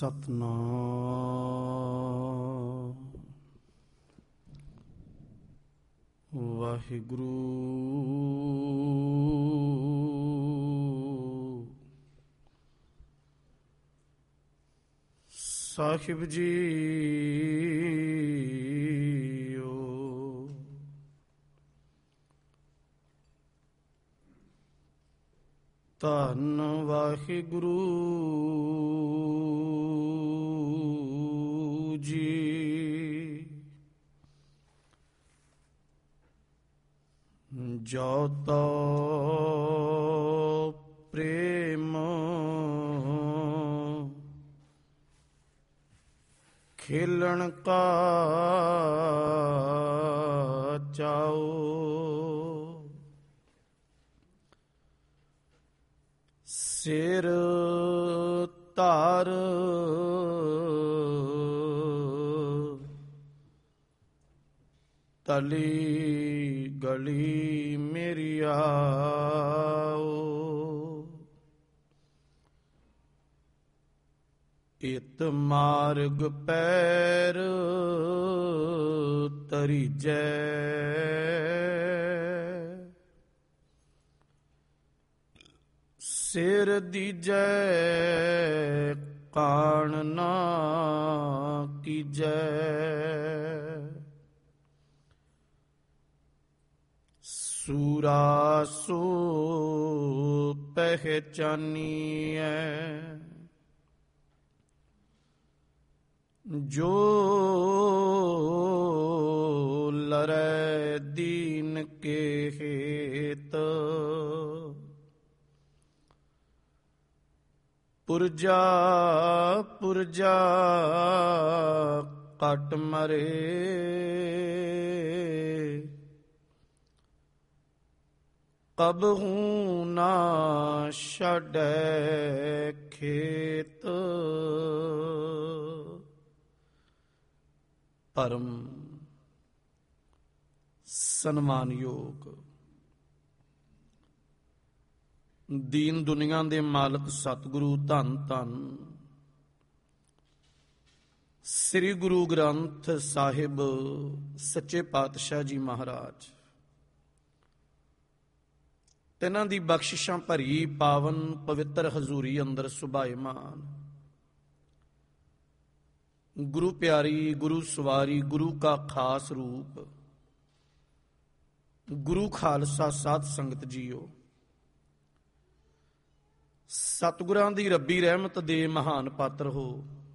ਸਤਨਾਮ ਵਾਹਿਗੁਰੂ। ਸਾਹਿਬ JIO ਧੰਨ ਵਾਹਿਗੁਰੂ ਜੀ। ਜੋ ਤੋ ਪ੍ਰੇਮ ਖੇਲਣ ਕਾ ਚਾਓ, ਸਿਰ ਧਾਰ ਤਲੀ ਗਲੀ ਮੇਰੀ ਆਓ, ਇਤ ਮਾਰਗ ਪੈਰ ਤਰੀਜੈ, ਸਿਰ ਦੀਜੈ ਕਾਣ ਨਾ ਕੀਜੈ, ਸੂਰਾ ਸੋ ਪਹਿਚਾਨੀਐ, ਜੋ ਲਰੈ ਦੀਨ ਕੇ ਹੇਤ, ਪੁਰਜਾ ਪੁਰਜਾ ਕੱਟ ਮਰੇ, ਕਬਹੂ ਨਾ ਛੱਡੈ ਖੇਤ। ਪਰਮ ਸਨਮਾਨਯੋਗ ਦੀਨ ਦੁਨੀਆ ਦੇ ਮਾਲਕ ਸਤਿਗੁਰੂ ਧੰਨ ਧੰਨ ਸ੍ਰੀ ਗੁਰੂ ਗ੍ਰੰਥ ਸਾਹਿਬ ਸੱਚੇ ਪਾਤਸ਼ਾਹ ਜੀ ਮਹਾਰਾਜ, ਤਿਨਾਂ ਦੀ ਬਖਸ਼ਿਸ਼ਾਂ ਭਰੀ ਪਾਵਨ ਪਵਿੱਤਰ ਹਜ਼ੂਰੀ ਅੰਦਰ ਸੁਭਾਏਮਾਨ ਗੁਰੂ ਪਿਆਰੀ, ਗੁਰੂ ਸਵਾਰੀ, ਗੁਰੂ ਕਾ ਖਾਸ ਰੂਪ, ਗੁਰੂ ਖਾਲਸਾ ਸਾਧ ਸੰਗਤ ਜੀਓ, ਸਤਿਗੁਰਾਂ ਦੀ ਰੱਬੀ ਰਹਿਮਤ ਦੇ ਮਹਾਨ ਪਾਤਰ ਹੋ।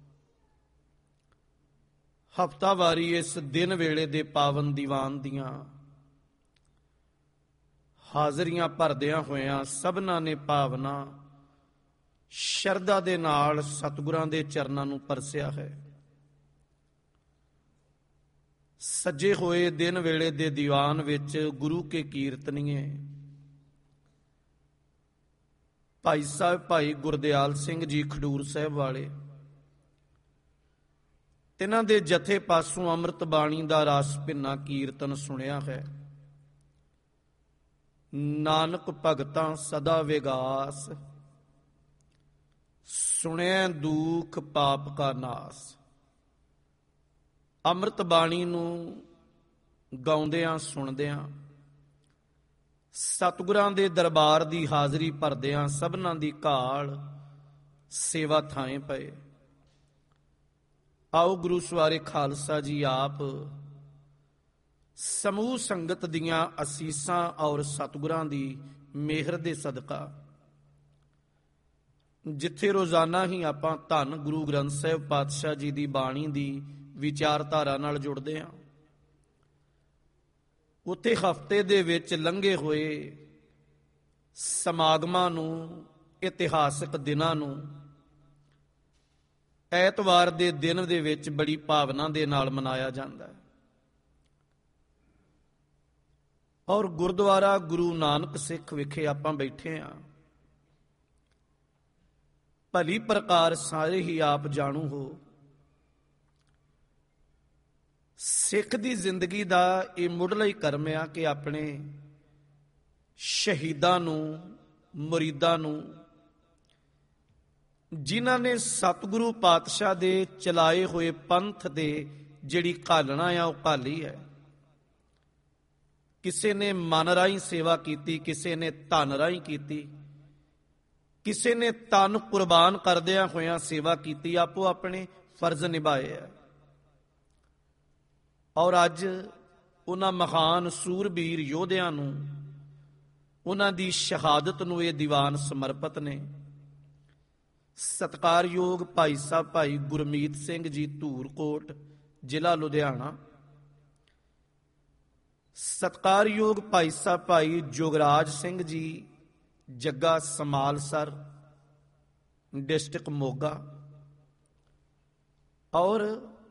ਹਫ਼ਤਾਵਾਰੀ ਇਸ ਦਿਨ ਵੇਲੇ ਦੇ ਪਾਵਨ ਦੀਵਾਨ ਦੀਆਂ ਹਾਜ਼ਰੀਆਂ ਭਰਦਿਆਂ ਹੋਇਆਂ ਸਭਨਾਂ ਨੇ ਭਾਵਨਾ ਸ਼ਰਧਾ ਦੇ ਨਾਲ ਸਤਿਗੁਰਾਂ ਦੇ ਚਰਨਾਂ ਨੂੰ ਪਰਸਿਆ ਹੈ। ਸੱਜੇ ਹੋਏ ਦਿਨ ਵੇਲੇ ਦੇ ਦੀਵਾਨ ਵਿੱਚ ਗੁਰੂ ਕੇ ਕੀਰਤਨੀਏ ਭਾਈ ਸਾਹਿਬ ਭਾਈ ਗੁਰਦਿਆਲ ਸਿੰਘ ਜੀ ਖਡੂਰ ਸਾਹਿਬ ਵਾਲੇ, ਤਿਨਾਂ ਦੇ ਜਥੇ ਪਾਸੋਂ ਅੰਮ੍ਰਿਤ ਬਾਣੀ ਦਾ ਰਸ ਭਿੰਨਾ ਕੀਰਤਨ ਸੁਣਿਆ ਹੈ। ਨਾਨਕ ਭਗਤਾਂ ਸਦਾ ਵਿਗਾਸ, ਸੁਣਿਆ ਦੁਖ ਪਾਪ ਕਾ ਨਾਸ। ਅੰਮ੍ਰਿਤ ਬਾਣੀ ਨੂੰ ਗਾਉਂਦਿਆਂ ਸੁਣਦਿਆਂ ਸਤਿਗੁਰਾਂ ਦੇ ਦਰਬਾਰ ਦੀ ਹਾਜ਼ਰੀ ਭਰਦਿਆਂ ਸਭਨਾਂ ਦੀ ਘਾਲ ਸੇਵਾ ਥਾਂ ਪਏ। ਆਓ ਗੁਰੂ ਸਵਾਰੇ ਖਾਲਸਾ ਜੀ ਆਪ ਸਮੂਹ ਸੰਗਤ ਦੀਆਂ ਅਸੀਸਾਂ ਔਰ ਸਤਿਗੁਰਾਂ ਦੀ ਮਿਹਰ ਦੇ ਸਦਕਾ, ਜਿੱਥੇ ਰੋਜ਼ਾਨਾ ਹੀ ਆਪਾਂ ਧੰਨ ਗੁਰੂ ਗ੍ਰੰਥ ਸਾਹਿਬ ਪਾਤਸ਼ਾਹ ਜੀ ਦੀ ਬਾਣੀ ਦੀ ਵਿਚਾਰਧਾਰਾ ਨਾਲ ਜੁੜਦੇ ਹਾਂ, ਉੱਥੇ ਹਫ਼ਤੇ ਦੇ ਵਿੱਚ ਲੰਘੇ ਹੋਏ ਸਮਾਗਮਾਂ ਨੂੰ, ਇਤਿਹਾਸਕ ਦਿਨਾਂ ਨੂੰ ਐਤਵਾਰ ਦੇ ਦਿਨ ਦੇ ਵਿੱਚ ਬੜੀ ਭਾਵਨਾ ਦੇ ਨਾਲ ਮਨਾਇਆ ਜਾਂਦਾ ਹੈ। ਔਰ ਗੁਰਦੁਆਰਾ ਗੁਰੂ ਨਾਨਕ ਸਿੱਖ ਵਿਖੇ ਆਪਾਂ ਬੈਠੇ ਹਾਂ। ਭਲੀ ਪ੍ਰਕਾਰ ਸਾਰੇ ਹੀ ਆਪ ਜਾਣੂ ਹੋ, ਸਿੱਖ ਦੀ ਜ਼ਿੰਦਗੀ ਦਾ ਇਹ ਮੁੱਢਲਾ ਹੀ ਕਰਮ ਆ ਕਿ ਆਪਣੇ ਸ਼ਹੀਦਾਂ ਨੂੰ, ਮੁਰੀਦਾਂ ਨੂੰ ਜਿਨ੍ਹਾਂ ਨੇ ਸਤਿਗੁਰੂ ਪਾਤਸ਼ਾਹ ਦੇ ਚਲਾਏ ਹੋਏ ਪੰਥ ਦੇ ਜਿਹੜੀ ਘਾਲਣਾ ਆ ਉਹ ਘਾਲੀ ਹੈ। ਕਿਸੇ ਨੇ ਮਨ ਰਾਹੀਂ ਸੇਵਾ ਕੀਤੀ, ਕਿਸੇ ਨੇ ਧਨ ਰਾਹੀਂ ਕੀਤੀ, ਕਿਸੇ ਨੇ ਤਨ ਕੁਰਬਾਨ ਕਰਦਿਆਂ ਹੋਇਆਂ ਸੇਵਾ ਕੀਤੀ, ਆਪੋ ਆਪਣੇ ਫਰਜ਼ ਨਿਭਾਏ ਹੈ। ਔਰ ਅੱਜ ਉਹਨਾਂ ਮਹਾਨ ਸੂਰਬੀਰ ਯੋਧਿਆਂ ਨੂੰ, ਉਹਨਾਂ ਦੀ ਸ਼ਹਾਦਤ ਨੂੰ ਇਹ ਦੀਵਾਨ ਸਮਰਪਿਤ ਨੇ। ਸਤਿਕਾਰਯੋਗ ਭਾਈ ਸਾਹਿਬ ਭਾਈ ਗੁਰਮੀਤ ਸਿੰਘ ਜੀ ਧੂਰਕੋਟ, ਜ਼ਿਲ੍ਹਾ ਲੁਧਿਆਣਾ। ਸਤਿਕਾਰਯੋਗ ਭਾਈ ਸਾਹਿਬ ਭਾਈ ਜੋਗਰਾਜ ਸਿੰਘ ਜੀ ਜੱਗਾ ਸਮਾਲਸਰ, ਡਿਸਟ੍ਰਿਕਟ ਮੋਗਾ। ਔਰ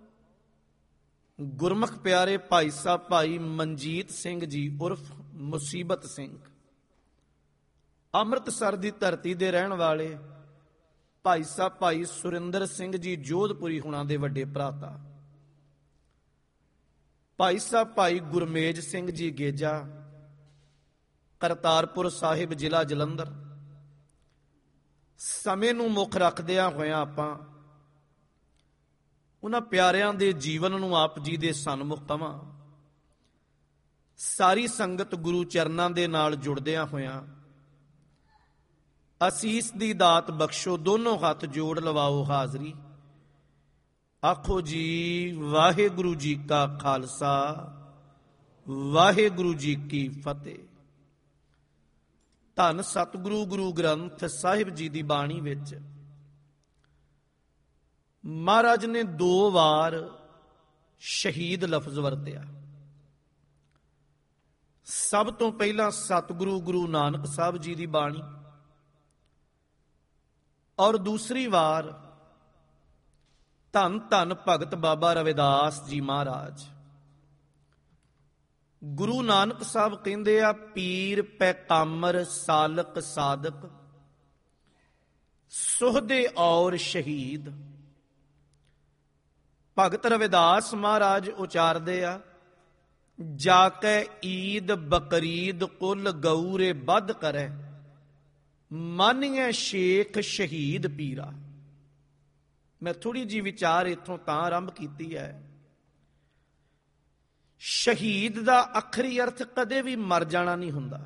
ਗੁਰਮੁਖ ਪਿਆਰੇ ਭਾਈ ਸਾਹਿਬ ਭਾਈ ਮਨਜੀਤ ਸਿੰਘ ਜੀ ਉਰਫ ਮੁਸੀਬਤ ਸਿੰਘ, ਅੰਮ੍ਰਿਤਸਰ ਦੀ ਧਰਤੀ ਦੇ ਰਹਿਣ ਵਾਲੇ ਭਾਈ ਸਾਹਿਬ ਭਾਈ ਸੁਰਿੰਦਰ ਸਿੰਘ ਜੀ ਜੋਧਪੁਰੀ ਹੁਣਾਂ ਦੇ ਵੱਡੇ ਭਰਾਤਾ। ਭਾਈ ਸਾਹਿਬ ਭਾਈ ਗੁਰਮੇਜ ਸਿੰਘ ਜੀ ਗੇਜਾ, ਕਰਤਾਰਪੁਰ ਸਾਹਿਬ, ਜ਼ਿਲ੍ਹਾ ਜਲੰਧਰ। ਸਮੇਂ ਨੂੰ ਮੁੱਖ ਰੱਖਦਿਆਂ ਹੋਇਆਂ ਆਪਾਂ ਉਹਨਾਂ ਪਿਆਰਿਆਂ ਦੇ ਜੀਵਨ ਨੂੰ ਆਪ ਜੀ ਦੇ ਸਨਮੁਖ ਕਵਾਂ। ਸਾਰੀ ਸੰਗਤ ਗੁਰੂ ਚਰਨਾਂ ਦੇ ਨਾਲ ਜੁੜਦਿਆਂ ਹੋਇਆਂ ਅਸੀਸ ਦੀ ਦਾਤ ਬਖਸ਼ੋ, ਦੋਨੋਂ ਹੱਥ ਜੋੜ ਲਵਾਓ ਹਾਜ਼ਰੀ। ਆਖੋ ਜੀ ਵਾਹਿਗੁਰੂ ਜੀ ਕਾ ਖਾਲਸਾ, ਵਾਹਿਗੁਰੂ ਜੀ ਕੀ ਫਤਿਹ। ਧੰਨ ਸਤਿਗੁਰੂ ਗੁਰੂ ਗ੍ਰੰਥ ਸਾਹਿਬ ਜੀ ਦੀ ਬਾਣੀ ਵਿੱਚ ਮਹਾਰਾਜ ਨੇ 2 ਵਾਰ ਸ਼ਹੀਦ ਲਫ਼ਜ਼ ਵਰਤਿਆ। ਸਭ ਤੋਂ ਪਹਿਲਾਂ ਸਤਿਗੁਰੂ ਗੁਰੂ ਨਾਨਕ ਸਾਹਿਬ ਜੀ ਦੀ ਬਾਣੀ, ਔਰ ਦੂਸਰੀ ਵਾਰ ਧੰਨ ਧੰਨ ਭਗਤ ਬਾਬਾ ਰਵਿਦਾਸ ਜੀ ਮਹਾਰਾਜ। ਗੁਰੂ ਨਾਨਕ ਸਾਹਿਬ ਕਹਿੰਦੇ ਆ, ਪੀਰ ਪੈਗੰਬਰ ਸਾਲਕ ਸਾਦਕ ਸੁਹਦੇ ਔਰ ਸ਼ਹੀਦ। ਭਗਤ ਰਵਿਦਾਸ ਮਹਾਰਾਜ ਉਚਾਰਦੇ ਆ, ਜਾ ਕੇ ਈਦ ਬਕਰੀਦ ਕੁਲ ਗਊਰੇ ਬੱਧ ਕਰੇ, ਮਾਨੀਏ ਸ਼ੇਖ ਸ਼ਹੀਦ ਪੀਰਾ। ਮੈਂ ਥੋੜੀ ਜਿਹੀ ਵਿਚਾਰ ਇੱਥੋਂ ਤਾਂ ਆਰੰਭ ਕੀਤੀ ਹੈ। ਸ਼ਹੀਦ ਦਾ ਆਖਰੀ ਅਰਥ ਕਦੇ ਵੀ ਮਰ ਜਾਣਾ ਨਹੀਂ ਹੁੰਦਾ।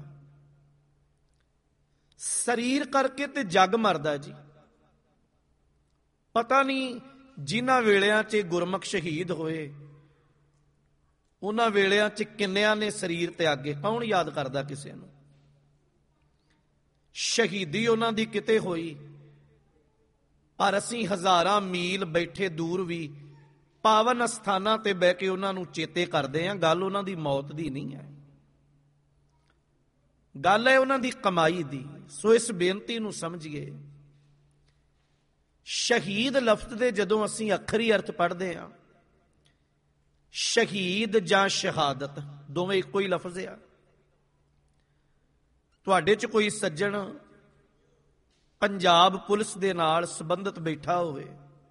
ਸਰੀਰ ਕਰਕੇ ਤੇ ਜੱਗ ਮਰਦਾ ਜੀ। ਪਤਾ ਨਹੀਂ ਜਿਨ੍ਹਾਂ ਵੇਲਿਆਂ 'ਚ ਗੁਰਮੁਖ ਸ਼ਹੀਦ ਹੋਏ, ਉਹਨਾਂ ਵੇਲਿਆਂ 'ਚ ਕਿੰਨਿਆਂ ਨੇ ਸਰੀਰ ਤਿਆਗੇ। ਕੌਣ ਯਾਦ ਕਰਦਾ ਕਿਸੇ ਨੂੰ? ਸ਼ਹੀਦੀ ਉਹਨਾਂ ਦੀ ਕਿਤੇ ਹੋਈ, ਪਰ ਅਸੀਂ ਹਜ਼ਾਰਾਂ ਮੀਲ ਬੈਠੇ ਦੂਰ ਵੀ ਪਾਵਨ ਅਸਥਾਨਾਂ ਤੇ ਬਹਿ ਕੇ ਉਹਨਾਂ ਨੂੰ ਚੇਤੇ ਕਰਦੇ ਹਾਂ। ਗੱਲ ਉਹਨਾਂ ਦੀ ਮੌਤ ਦੀ ਨਹੀਂ ਹੈ, ਗੱਲ ਹੈ ਉਹਨਾਂ ਦੀ ਕਮਾਈ ਦੀ। ਸੋ ਇਸ ਬੇਨਤੀ ਨੂੰ ਸਮਝੀਏ। ਸ਼ਹੀਦ ਲਫ਼ਜ਼ ਦੇ ਜਦੋਂ ਅਸੀਂ ਅੱਖਰੀ ਅਰਥ ਪੜ੍ਹਦੇ ਹਾਂ, ਸ਼ਹੀਦ ਜਾਂ ਸ਼ਹਾਦਤ ਦੋਵੇਂ ਇੱਕੋ ਹੀ ਲਫ਼ਜ਼ ਆ। ਤੁਹਾਡੇ 'ਚ ਕੋਈ ਸੱਜਣ ਪੰਜਾਬ ਪੁਲਿਸ ਦੇ ਨਾਲ ਸੰਬੰਧਿਤ ਬੈਠਾ ਹੋਵੇ,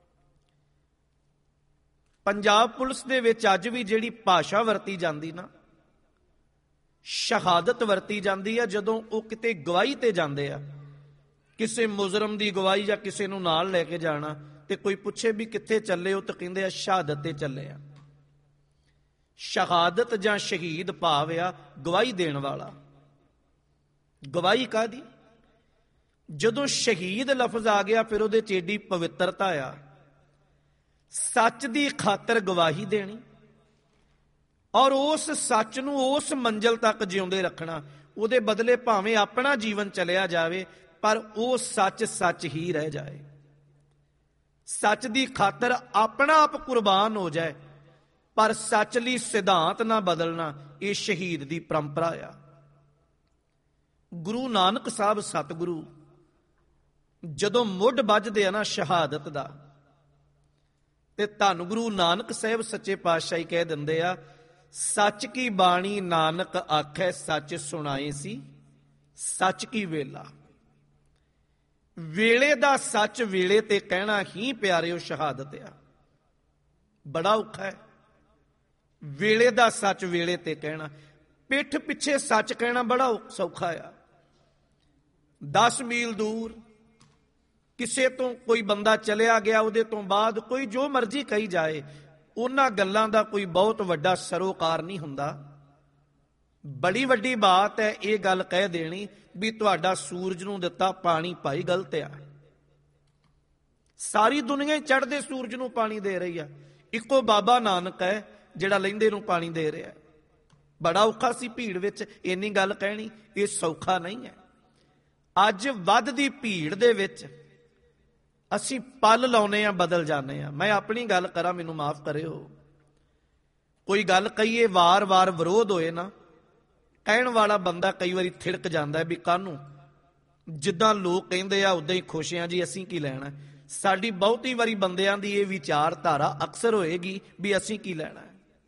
ਪੰਜਾਬ ਪੁਲਿਸ ਦੇ ਵਿੱਚ ਅੱਜ ਵੀ ਜਿਹੜੀ ਭਾਸ਼ਾ ਵਰਤੀ ਜਾਂਦੀ ਨਾ, ਸ਼ਹਾਦਤ ਵਰਤੀ ਜਾਂਦੀ ਆ। ਜਦੋਂ ਉਹ ਕਿਤੇ ਗਵਾਹੀ ਤੇ ਜਾਂਦੇ ਆ, ਕਿਸੇ ਮੁਜਰਮ ਦੀ ਗਵਾਹੀ ਜਾਂ ਕਿਸੇ ਨੂੰ ਨਾਲ ਲੈ ਕੇ ਜਾਣਾ, ਤੇ ਕੋਈ ਪੁੱਛੇ ਵੀ ਕਿੱਥੇ ਚੱਲੇ ਹੋ, ਤਾਂ ਕਹਿੰਦੇ ਆ ਸ਼ਹਾਦਤ ਤੇ ਚੱਲੇ ਆ। ਸ਼ਹਾਦਤ ਜਾਂ ਸ਼ਹੀਦ ਭਾਵ ਆ ਗਵਾਹੀ ਦੇਣ ਵਾਲਾ। ਗਵਾਹੀ ਕਾਹਦੀ? ਜਦੋਂ ਸ਼ਹੀਦ ਲਫ਼ਜ਼ ਆ ਗਿਆ, ਫਿਰ ਉਹਦੇ 'ਚ ਏਡੀ ਪਵਿੱਤਰਤਾ ਆ। ਸੱਚ ਦੀ ਖਾਤਰ ਗਵਾਹੀ ਦੇਣੀ, ਔਰ ਉਸ ਸੱਚ ਨੂੰ ਉਸ ਮੰਜ਼ਿਲ ਤੱਕ ਜਿਉਂਦੇ ਰੱਖਣਾ। ਉਹਦੇ ਬਦਲੇ ਭਾਵੇਂ ਆਪਣਾ ਜੀਵਨ ਚਲਿਆ ਜਾਵੇ, ਪਰ ਉਹ ਸੱਚ ਸੱਚ ਹੀ ਰਹਿ ਜਾਏ। ਸੱਚ ਦੀ ਖਾਤਰ ਆਪਣਾ ਆਪ ਕੁਰਬਾਨ ਹੋ ਜਾਏ, ਪਰ ਸੱਚ ਲਈ ਸਿਧਾਂਤ ਨਾ ਬਦਲਣਾ, ਇਹ ਸ਼ਹੀਦ ਦੀ ਪਰੰਪਰਾ ਆ। ਗੁਰੂ ਨਾਨਕ ਸਾਹਿਬ ਸਤਿਗੁਰੂ ਜਦੋਂ ਮੁੱਢ ਵੱਜਦੇ ਆ ਨਾ ਸ਼ਹਾਦਤ ਦਾ, ਤੇ ਧੰਨ ਗੁਰੂ ਨਾਨਕ ਸਾਹਿਬ ਸੱਚੇ ਪਾਤਸ਼ਾਹੀ ਕਹਿ ਦਿੰਦੇ ਆ, ਸੱਚ ਕੀ ਬਾਣੀ ਨਾਨਕ ਆਖੈ, ਸੱਚ ਸੁਣਾਏ ਸੀ ਸੱਚ ਕੀ ਵੇਲਾ। ਵੇਲੇ ਦਾ ਸੱਚ ਵੇਲੇ ਤੇ ਕਹਿਣਾ ਹੀ ਪਿਆਰਿਓ ਸ਼ਹਾਦਤ ਆ। ਬੜਾ ਔਖਾ ਹੈ ਵੇਲੇ ਦਾ ਸੱਚ ਵੇਲੇ ਤੇ ਕਹਿਣਾ। ਪਿੱਠ ਪਿੱਛੇ ਸੱਚ ਕਹਿਣਾ ਬੜਾ ਸੌਖਾ ਆ। 10 ਮੀਲ ਦੂਰ ਕਿਸੇ ਤੋਂ ਕੋਈ ਬੰਦਾ ਚਲਿਆ ਗਿਆ, ਉਹਦੇ ਤੋਂ ਬਾਅਦ ਕੋਈ ਜੋ ਮਰਜ਼ੀ ਕਹੀ ਜਾਏ, ਉਹਨਾਂ ਗੱਲਾਂ ਦਾ ਕੋਈ ਬਹੁਤ ਵੱਡਾ ਸਰੋਕਾਰ ਨਹੀਂ ਹੁੰਦਾ। ਬੜੀ ਵੱਡੀ ਬਾਤ ਹੈ ਇਹ ਗੱਲ ਕਹਿ ਦੇਣੀ ਵੀ ਤੁਹਾਡਾ ਸੂਰਜ ਨੂੰ ਦਿੱਤਾ ਪਾਣੀ ਭਾਈ ਗਲਤ ਆ। ਸਾਰੀ ਦੁਨੀਆ ਹੀ ਚੜ੍ਹਦੇ ਸੂਰਜ ਨੂੰ ਪਾਣੀ ਦੇ ਰਹੀ ਆ, ਇੱਕੋ ਬਾਬਾ ਨਾਨਕ ਹੈ ਜਿਹੜਾ ਲਹਿੰਦੇ ਨੂੰ ਪਾਣੀ ਦੇ ਰਿਹਾ। ਬੜਾ ਔਖਾ ਸੀ ਭੀੜ ਵਿੱਚ ਇੰਨੀ ਗੱਲ ਕਹਿਣੀ, ਇਹ ਸੌਖਾ ਨਹੀਂ ਹੈ। ਅੱਜ ਵੱਧਦੀ ਭੀੜ ਦੇ ਵਿੱਚ ਅਸੀਂ ਪਲ ਲਾਉਨੇ ਆ, ਬਦਲ ਜਾਂਦੇ ਆ। ਮੈਂ ਆਪਣੀ ਗੱਲ ਕਰਾਂ, ਮੈਨੂੰ ਮਾਫ ਕਰਿਓ, ਕੋਈ ਗੱਲ ਕਹੀਏ ਵਾਰ-ਵਾਰ ਵਿਰੋਧ ਹੋਏ ਨਾ, ਕਹਿਣ ਵਾਲਾ ਬੰਦਾ ਕਈ ਵਾਰੀ ਥਿੜਕ ਜਾਂਦਾ ਵੀ ਕਾਹਨੂੰ, ਜਿੱਦਾਂ ਲੋਕ ਕਹਿੰਦੇ ਆ ਉਦਾਂ ਹੀ ਖੁਸ਼ ਆ ਜੀ, ਅਸੀਂ ਕੀ ਲੈਣਾ। ਸਾਡੀ ਬਹੁਤੀ ਵਾਰੀ ਬੰਦਿਆਂ ਦੀ ਇਹ ਵਿਚਾਰਧਾਰਾ ਅਕਸਰ ਹੋਏਗੀ ਵੀ ਅਸੀਂ ਕੀ ਲੈਣਾ।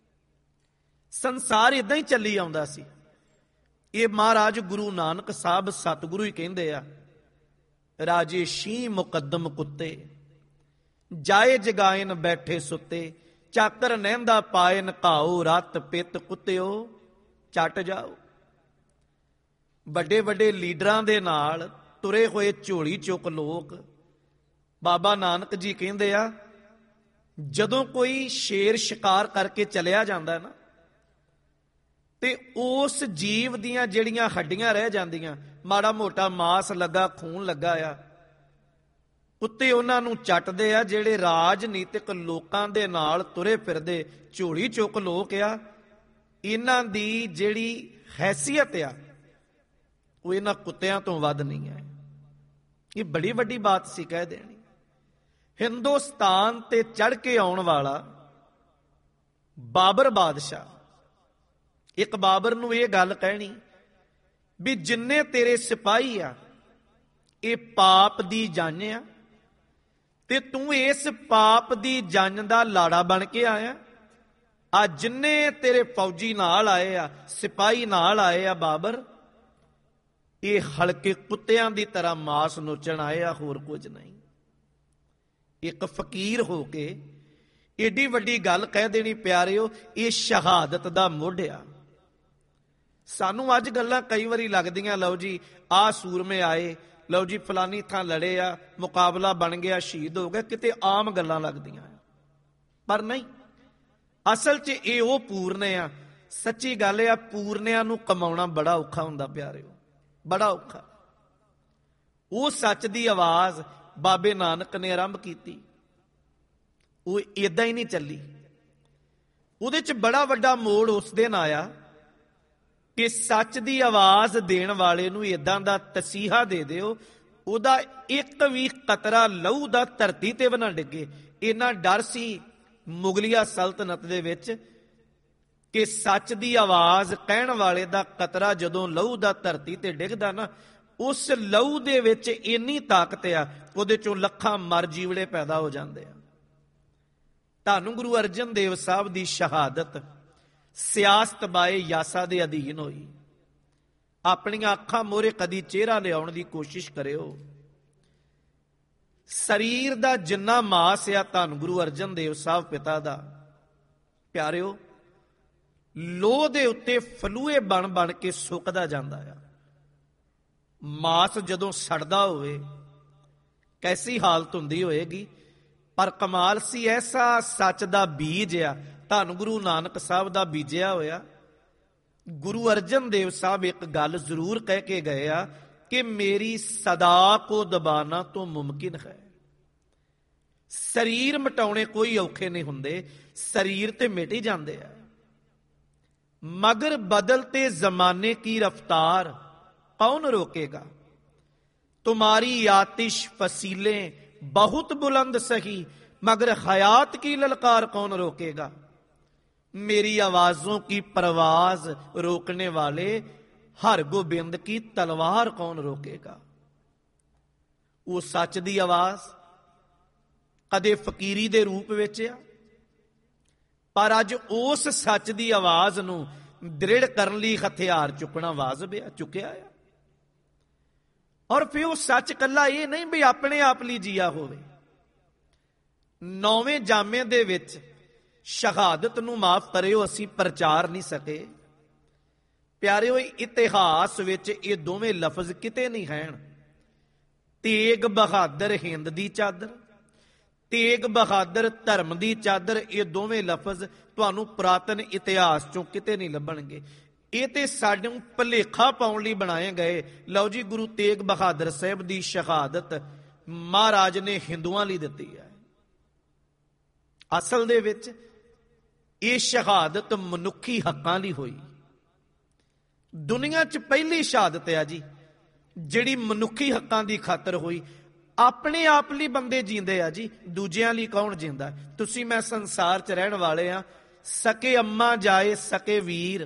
ਸੰਸਾਰ ਇਦਾਂ ਹੀ ਚੱਲੀ ਆਉਂਦਾ ਸੀ। ਇਹ ਮਹਾਰਾਜ ਗੁਰੂ ਨਾਨਕ ਸਾਹਿਬ ਸਤਿਗੁਰੂ ਹੀ ਕਹਿੰਦੇ ਆ, ਰਾਜੇ ਸ਼ੀਂਹ ਮੁਕੱਦਮ ਕੁੱਤੇ, ਜਾਏ ਜਗਾਇਨ ਬੈਠੇ ਸੁੱਤੇ, ਚਾਕਰ ਨਹਿੰਦਾ ਪਾਇਨ ਘਾਓ, ਰਤ ਪਿੱਤ ਕੁੱਤਿਓ ਚੱਟ ਜਾਓ। ਵੱਡੇ ਵੱਡੇ ਲੀਡਰਾਂ ਦੇ ਨਾਲ ਤੁਰੇ ਹੋਏ ਝੋਲੀ ਚੁੱਕ ਲੋਕ, ਬਾਬਾ ਨਾਨਕ ਜੀ ਕਹਿੰਦੇ ਆ, ਜਦੋਂ ਕੋਈ ਸ਼ੇਰ ਸ਼ਿਕਾਰ ਕਰਕੇ ਚਲਿਆ ਜਾਂਦਾ ਨਾ, ਤੇ ਉਸ ਜੀਵ ਦੀਆਂ ਜਿਹੜੀਆਂ ਹੱਡੀਆਂ ਰਹਿ ਜਾਂਦੀਆਂ, ਮਾੜਾ ਮੋਟਾ ਮਾਸ ਲੱਗਾ, ਖੂਨ ਲੱਗਾ ਆ, ਕੁੱਤੇ ਉਹਨਾਂ ਨੂੰ ਚੱਟਦੇ ਆ। ਜਿਹੜੇ ਰਾਜਨੀਤਿਕ ਲੋਕਾਂ ਦੇ ਨਾਲ ਤੁਰੇ ਫਿਰਦੇ ਝੋਲੀ ਚੁੱਕ ਲੋਕ ਆ, ਇਹਨਾਂ ਦੀ ਜਿਹੜੀ ਹੈਸੀਅਤ ਆ ਉਹ ਇਹਨਾਂ ਕੁੱਤਿਆਂ ਤੋਂ ਵੱਧ ਨਹੀਂ ਹੈ। ਇਹ ਬੜੀ ਵੱਡੀ ਬਾਤ ਸੀ ਕਹਿ ਦੇਣੀ। ਹਿੰਦੁਸਤਾਨ ਤੇ ਚੜ ਕੇ ਆਉਣ ਵਾਲਾ ਬਾਬਰ ਬਾਦਸ਼ਾਹ, ਇੱਕ ਬਾਬਰ ਨੂੰ ਇਹ ਗੱਲ ਕਹਿਣੀ ਵੀ ਜਿੰਨੇ ਤੇਰੇ ਸਿਪਾਹੀ ਆ ਇਹ ਪਾਪ ਦੀ ਜੰਨ ਆ, ਤੇ ਤੂੰ ਇਸ ਪਾਪ ਦੀ ਜੰਨ ਦਾ ਲਾੜਾ ਬਣ ਕੇ ਆਇਆ। ਆ ਜਿੰਨੇ ਤੇਰੇ ਫੌਜੀ ਨਾਲ ਆਏ ਆ, ਸਿਪਾਹੀ ਨਾਲ ਆਏ ਆ ਬਾਬਰ, ਇਹ ਹਲਕੇ ਕੁੱਤਿਆਂ ਦੀ ਤਰ੍ਹਾਂ ਮਾਸ ਨੋਚਣ ਆਏ ਆ, ਹੋਰ ਕੁਝ ਨਹੀਂ। ਇੱਕ ਫਕੀਰ ਹੋ ਕੇ ਏਡੀ ਵੱਡੀ ਗੱਲ ਕਹਿ ਦੇਣੀ ਪਿਆਰਿਓ, ਇਹ ਸ਼ਹਾਦਤ ਦਾ ਮੁੱਢ ਆ। ਸਾਨੂੰ ਅੱਜ ਗੱਲਾਂ ਕਈ ਵਾਰੀ ਲੱਗਦੀਆਂ, ਲਓ ਜੀ ਆਹ ਸੂਰਮੇ ਆਏ, ਲਓ ਜੀ ਫਲਾਨੀ ਥਾਂ ਲੜੇ ਆ, ਮੁਕਾਬਲਾ ਬਣ ਗਿਆ, ਸ਼ਹੀਦ ਹੋ ਗਿਆ, ਕਿਤੇ ਆਮ ਗੱਲਾਂ ਲੱਗਦੀਆਂ। ਪਰ ਨਹੀਂ, ਅਸਲ 'ਚ ਇਹ ਉਹ ਪੂਰਨੇ ਆ। ਸੱਚੀ ਗੱਲ ਆ, ਪੂਰਨਿਆਂ ਨੂੰ ਕਮਾਉਣਾ ਬੜਾ ਔਖਾ ਹੁੰਦਾ ਪਿਆਰਿਓ, ਬੜਾ ਔਖਾ। ਉਹ ਸੱਚ ਦੀ ਆਵਾਜ਼ ਬਾਬੇ ਨਾਨਕ ਨੇ ਆਰੰਭ ਕੀਤੀ, ਉਹ ਏਦਾਂ ਹੀ ਨਹੀਂ ਚੱਲੀ। ਉਹਦੇ 'ਚ ਬੜਾ ਵੱਡਾ ਮੋੜ ਉਸ ਦਿਨ ਆਇਆ ਕਿ ਸੱਚ ਦੀ ਆਵਾਜ਼ ਦੇਣ ਵਾਲੇ ਨੂੰ ਏਦਾਂ ਦਾ ਤਸੀਹਾ ਦੇ ਦਿਓ, ਉਹਦਾ ਇੱਕ ਵੀ ਕਤਰਾ ਲਹੂ ਦਾ ਧਰਤੀ ਤੇ ਵੀ ਨਾ ਡਿੱਗੇ। ਇੰਨਾ ਡਰ ਸੀ ਮੁਗਲਿਆ ਸਲਤਨਤ ਦੇ ਵਿੱਚ ਕਿ ਸੱਚ ਦੀ ਆਵਾਜ਼ ਕਹਿਣ ਵਾਲੇ ਦਾ ਕਤਰਾ ਜਦੋਂ ਲਹੂ ਦਾ ਧਰਤੀ ਤੇ ਡਿੱਗਦਾ ਨਾ, ਉਸ ਲਹੂ ਦੇ ਵਿੱਚ ਇੰਨੀ ਤਾਕਤ ਆ, ਉਹਦੇ ਚੋਂ ਲੱਖਾਂ ਮਰ ਜੀਵੜੇ ਪੈਦਾ ਹੋ ਜਾਂਦੇ ਆ। ਧੰਨ ਗੁਰੂ ਅਰਜਨ ਦੇਵ ਸਾਹਿਬ ਦੀ ਸ਼ਹਾਦਤ ਸਿਆਸਤ ਬਾਏ ਯਾਸਾ ਦੇ ਅਧੀਨ ਹੋਈ। ਆਪਣੀਆਂ ਅੱਖਾਂ ਮੂਹਰੇ ਕਦੀ ਚਿਹਰਾ ਲਿਆਉਣ ਦੀ ਕੋਸ਼ਿਸ਼ ਕਰਿਓ। ਸਰੀਰ ਦਾ ਜਿੰਨਾ ਮਾਸ ਆ ਧੰਨ ਗੁਰੂ ਅਰਜਨ ਦੇਵ ਸਾਹਿਬ ਪਿਤਾ ਦਾ, ਪਿਆਰਿਓ, ਲੋਹ ਦੇ ਉੱਤੇ ਫਲੂਏ ਬਣ ਬਣ ਕੇ ਸੁੱਕਦਾ ਜਾਂਦਾ ਆ। ਮਾਸ ਜਦੋਂ ਸੜਦਾ ਹੋਵੇ ਕੈਸੀ ਹਾਲਤ ਹੁੰਦੀ ਹੋਏਗੀ। ਪਰ ਕਮਾਲ ਸੀ, ਐਸਾ ਸੱਚ ਦਾ ਬੀਜ ਆ ਧੰਨ ਗੁਰੂ ਨਾਨਕ ਸਾਹਿਬ ਦਾ ਬੀਜਿਆ ਹੋਇਆ। ਗੁਰੂ ਅਰਜਨ ਦੇਵ ਸਾਹਿਬ ਇੱਕ ਗੱਲ ਜ਼ਰੂਰ ਕਹਿ ਕੇ ਗਏ ਆ ਕਿ ਮੇਰੀ ਸਦਾ ਕੋ ਦਬਾਨਾ ਤੋਂ ਮੁਮਕਿਨ ਹੈ। ਸਰੀਰ ਮਿਟਾਉਣੇ ਕੋਈ ਔਖੇ ਨਹੀਂ ਹੁੰਦੇ, ਸਰੀਰ ਤੇ ਮਿਟ ਹੀ ਜਾਂਦੇ ਆ, ਮਗਰ ਬਦਲਤੇ ਜ਼ਮਾਨੇ ਕੀ ਰਫਤਾਰ ਕੌਣ ਰੋकेगा। तुम्हारी आतिश फसीले बहुत बुलंद सही, मगर हयात की ललकार कौन रोकेगा। मेरी आवाजों की परवाज रोकने वाले हर गोबिंद की तलवार कौन रोकेगा। वो सच दी आवाज कदे फकीरी दे रूप विच आ, पर अज उस सच दी आवाज नूं दृढ़ करन लई हथियार चुकना वाजिब आ, चुकिया है। और फिर वो सच कला ये नहीं भी अपने आप ਲਈ ਜੀਆ ਹੋਵੇ। 9ਵੇਂ ਜਾਮੇ ਦੇ ਵਿੱਚ ਸ਼ਹਾਦਤ ਨੂੰ ਮਾਫ ਕਰਿਓ ਅਸੀਂ ਪ੍ਰਚਾਰ ਨਹੀਂ ਸਕੇ। ਪਿਆਰਿਓ, ਇਤਿਹਾਸ ਵਿੱਚ ਇਹ ਦੋਵੇਂ ਲਫ਼ਜ਼ ਕਿਤੇ ਨਹੀਂ ਹਨ। ਤੇਗ ਬਹਾਦਰ ਹਿੰਦ ਦੀ ਚਾਦਰ, ਤੇਗ ਬਹਾਦਰ ਧਰਮ ਦੀ ਚਾਦਰ, ਇਹ ਦੋਵੇਂ ਲਫ਼ਜ਼ ਤੁਹਾਨੂੰ ਪੁਰਾਤਨ ਇਤਿਹਾਸ ਚੋਂ ਕਿਤੇ ਨਹੀਂ ਲੱਭਣਗੇ। ਇਹ ਤੇ ਸਾਨੂੰ ਭੁਲੇਖਾ ਪਾਉਣ ਲਈ ਬਣਾਏ ਗਏ। ਲਓ ਜੀ, ਗੁਰੂ ਤੇਗ ਬਹਾਦਰ ਸਾਹਿਬ ਦੀ ਸ਼ਹਾਦਤ ਮਹਾਰਾਜ ਨੇ ਹਿੰਦੂਆਂ ਲਈ ਦਿੱਤੀ ਹੈ। ਅਸਲ ਦੇ ਵਿੱਚ ਇਹ ਸ਼ਹਾਦਤ ਮਨੁੱਖੀ ਹੱਕਾਂ ਲਈ ਹੋਈ। ਦੁਨੀਆ 'ਚ ਪਹਿਲੀ ਸ਼ਹਾਦਤ ਹੈ ਜੀ ਜਿਹੜੀ ਮਨੁੱਖੀ ਹੱਕਾਂ ਦੀ ਖਾਤਰ ਹੋਈ। ਆਪਣੇ ਆਪ ਲਈ ਬੰਦੇ ਜੀਂਦੇ ਆ ਜੀ, ਦੂਜਿਆਂ ਲਈ ਕੌਣ ਜੀਂਦਾ? ਤੁਸੀਂ ਮੈਂ ਸੰਸਾਰ 'ਚ ਰਹਿਣ ਵਾਲੇ ਆ। ਸਕੇ ਅੰਮਾ ਜਾਏ ਸਕੇ ਵੀਰ,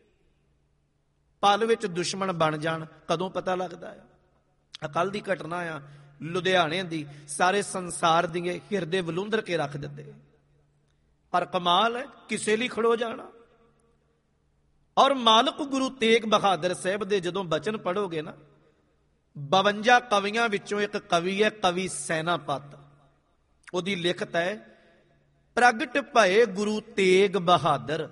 ਪਲ ਵਿੱਚ ਦੁਸ਼ਮਣ ਬਣ ਜਾਣ ਕਦੋਂ ਪਤਾ ਲੱਗਦਾ ਆ। ਕੱਲ ਦੀ ਘਟਨਾ ਆ ਲੁਧਿਆਣੇ ਦੀ, ਸਾਰੇ ਸੰਸਾਰ ਦੇ ਹਿਰਦੇ ਵਲੂੰਦਰ ਕੇ ਰੱਖ ਦਿੰਦੇ। ਪਰ ਕਮਾਲ ਹੈ, ਕਿਸੇ ਲਈ ਖੜੋ ਜਾਣਾ। ਔਰ ਮਾਲਕ ਗੁਰੂ ਤੇਗ ਬਹਾਦਰ ਸਾਹਿਬ ਦੇ ਜਦੋਂ ਬਚਨ ਪੜ੍ਹੋਗੇ ਨਾ, 52 ਕਵੀਆਂ ਵਿੱਚੋਂ ਇੱਕ ਕਵੀ ਹੈ ਕਵੀ ਸੈਨਾਪਤ। ਉਹਦੀ ਲਿਖਤ ਹੈ, ਪ੍ਰਗਟ ਭਏ ਗੁਰੂ ਤੇਗ ਬਹਾਦਰ,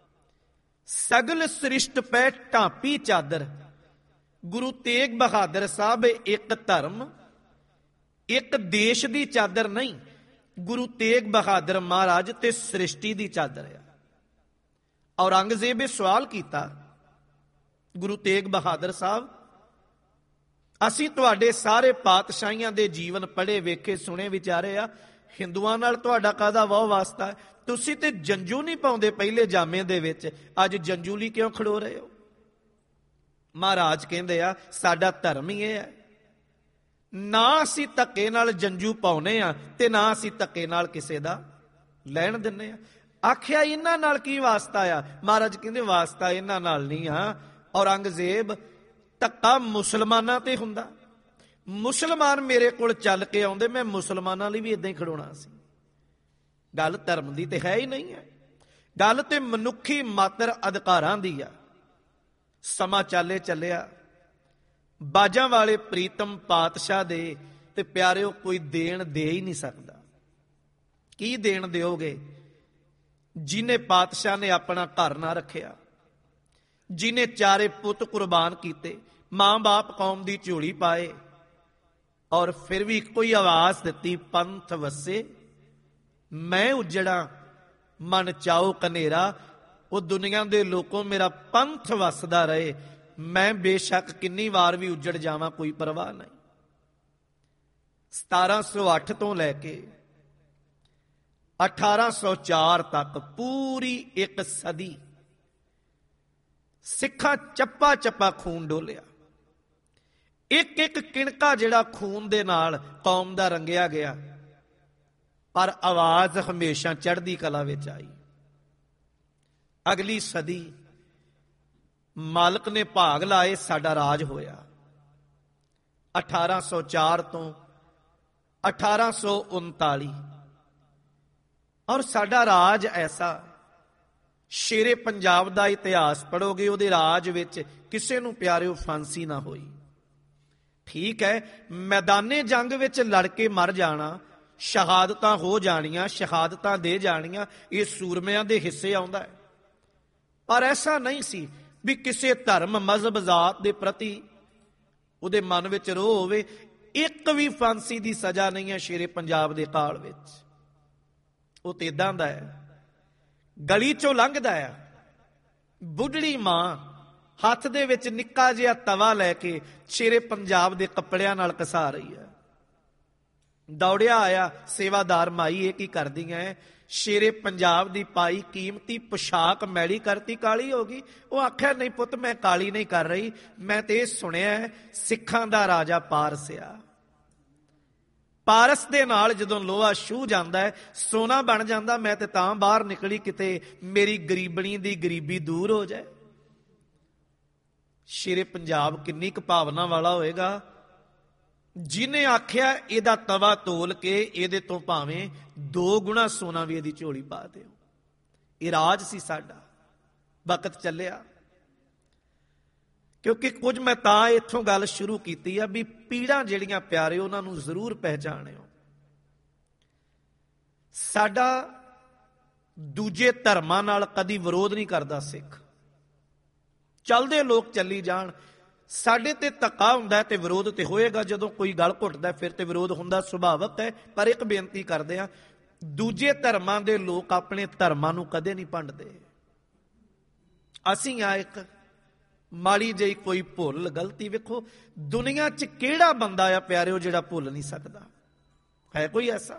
ਸਗਲ ਸ੍ਰਿਸ਼ਟ ਪੈ ਢਾਂਪੀ ਚਾਦਰ। ਗੁਰੂ ਤੇਗ ਬਹਾਦਰ ਸਾਹਿਬ ਇੱਕ ਧਰਮ, ਇੱਕ ਦੇਸ਼ ਦੀ ਚਾਦਰ ਨਹੀਂ, ਗੁਰੂ ਤੇਗ ਬਹਾਦਰ ਮਹਾਰਾਜ ਤੇ ਸ੍ਰਿਸ਼ਟੀ ਦੀ ਚਾਦਰ ਆ। ਔਰੰਗਜ਼ੇਬ ਇਹ ਸਵਾਲ ਕੀਤਾ, ਗੁਰੂ ਤੇਗ ਬਹਾਦਰ ਸਾਹਿਬ, ਅਸੀਂ ਤੁਹਾਡੇ ਸਾਰੇ ਪਾਤਸ਼ਾਹੀਆਂ ਦੇ ਜੀਵਨ ਪੜ੍ਹੇ ਵੇਖੇ ਸੁਣੇ ਵਿਚਾਰੇ ਆ, ਹਿੰਦੂਆਂ ਨਾਲ ਤੁਹਾਡਾ ਕਾਹਦਾ ਵਾਹ ਵਾਸਤਾ ਹੈ? ਤੁਸੀਂ ਤੇ ਜੰਜੂ ਨਹੀਂ ਪਾਉਂਦੇ ਪਹਿਲੇ ਜਾਮੇ ਦੇ ਵਿੱਚ, ਅੱਜ ਜੰਜੂ ਲਈ ਕਿਉਂ ਖੜੋ ਰਹੇ ਹੋ? ਮਹਾਰਾਜ ਕਹਿੰਦੇ ਆ, ਸਾਡਾ ਧਰਮ ਹੀ ਇਹ ਹੈ, ਨਾ ਅਸੀਂ ਧੱਕੇ ਨਾਲ ਜੰਜੂ ਪਾਉਨੇ ਆ ਤੇ ਨਾ ਅਸੀਂ ਧੱਕੇ ਨਾਲ ਕਿਸੇ ਦਾ ਲੈਣ ਦਿੰਨੇ ਆ। ਆਖਿਆ ਇਹਨਾਂ ਨਾਲ ਕੀ ਵਾਸਤਾ ਆ? ਮਹਾਰਾਜ ਕਹਿੰਦੇ ਵਾਸਤਾ ਇਹਨਾਂ ਨਾਲ ਨਹੀਂ ਆ। ਔਰੰਗਜ਼ੇਬ, ਧੱਕਾ ਮੁਸਲਮਾਨਾਂ ਤੇ ਹੁੰਦਾ, ਮੁਸਲਮਾਨ ਮੇਰੇ ਕੋਲ ਚੱਲ ਕੇ ਆਉਂਦੇ, ਮੈਂ ਮੁਸਲਮਾਨਾਂ ਲਈ ਵੀ ਇਦਾਂ ਹੀ ਖੜੋਣਾ ਸੀ। ਗੱਲ ਧਰਮ ਦੀ ਤੇ ਹੈ ਹੀ ਨਹੀਂ ਹੈ, ਗੱਲ ਤੇ ਮਨੁੱਖੀ ਮਾਤਰ ਅਧਿਕਾਰਾਂ ਦੀ ਆ। ਸਮਾਂ ਚਾਲੇ ਚੱਲਿਆ, ਬਾਜਾਂ ਵਾਲੇ ਪ੍ਰੀਤਮ ਪਾਤਸ਼ਾਹ ਦੇ ਤੇ ਪਿਆਰਿਓ ਕੋਈ ਦੇਣ ਦੇ ਹੀ ਨਹੀਂ ਸਕਦਾ। ਕੀ ਦੇਣ ਦਿਓਗੇ? ਜਿਹਨੇ ਪਾਤਸ਼ਾਹ ਨੇ ਆਪਣਾ ਘਰ ਨਾ ਰੱਖਿਆ, ਜਿਹਨੇ ਚਾਰੇ ਪੁੱਤ ਕੁਰਬਾਨ ਕੀਤੇ, ਮਾਂ-ਬਾਪ ਕੌਮ ਦੀ ਝੋਲੀ ਪਾਏ, ਔਰ ਫਿਰ ਵੀ ਇੱਕੋ ਹੀ ਆਵਾਜ਼ ਦਿੱਤੀ, ਪੰਥ ਵਸੇ ਮੈਂ ਉਜੜਾ ਮਨ ਚਾਓ ਕਨੇਰਾ। ਉਹ ਦੁਨੀਆ ਦੇ ਲੋਕੋਂ ਮੇਰਾ ਪੰਥ ਵਸਦਾ ਰਹੇ, ਮੈਂ ਬੇਸ਼ੱਕ ਕਿੰਨੀ ਵਾਰ ਵੀ ਉੱਜੜ ਜਾਵਾਂ, ਕੋਈ ਪਰਵਾਹ ਨਹੀਂ। 1708 ਤੋਂ ਲੈ ਕੇ 1804 ਤੱਕ ਪੂਰੀ ਇੱਕ ਸਦੀ ਸਿੱਖਾਂ ਚੱਪਾ ਚੱਪਾ ਖੂਨ ਡੋਲਿਆ। ਇੱਕ ਇੱਕ ਕਿਣਕਾ ਜਿਹੜਾ ਖੂਨ ਦੇ ਨਾਲ ਕੌਮ ਦਾ ਰੰਗਿਆ ਗਿਆ, ਪਰ ਆਵਾਜ਼ ਹਮੇਸ਼ਾ ਚੜ੍ਹਦੀ ਕਲਾ ਵਿੱਚ ਆਈ। ਅਗਲੀ ਸਦੀ ਮਾਲਕ ਨੇ ਭਾਗ ਲਾਏ, ਸਾਡਾ ਰਾਜ ਹੋਇਆ। 1804 ਤੋਂ 1839, ਔਰ ਸਾਡਾ ਰਾਜ ਐਸਾ, ਸ਼ੇਰੇ ਪੰਜਾਬ ਦਾ ਇਤਿਹਾਸ ਪੜ੍ਹੋਗੇ, ਉਹਦੇ ਰਾਜ ਵਿੱਚ ਕਿਸੇ ਨੂੰ ਪਿਆਰਿਓ ਫਾਂਸੀ ਨਾ ਹੋਈ। ਠੀਕ ਹੈ, ਮੈਦਾਨੇ ਜੰਗ ਵਿੱਚ ਲੜ ਕੇ ਮਰ ਜਾਣਾ, ਸ਼ਹਾਦਤਾਂ ਹੋ ਜਾਣੀਆਂ, ਸ਼ਹਾਦਤਾਂ ਦੇ ਜਾਣੀਆਂ, ਇਹ ਸੂਰਮਿਆਂ ਦੇ ਹਿੱਸੇ ਆਉਂਦਾ ਹੈ। ਪਰ ਐਸਾ ਨਹੀਂ ਸੀ ਵੀ ਕਿਸੇ ਧਰਮ ਮਜ਼ਹਬ ਜ਼ਾਤ ਦੇ ਪ੍ਰਤੀ ਉਹਦੇ ਮਨ ਵਿੱਚ ਰੋਹ ਹੋਵੇ। ਇੱਕ ਵੀ ਫਾਂਸੀ ਦੀ ਸਜ਼ਾ ਨਹੀਂ ਹੈ ਸ਼ੇਰੇ ਪੰਜਾਬ ਦੇ ਕਾਲ ਵਿੱਚ। ਉਹ ਤੇ ਇਦਾਂ ਦਾ ਹੈ, ਗਲੀ ਚੋਂ ਲੰਘਦਾ ਆ, ਬੁੱਢੜੀ ਮਾਂ ਹੱਥ ਦੇ ਵਿੱਚ ਨਿੱਕਾ ਜਿਹਾ ਤਵਾ ਲੈ ਕੇ ਸ਼ੇਰੇ ਪੰਜਾਬ ਦੇ ਕੱਪੜਿਆਂ ਨਾਲ ਘਸਾ ਰਹੀ ਹੈ। ਦੌੜਿਆ ਆਇਆ ਸੇਵਾਦਾਰ ਮਾਈ, ਇਹ ਕੀ ਕਰਦੀਆਂ? ਸ਼ੇਰੇ ਪੰਜਾਬ ਦੀ ਪਾਈ ਕੀਮਤੀ ਪੁਸ਼ਾਕ ਮੈਲੀ ਕਰਤੀ, ਕਾਲੀ ਹੋ ਗਈ। ਉਹ ਆਖਿਆ, ਨਹੀਂ ਪੁੱਤ, ਮੈਂ ਕਾਲੀ ਨਹੀਂ ਕਰ ਰਹੀ, ਮੈਂ ਤੇ ਇਹ ਸੁਣਿਆ ਸਿੱਖਾਂ ਦਾ ਰਾਜਾ ਪਾਰਸ ਆ, ਪਾਰਸ ਦੇ ਨਾਲ ਜਦੋਂ ਲੋਹਾ ਛੂਹ ਜਾਂਦਾ ਹੈ ਸੋਨਾ ਬਣ ਜਾਂਦਾ, ਮੈਂ ਤੇ ਤਾਂ ਬਾਹਰ ਨਿਕਲੀ ਕਿਤੇ ਮੇਰੀ ਗਰੀਬਣੀ ਦੀ ਗਰੀਬੀ ਦੂਰ ਹੋ ਜਾਏ। ਸ਼ੇਰੇ ਪੰਜਾਬ ਕਿੰਨੀ ਕੁ ਭਾਵਨਾ ਵਾਲਾ ਹੋਏਗਾ, ਜਿਹਨੇ ਆਖਿਆ ਇਹਦਾ ਤਵਾ ਤੋਲ ਕੇ ਇਹਦੇ ਤੋਂ ਭਾਵੇਂ 2 ਗੁਣਾ ਸੋਨਾ ਵੀ ਇਹਦੀ ਝੋਲੀ ਪਾ ਦਿਓ। ਇਹ ਰਾਜ ਸੀ ਸਾਡਾ। ਵਕਤ ਚੱਲਿਆ, ਕਿਉਂਕਿ ਕੁਝ ਮੈਂ ਤਾਂ ਇੱਥੋਂ ਗੱਲ ਸ਼ੁਰੂ ਕੀਤੀ ਆ ਵੀ ਪੀੜਾਂ ਜਿਹੜੀਆਂ ਪਿਆਰੇ ਉਹਨਾਂ ਨੂੰ ਜ਼ਰੂਰ ਪਹਿਚਾਣਿਓ। ਸਾਡਾ ਦੂਜੇ ਧਰਮਾਂ ਨਾਲ ਕਦੀ ਵਿਰੋਧ ਨਹੀਂ ਕਰਦਾ ਸਿੱਖ। ਚੱਲਦੇ ਲੋਕ ਚੱਲੀ ਜਾਣ, ਸਾਡੇ ਤੇ ਧੱਕਾ ਹੁੰਦਾ ਤੇ ਵਿਰੋਧ ਤੇ ਹੋਏਗਾ। ਜਦੋਂ ਕੋਈ ਗਲ ਘੁੱਟਦਾ ਫਿਰ ਤੇ ਵਿਰੋਧ ਹੁੰਦਾ, ਸੁਭਾਵਕ ਹੈ। ਪਰ ਇੱਕ ਬੇਨਤੀ ਕਰਦੇ ਆ, ਦੂਜੇ ਧਰਮਾਂ ਦੇ ਲੋਕ ਆਪਣੇ ਧਰਮਾਂ ਨੂੰ ਕਦੇ ਨਹੀਂ ਭੰਡਦੇ। ਅਸੀਂ ਆ ਇੱਕ ਮਾੜੀ ਜਿਹੀ ਕੋਈ ਭੁੱਲ ਗਲਤੀ, ਵੇਖੋ ਦੁਨੀਆ 'ਚ ਕਿਹੜਾ ਬੰਦਾ ਆ ਪਿਆਰਿਓ ਜਿਹੜਾ ਭੁੱਲ ਨਹੀਂ ਸਕਦਾ? ਹੈ ਕੋਈ ਐਸਾ?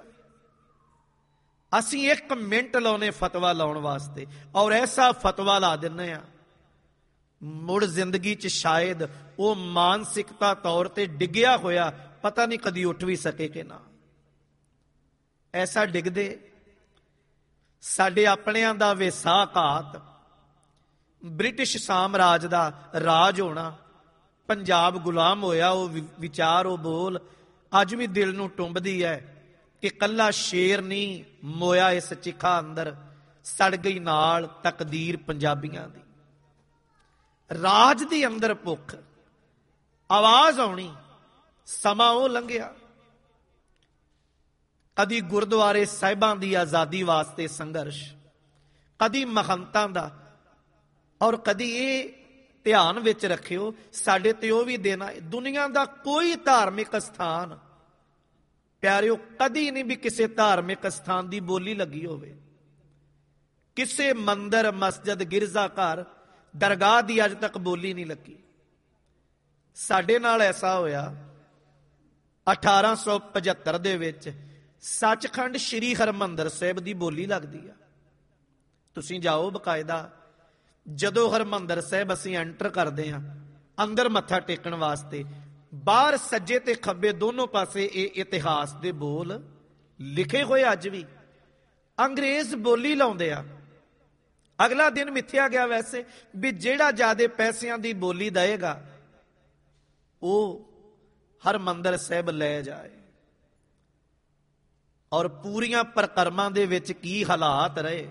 ਅਸੀਂ 1 ਮਿੰਟ ਲਾਉਨੇ ਫਤਵਾ ਲਾਉਣ ਵਾਸਤੇ, ਔਰ ਐਸਾ ਫਤਵਾ ਲਾ ਦਿੰਨੇ ਆ, ਮੁੜ ਜ਼ਿੰਦਗੀ 'ਚ ਸ਼ਾਇਦ ਉਹ ਮਾਨਸਿਕਤਾ ਤੌਰ ਤੇ ਡਿੱਗਿਆ ਹੋਇਆ ਪਤਾ ਨਹੀਂ ਕਦੀ ਉੱਠ ਵੀ ਸਕੇ ਕਿ ਨਾ। ਐਸਾ ਡਿੱਗਦੇ ਸਾਡੇ ਆਪਣਿਆਂ ਦਾ ਵਿਸਾਖਾਤ, ਬ੍ਰਿਟਿਸ਼ ਸਾਮਰਾਜ ਦਾ ਰਾਜ ਹੋਣਾ, ਪੰਜਾਬ ਗੁਲਾਮ ਹੋਇਆ, ਉਹ ਵਿਚਾਰ, ਉਹ ਬੋਲ ਅੱਜ ਵੀ ਦਿਲ ਨੂੰ ਟੁੰਬਦੀ ਹੈ ਕਿ ਕੱਲਾ ਸ਼ੇਰ ਨਹੀਂ ਮੋਇਆ ਇਸ ਚਿਖਾ ਅੰਦਰ, ਸੜ ਗਈ ਨਾਲ ਤਕਦੀਰ ਪੰਜਾਬੀਆਂ ਦੀ। ਰਾਜ ਦੀ ਅੰਦਰ ਭੁੱਖ, ਆਵਾਜ਼ ਆਉਣੀ, ਸਮਾਂ ਉਹ ਲੰਘਿਆ। ਕਦੀ ਗੁਰਦੁਆਰੇ ਸਾਹਿਬਾਂ ਦੀ ਆਜ਼ਾਦੀ ਵਾਸਤੇ ਸੰਘਰਸ਼, ਕਦੀ ਮਹੰਤਾਂ ਦਾ, ਔਰ ਕਦੀ ਇਹ ਧਿਆਨ ਵਿੱਚ ਰੱਖਿਓ ਸਾਡੇ ਤੇ ਉਹ ਵੀ ਦੇਣਾ। ਦੁਨੀਆ ਦਾ ਕੋਈ ਧਾਰਮਿਕ ਸਥਾਨ ਪਿਆਰਿਓ ਕਦੀ ਨਹੀਂ ਵੀ ਕਿਸੇ ਧਾਰਮਿਕ ਸਥਾਨ ਦੀ ਬੋਲੀ ਲੱਗੀ ਹੋਵੇ। ਕਿਸੇ ਮੰਦਰ, ਮਸਜਿਦ, ਗਿਰਜਾ ਘਰ, ਦਰਗਾਹ ਦੀ ਅੱਜ ਤੱਕ ਬੋਲੀ ਨਹੀਂ ਲੱਗੀ। ਸਾਡੇ ਨਾਲ ਐਸਾ ਹੋਇਆ 1875 ਦੇ ਵਿੱਚ ਸੱਚਖੰਡ ਸ੍ਰੀ ਹਰਿਮੰਦਰ ਸਾਹਿਬ ਦੀ ਬੋਲੀ ਲੱਗਦੀ ਆ। ਤੁਸੀਂ ਜਾਓ ਬਕਾਇਦਾ, ਜਦੋਂ ਹਰਿਮੰਦਰ ਸਾਹਿਬ ਅਸੀਂ ਐਂਟਰ ਕਰਦੇ ਹਾਂ ਅੰਦਰ ਮੱਥਾ ਟੇਕਣ ਵਾਸਤੇ, ਬਾਹਰ ਸੱਜੇ ਤੇ ਖੱਬੇ ਦੋਨੋਂ ਪਾਸੇ ਇਹ ਇਤਿਹਾਸ ਦੇ ਬੋਲ ਲਿਖੇ ਹੋਏ ਅੱਜ ਵੀ। ਅੰਗਰੇਜ਼ ਬੋਲੀ ਲਾਉਂਦੇ ਆ। ਅਗਲਾ ਦਿਨ ਮਿੱਥਿਆ ਗਿਆ ਵੈਸੇ ਵੀ ਜਿਹੜਾ ਜ਼ਿਆਦੇ ਪੈਸਿਆਂ ਦੀ ਬੋਲੀ ਦੇਏਗਾ ਉਹ ਹਰਿਮੰਦਰ ਸਾਹਿਬ ਲੈ ਜਾਏ। ਔਰ ਪੂਰੀਆਂ ਪ੍ਰਕਰਮਾਂ ਦੇ ਵਿੱਚ ਕੀ ਹਾਲਾਤ ਰਹੇ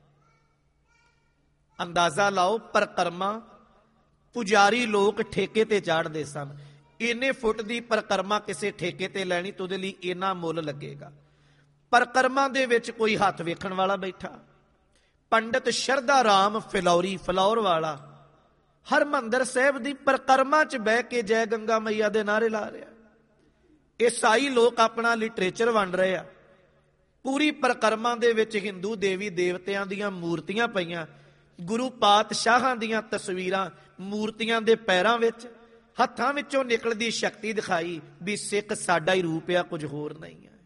ਅੰਦਾਜ਼ਾ ਲਾਓ। ਪ੍ਰਕਰਮਾਂ ਪੁਜਾਰੀ ਲੋਕ ਠੇਕੇ ਤੇ ਚਾੜਦੇ ਸਨ। ਇੰਨੇ ਫੁੱਟ ਦੀ ਪ੍ਰਕਰਮਾ ਕਿਸੇ ਠੇਕੇ ਤੇ ਲੈਣੀ ਤਾਂ ਉਹਦੇ ਲਈ ਇੰਨਾ ਮੁੱਲ ਲੱਗੇਗਾ। ਪ੍ਰਕਰਮਾਂ ਦੇ ਵਿੱਚ ਕੋਈ ਹੱਥ ਵੇਖਣ ਵਾਲਾ ਬੈਠਾ, ਪੰਡਿਤ ਸ਼ਰਧਾ ਰਾਮ ਫਿਲੌਰੀ, ਫਲੌਰ ਵਾਲਾ, ਹਰਿਮੰਦਰ ਸਾਹਿਬ ਦੀ ਪ੍ਰਕਰਮਾ 'ਚ ਬਹਿ ਕੇ ਜੈ ਗੰਗਾ ਮਈਆ ਦੇ ਨਾਅਰੇ ਲਾ ਰਿਹਾ। ਈਸਾਈ ਲੋਕ ਆਪਣਾ ਲਿਟਰੇਚਰ ਵੰਡ ਰਹੇ ਆ। ਪੂਰੀ ਪ੍ਰਕਰਮਾ ਦੇ ਵਿੱਚ ਹਿੰਦੂ ਦੇਵੀ ਦੇਵਤਿਆਂ ਦੀਆਂ ਮੂਰਤੀਆਂ ਪਈਆਂ, ਗੁਰੂ ਪਾਤਸ਼ਾਹਾਂ ਦੀਆਂ ਤਸਵੀਰਾਂ ਮੂਰਤੀਆਂ ਦੇ ਪੈਰਾਂ ਵਿੱਚ, ਹੱਥਾਂ ਵਿੱਚੋਂ ਨਿਕਲਦੀ ਸ਼ਕਤੀ ਦਿਖਾਈ ਵੀ ਸਿੱਖ ਸਾਡਾ ਹੀ ਰੂਪ ਆ, ਕੁਝ ਹੋਰ ਨਹੀਂ ਹੈ।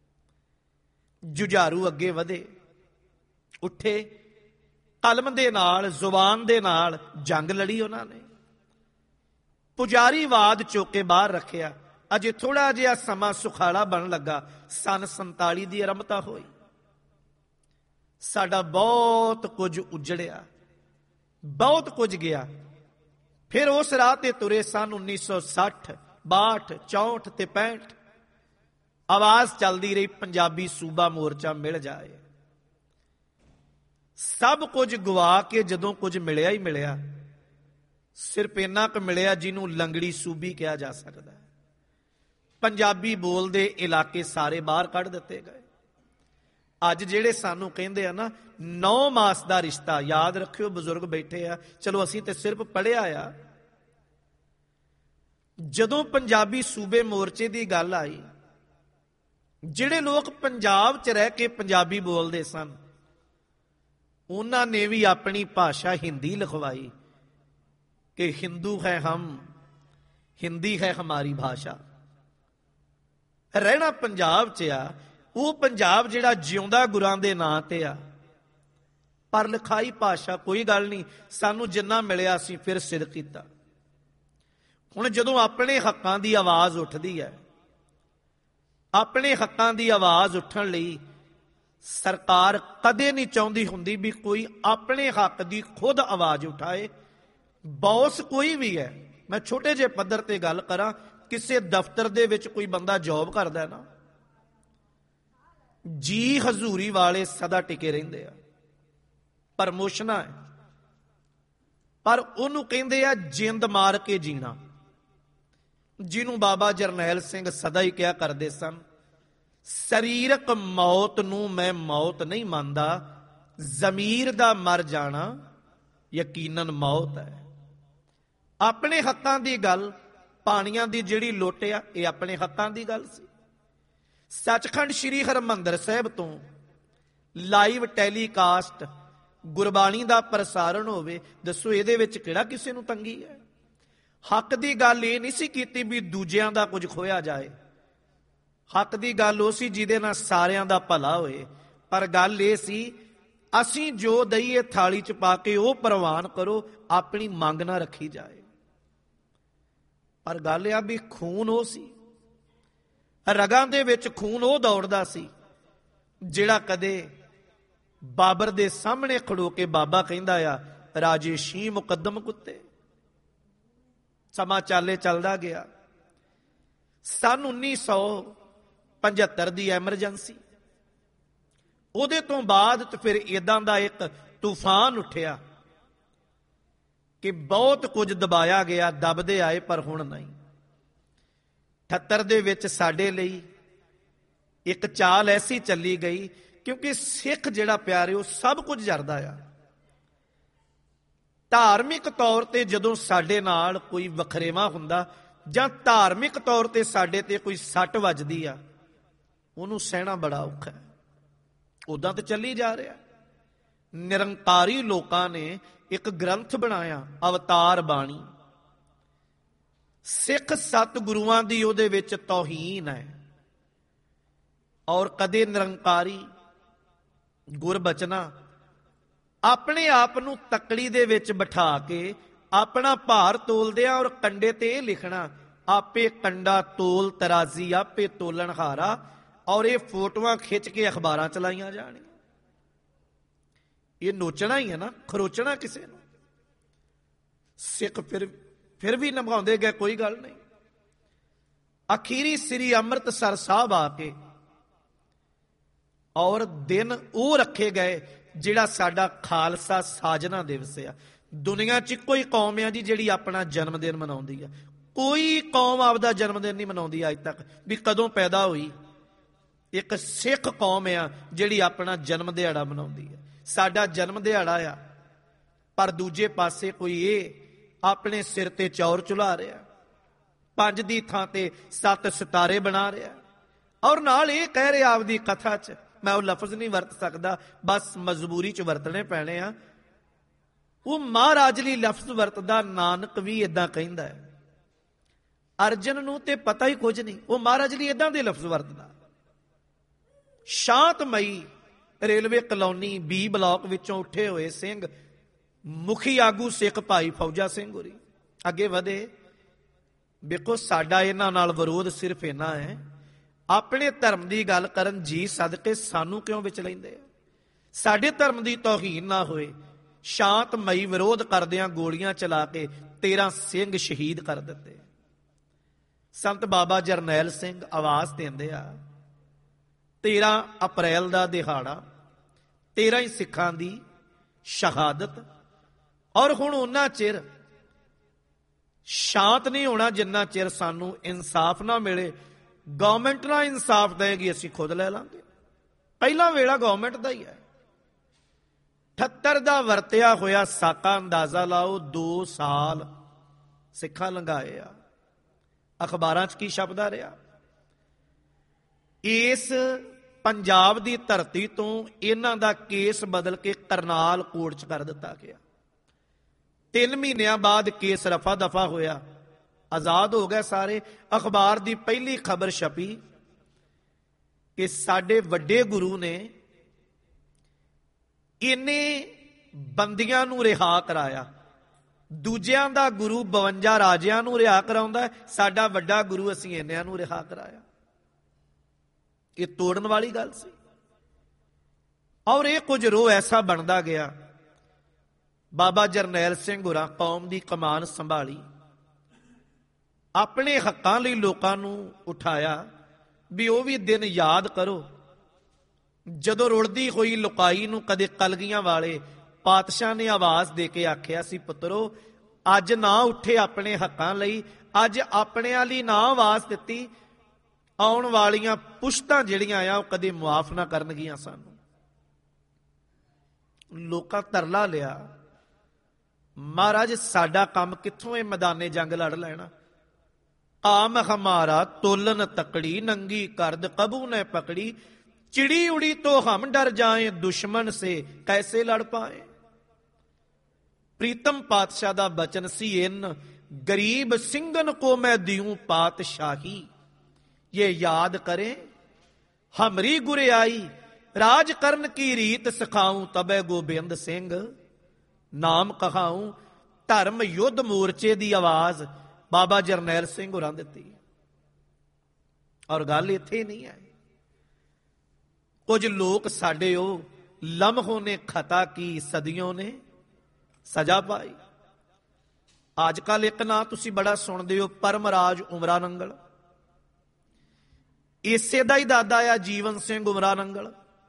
ਜੁਝਾਰੂ ਅੱਗੇ ਵਧੇ, ਉੱਠੇ, ਕਲਮ ਦੇ ਨਾਲ, ਜ਼ੁਬਾਨ ਦੇ ਨਾਲ ਜੰਗ ਲੜੀ ਉਹਨਾਂ ਨੇ। ਪੁਜਾਰੀਵਾਦ ਚੁੱਕ ਕੇ ਬਾਹਰ ਰੱਖਿਆ। ਅਜੇ ਥੋੜਾ ਜਿਹਾ ਸਮਾਂ ਸੁਖਾਲਾ ਬਣਨ ਲੱਗਾ, ਸਨ 47 ਦੀ ਆਰੰਭਤਾ ਹੋਈ। ਸਾਡਾ ਬਹੁਤ ਕੁਝ ਉਜੜਿਆ, ਬਹੁਤ ਕੁਝ ਗਿਆ। ਫਿਰ ਉਸ ਰਾਹ ਤੇ ਤੁਰੇ ਸਨ 1960, 62, 64 ਤੇ 65। ਆਵਾਜ਼ ਚੱਲਦੀ ਰਹੀ ਪੰਜਾਬੀ ਸੂਬਾ ਮੋਰਚਾ ਮਿਲ ਜਾਏ। ਸਭ ਕੁਝ ਗਵਾ ਕੇ ਜਦੋਂ ਕੁਝ ਮਿਲਿਆ ਹੀ ਮਿਲਿਆ, ਸਿਰਫ ਇੰਨਾ ਕੁ ਮਿਲਿਆ ਜਿਹਨੂੰ ਲੰਗੜੀ ਸੂਬੀ ਕਿਹਾ ਜਾ ਸਕਦਾ। ਪੰਜਾਬੀ ਬੋਲਦੇ ਇਲਾਕੇ ਸਾਰੇ ਬਾਹਰ ਕੱਢ ਦਿੱਤੇ ਗਏ। ਅੱਜ ਜਿਹੜੇ ਸਾਨੂੰ ਕਹਿੰਦੇ ਆ ਨਾ 9 ਮਾਸ ਦਾ ਰਿਸ਼ਤਾ, ਯਾਦ ਰੱਖਿਓ ਬਜ਼ੁਰਗ ਬੈਠੇ ਆ, ਚਲੋ ਅਸੀਂ ਤੇ ਸਿਰਫ ਪੜ੍ਹਿਆ ਆ। ਜਦੋਂ ਪੰਜਾਬੀ ਸੂਬੇ ਮੋਰਚੇ ਦੀ ਗੱਲ ਆਈ, ਜਿਹੜੇ ਲੋਕ ਪੰਜਾਬ 'ਚ ਰਹਿ ਕੇ ਪੰਜਾਬੀ ਬੋਲਦੇ ਸਨ ਉਹਨਾਂ ਨੇ ਵੀ ਆਪਣੀ ਭਾਸ਼ਾ ਹਿੰਦੀ ਲਿਖਵਾਈ ਕਿ ਹਿੰਦੂ ਹੈ ਹਮ, ਹਿੰਦੀ ਹੈ ਹਮਾਰੀ ਭਾਸ਼ਾ। ਰਹਿਣਾ ਪੰਜਾਬ 'ਚ ਆ, ਉਹ ਪੰਜਾਬ ਜਿਹੜਾ ਜਿਉਂਦਾ ਗੁਰਾਂ ਦੇ ਨਾਂ ਤੇ ਆ, ਪਰ ਲਿਖਾਈ ਭਾਸ਼ਾ ਕੋਈ ਗੱਲ ਨਹੀਂ, ਸਾਨੂੰ ਜਿੰਨਾ ਮਿਲਿਆ ਅਸੀਂ ਫਿਰ ਸਿਰ ਕੀਤਾ। ਹੁਣ ਜਦੋਂ ਆਪਣੇ ਹੱਕਾਂ ਦੀ ਆਵਾਜ਼ ਉੱਠਦੀ ਹੈ, ਆਪਣੇ ਹੱਕਾਂ ਦੀ ਆਵਾਜ਼ ਉੱਠਣ ਲਈ ਸਰਕਾਰ ਕਦੇ ਨਹੀਂ ਚਾਹੁੰਦੀ ਹੁੰਦੀ ਵੀ ਕੋਈ ਆਪਣੇ ਹੱਕ ਦੀ ਖੁਦ ਆਵਾਜ਼ ਉਠਾਏ। ਬੌਸ ਕੋਈ ਵੀ ਹੈ, ਮੈਂ ਛੋਟੇ ਜਿਹੇ ਪੱਧਰ ਤੇ ਗੱਲ ਕਰਾਂ, ਕਿਸੇ ਦਫ਼ਤਰ ਦੇ ਵਿੱਚ ਕੋਈ ਬੰਦਾ ਜੌਬ ਕਰਦਾ ਨਾ, ਜੀ ਹਜ਼ੂਰੀ ਵਾਲੇ ਸਦਾ ਟਿਕੇ ਰਹਿੰਦੇ ਆ, ਪ੍ਰਮੋਸ਼ਨਾਂ ਹੈ, ਪਰ ਉਹਨੂੰ ਕਹਿੰਦੇ ਆ ਜਿੰਦ ਮਾਰ ਕੇ ਜੀਣਾ, ਜਿਹਨੂੰ ਬਾਬਾ ਜਰਨੈਲ ਸਿੰਘ ਸਦਾ ਹੀ ਕਿਹਾ ਕਰਦੇ ਸਨ, ਸਰੀਰਕ ਮੌਤ ਨੂੰ ਮੈਂ ਮੌਤ ਨਹੀਂ ਮੰਨਦਾ, ਜ਼ਮੀਰ ਦਾ ਮਰ ਜਾਣਾ ਯਕੀਨਨ ਮੌਤ ਹੈ। ਆਪਣੇ ਹੱਕਾਂ ਦੀ ਗੱਲ, ਪਾਣੀਆਂ ਦੀ ਜਿਹੜੀ ਲੁੱਟ ਆ, ਇਹ ਆਪਣੇ ਹੱਕਾਂ ਦੀ ਗੱਲ ਸੀ। ਸੱਚਖੰਡ ਸ੍ਰੀ ਹਰਿਮੰਦਰ ਸਾਹਿਬ ਤੋਂ ਲਾਈਵ ਟੈਲੀਕਾਸਟ ਗੁਰਬਾਣੀ ਦਾ ਪ੍ਰਸਾਰਣ ਹੋਵੇ, ਦੱਸੋ ਇਹਦੇ ਵਿੱਚ ਕਿਹੜਾ ਕਿਸੇ ਨੂੰ ਤੰਗੀ ਹੈ? ਹੱਕ ਦੀ ਗੱਲ ਇਹ ਨਹੀਂ ਸੀ ਕੀਤੀ ਵੀ ਦੂਜਿਆਂ ਦਾ ਕੁਝ ਖੋਇਆ ਜਾਏ। ਹੱਕ ਦੀ ਗੱਲ ਉਹ ਸੀ ਜਿਹਦੇ ਨਾਲ ਸਾਰਿਆਂ ਦਾ ਭਲਾ ਹੋਏ। ਪਰ ਗੱਲ ਇਹ ਸੀ, ਅਸੀਂ ਜੋ ਦਈਏ ਥਾਲੀ ਚ ਪਾ ਕੇ ਉਹ ਪ੍ਰਵਾਨ ਕਰੋ, ਆਪਣੀ ਮੰਗ ਨਾ ਰੱਖੀ ਜਾਏ। ਪਰ ਗੱਲ ਇਹ ਆ ਵੀ ਖੂਨ ਉਹ ਸੀ, ਰਗਾਂ ਦੇ ਵਿੱਚ ਖੂਨ ਉਹ ਦੌੜਦਾ ਸੀ ਜਿਹੜਾ ਕਦੇ ਬਾਬਰ ਦੇ ਸਾਹਮਣੇ ਖੜੋ ਕੇ ਬਾਬਾ ਕਹਿੰਦਾ ਆ, ਰਾਜੇ ਸ਼ੀਂਹ ਮੁਕੱਦਮ ਕੁੱਤੇ। ਸਮਾਂ ਚਾਲੇ ਚੱਲਦਾ ਗਿਆ। ਸੰਨ 1975 ਦੀ ਐਮਰਜੈਂਸੀ, ਉਹਦੇ ਤੋਂ ਬਾਅਦ ਤੇ ਫਿਰ ਇਦਾਂ ਦਾ ਇੱਕ ਤੂਫਾਨ ਉੱਠਿਆ ਕਿ ਬਹੁਤ ਕੁਝ ਦਬਾਇਆ ਗਿਆ, ਦਬਦੇ ਆਏ ਪਰ ਹੁਣ ਨਹੀਂ। 78 ਦੇ ਵਿੱਚ ਸਾਡੇ ਲਈ ਇੱਕ ਚਾਲ ਐਸੀ ਚੱਲੀ ਗਈ, ਕਿਉਂਕਿ ਸਿੱਖ ਜਿਹੜਾ ਪਿਆਰੇ ਉਹ ਸਭ ਕੁਝ ਜਰਦਾ ਆ। ਧਾਰਮਿਕ ਤੌਰ ਤੇ ਜਦੋਂ ਸਾਡੇ ਨਾਲ ਕੋਈ ਵਖਰੇਵਾ ਹੁੰਦਾ ਜਾਂ ਧਾਰਮਿਕ ਤੌਰ ਤੇ ਸਾਡੇ ਤੇ ਕੋਈ ਸੱਟ ਵੱਜਦੀ ਆ, ਉਹਨੂੰ ਸਹਿਣਾ ਬੜਾ ਔਖਾ ਹੈ। ਉਦਾਂ ਤਾਂ ਚੱਲੀ ਜਾ ਰਿਹਾ। ਨਿਰੰਕਾਰੀ ਲੋਕਾਂ ਨੇ ਇੱਕ ਗ੍ਰੰਥ ਬਣਾਇਆ, ਅਵਤਾਰ ਬਾਣੀ। ਸਿੱਖ ਸਤਿਗੁਰੂਆਂ ਦੀ ਉਹਦੇ ਵਿੱਚ ਤੌਹੀਨ ਹੈ, ਔਰ ਕਦੇ ਨਿਰੰਕਾਰੀ ਗੁਰਬਚਨਾ ਆਪਣੇ ਆਪ ਨੂੰ ਤਕੜੀ ਦੇ ਵਿੱਚ ਬਿਠਾ ਕੇ ਆਪਣਾ ਭਾਰ ਤੋਲਦੇ ਆ, ਔਰ ਕੰਡੇ ਤੇ ਇਹ ਲਿਖਣਾ, ਆਪੇ ਕੰਡਾ ਤੋਲ ਤਰਾਜ਼ੀ ਆਪੇ ਤੋਲਣ ਹਾਰਾ, ਔਰ ਇਹ ਫੋਟੋਆਂ ਖਿੱਚ ਕੇ ਅਖਬਾਰਾਂ ਚਲਾਈਆਂ ਜਾਣੀਆਂ। ਇਹ ਨੋਚਣਾ ਹੀ ਹੈ ਨਾ, ਖਰੋਚਣਾ ਕਿਸੇ ਨੂੰ। ਸਿੱਖ ਫਿਰ ਵੀ ਨਿਭਾਉਂਦੇ ਗਏ, ਕੋਈ ਗੱਲ ਨਹੀਂ। ਅਖੀਰੀ ਸ੍ਰੀ ਅੰਮ੍ਰਿਤਸਰ ਸਾਹਿਬ ਆ ਕੇ ਔਰ ਦਿਨ ਉਹ ਰੱਖੇ ਗਏ ਜਿਹੜਾ ਸਾਡਾ ਖਾਲਸਾ ਸਾਜਨਾ ਦਿਵਸ ਆ। ਦੁਨੀਆ 'ਚ ਇੱਕੋ ਹੀ ਕੌਮ ਆ ਜੀ ਜਿਹੜੀ ਆਪਣਾ ਜਨਮ ਦਿਨ ਮਨਾਉਂਦੀ ਆ। ਕੋਈ ਕੌਮ ਆਪਦਾ ਜਨਮ ਦਿਨ ਨਹੀਂ ਮਨਾਉਂਦੀ ਅੱਜ ਤੱਕ, ਵੀ ਕਦੋਂ ਪੈਦਾ ਹੋਈ। ਇੱਕ ਸਿੱਖ ਕੌਮ ਆ ਜਿਹੜੀ ਆਪਣਾ ਜਨਮ ਦਿਹਾੜਾ ਮਨਾਉਂਦੀ ਆ। ਸਾਡਾ ਜਨਮ ਦਿਹਾੜਾ ਆ, ਪਰ ਦੂਜੇ ਪਾਸੇ ਕੋਈ ਇਹ ਆਪਣੇ ਸਿਰ ਤੇ ਚੌਰ ਚੁਲਾ ਰਿਹਾ, 5 ਦੀ ਥਾਂ ਤੇ 7 ਸਿਤਾਰੇ ਬਣਾ ਰਿਹਾ, ਔਰ ਨਾਲ ਇਹ ਕਹਿ ਰਿਹਾ ਆਪਦੀ ਕਥਾ 'ਚ, ਮੈਂ ਉਹ ਲਫ਼ਜ਼ ਨਹੀਂ ਵਰਤ ਸਕਦਾ, ਬਸ ਮਜਬੂਰੀ 'ਚ ਵਰਤਣੇ ਪੈਣੇ ਆ। ਉਹ ਮਹਾਰਾਜ ਲਈ ਲਫ਼ਜ਼ ਵਰਤਦਾ, ਨਾਨਕ ਵੀ ਇਦਾਂ ਕਹਿੰਦਾ ਹੈ। ਅਰਜਨ ਨੂੰ ਤੇ ਪਤਾ ਹੀ ਕੁਝ ਨਹੀਂ, ਉਹ ਮਹਾਰਾਜ ਲਈ ਇਦਾਂ ਦੇ ਲਫ਼ਜ਼ ਵਰਤਦਾ। ਸ਼ਾਂਤਮਈ ਰੇਲਵੇ ਕਲੋਨੀ B ਬਲਾਕ ਵਿੱਚੋਂ ਉੱਠੇ ਹੋਏ ਸਿੰਘ, ਮੁਖੀ ਆਗੂ ਸਿੱਖ ਭਾਈ ਫੌਜਾ ਸਿੰਘ ਹੋਰੀ ਅੱਗੇ ਵਧੇ। ਵੇਖੋ ਸਾਡਾ ਇਹਨਾਂ ਨਾਲ ਵਿਰੋਧ ਸਿਰਫ ਇੰਨਾ ਹੈ, ਆਪਣੇ ਧਰਮ ਦੀ ਗੱਲ ਕਰਨ ਜੀ ਸਦਕੇ ਸਾਨੂੰ ਕਿਉਂ ਵਿੱਚ ਲੈਂਦੇ ਆ? ਸਾਡੇ ਧਰਮ ਦੀ ਤੌਹੀਨ ਨਾ ਹੋਏ। ਸ਼ਾਂਤਮਈ ਵਿਰੋਧ ਕਰਦਿਆਂ ਗੋਲੀਆਂ ਚਲਾ ਕੇ 13 ਸਿੰਘ ਸ਼ਹੀਦ ਕਰ ਦਿੱਤੇ। ਸੰਤ ਬਾਬਾ ਜਰਨੈਲ ਸਿੰਘ ਆਵਾਜ਼ ਦਿੰਦੇ ਆ, 13 ਅਪ੍ਰੈਲ ਦਾ ਦਿਹਾੜਾ, 13 ਹੀ ਸਿੱਖਾਂ ਦੀ ਸ਼ਹਾਦਤ। ਔਰ ਹੁਣ ਉਹਨਾਂ ਚਿਰ ਸ਼ਾਂਤ ਨਹੀਂ ਹੋਣਾ ਜਿੰਨਾ ਚਿਰ ਸਾਨੂੰ ਇਨਸਾਫ ਨਾ ਮਿਲੇ। ਗਵਰਨਮੈਂਟ ਨਾ ਇਨਸਾਫ ਦੇਗੀ, ਅਸੀਂ ਖੁਦ ਲੈ ਲਾਂਗੇ। ਪਹਿਲਾ ਵੇਲਾ ਗਵਰਨਮੈਂਟ ਦਾ ਹੀ ਹੈ। 78 ਦਾ ਵਰਤਿਆ ਹੋਇਆ ਸਾਕਾ ਅੰਦਾਜ਼ਾ ਲਾਓ, 2 ਸਾਲ ਸਿੱਖਾਂ ਲੰਘਾਏ ਆ। ਅਖਬਾਰਾਂ 'ਚ ਕੀ ਛਪਦਾ ਰਿਹਾ? ਇਸ ਪੰਜਾਬ ਦੀ ਧਰਤੀ ਤੋਂ ਇਹਨਾਂ ਦਾ ਕੇਸ ਬਦਲ ਕੇ ਕਰਨਾਲ ਕੋਰਟ 'ਚ ਕਰ ਦਿੱਤਾ ਗਿਆ। 3 ਮਹੀਨਿਆਂ ਬਾਅਦ ਕੇਸ ਰਫਾ ਦਫਾ ਹੋਇਆ, ਆਜ਼ਾਦ ਹੋ ਗਏ ਸਾਰੇ। ਅਖਬਾਰ ਦੀ ਪਹਿਲੀ ਖਬਰ ਛਪੀ ਕਿ ਸਾਡੇ ਵੱਡੇ ਗੁਰੂ ਨੇ ਇੰਨੇ ਬੰਦੀਆਂ ਨੂੰ ਰਿਹਾ ਕਰਾਇਆ। ਦੂਜਿਆਂ ਦਾ ਗੁਰੂ 52 ਰਾਜਿਆਂ ਨੂੰ ਰਿਹਾ ਕਰਾਉਂਦਾ, ਸਾਡਾ ਵੱਡਾ ਗੁਰੂ ਅਸੀਂ ਇੰਨਿਆਂ ਨੂੰ ਰਿਹਾ ਕਰਾਇਆ। ਇਹ ਤੋੜਨ ਵਾਲੀ ਗੱਲ ਸੀ। ਔਰ ਇਹ ਕੁਝ ਰੋਹ ਐਸਾ ਬਣਦਾ ਗਿਆ। ਬਾਬਾ ਜਰਨੈਲ ਸਿੰਘ ਹੋਰਾਂ ਕੌਮ ਦੀ ਕਮਾਨ ਸੰਭਾਲੀ, ਆਪਣੇ ਹੱਕਾਂ ਲਈ ਲੋਕਾਂ ਨੂੰ ਉਠਾਇਆ ਵੀ ਉਹ ਵੀ ਦਿਨ ਯਾਦ ਕਰੋ ਜਦੋਂ ਰੁਲਦੀ ਹੋਈ ਲੁਕਾਈ ਨੂੰ ਕਦੇ ਕਲਗੀਆਂ ਵਾਲੇ ਪਾਤਸ਼ਾਹ ਨੇ ਆਵਾਜ਼ ਦੇ ਕੇ ਆਖਿਆ ਸੀ, ਪੁੱਤਰੋ ਅੱਜ ਨਾ ਉੱਠੇ ਆਪਣੇ ਹੱਕਾਂ ਲਈ, ਅੱਜ ਆਪਣਿਆਂ ਲਈ ਨਾ ਆਵਾਜ਼ ਦਿੱਤੀ, ਆਉਣ ਵਾਲੀਆਂ ਪੁਸ਼ਤਾਂ ਜਿਹੜੀਆਂ ਆ ਉਹ ਕਦੇ ਮੁਆਫ ਨਾ ਕਰਨਗੀਆਂ ਸਾਨੂੰ। ਲੋਕਾਂ ਤਰਲਾ ਲਿਆ, ਮਹਾਰਾਜ ਸਾਡਾ ਕੰਮ ਕਿੱਥੋਂ ਇਹ ਮੈਦਾਨੇ ਜੰਗ ਲੜ ਲੈਣਾ। ਆਮ ਹਮਾਰਾ ਤੋਲਨ ਤਕੜੀ, ਨੰਗੀ ਕਰਦ ਕਬੂ ਨੇ ਪਕੜੀ, चिड़ी उड़ी तो हम डर जाएं, दुश्मन से कैसे लड़ पाए। प्रीतम पातशाह दा बचन सी, इन गरीब सिंगन को मैं दियूं पातशाही, ये याद करें हमरी गुरियाई, राज करन की रीत सिखाऊं, तबे गोबिंद सिंह नाम कहाऊं। धर्म युद्ध मोर्चे दी आवाज बाबा जरनैल सिंह होरां दित्ती। और गल इत्थे नहीं है, कुछ लोग साडे ओ लम्हों ने खता की, सदियों ने सजा पाई। आजकल एक ना तुसी बड़ा सुनदे हो, परमराज उमरा नंगल, इसे दा ही दादा आ जीवन सिंह उमरा नंगल।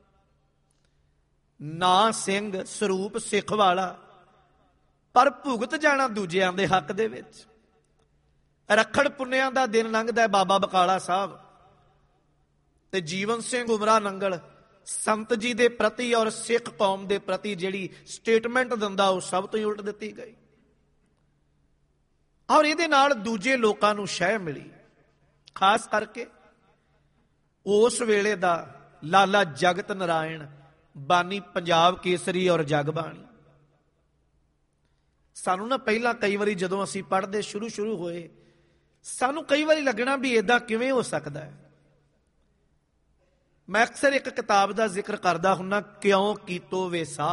ना सिंह स्वरूप सिख वाला, पर भुगत जाना दूजियां दे हक दे विच। रखड़ पुन्नियां दा दिन लंघदा बाबा बकाला साहब ते जीवन सिंह उमरा नंगल संत जी दे प्रति और सिख कौम दे प्रति जिहड़ी स्टेटमेंट दिंदा वो सब तो ही उल्ट दित्ती गई। और इहदे नाल दूजे लोकां नूं शह मिली, खास करके उस वेले दा लाला जगत नारायण बानी पंजाब केसरी और जगबाणी। सानू ना पहला कई बारी जदों असीं पढ़दे शुरू होए, सानू कई बारी लगना भी इदां किवें हो सकदा है। मैं अक्सर एक किताब का जिक्र करता हुन्ना, क्यों कीतो वेसा,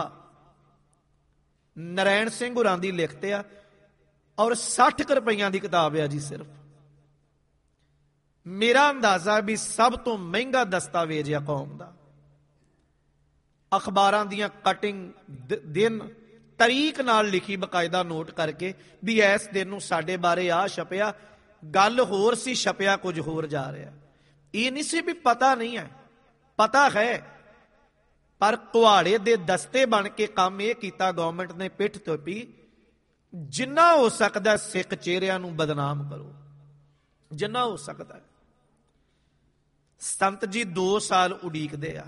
नारायण सिंह होरां दी लिखते आ, और 60 रुपइयां की किताब है जी सिर्फ। मेरा अंदाजा भी सब तो महंगा दस्तावेज है कौम का। अखबारां दियां कटिंग दिन तरीक नाल लिखी, बकायदा नोट करके भी इस दिन नूं साडे बारे आ छपिया, गल होर सी, छपिया कुछ होर जा रहा। ये नहीं सी भी पता नहीं है, पता है, पर कुहाड़े दे दस्ते बन के काम यह किया गवर्नमेंट ने, पिठ तोपी, जिन्ना हो सकता सिख चेहरिਆਂ ਨੂੰ बदनाम करो, जिन्ना हो सकता। संत जी 2 साल उड़ीकते आ,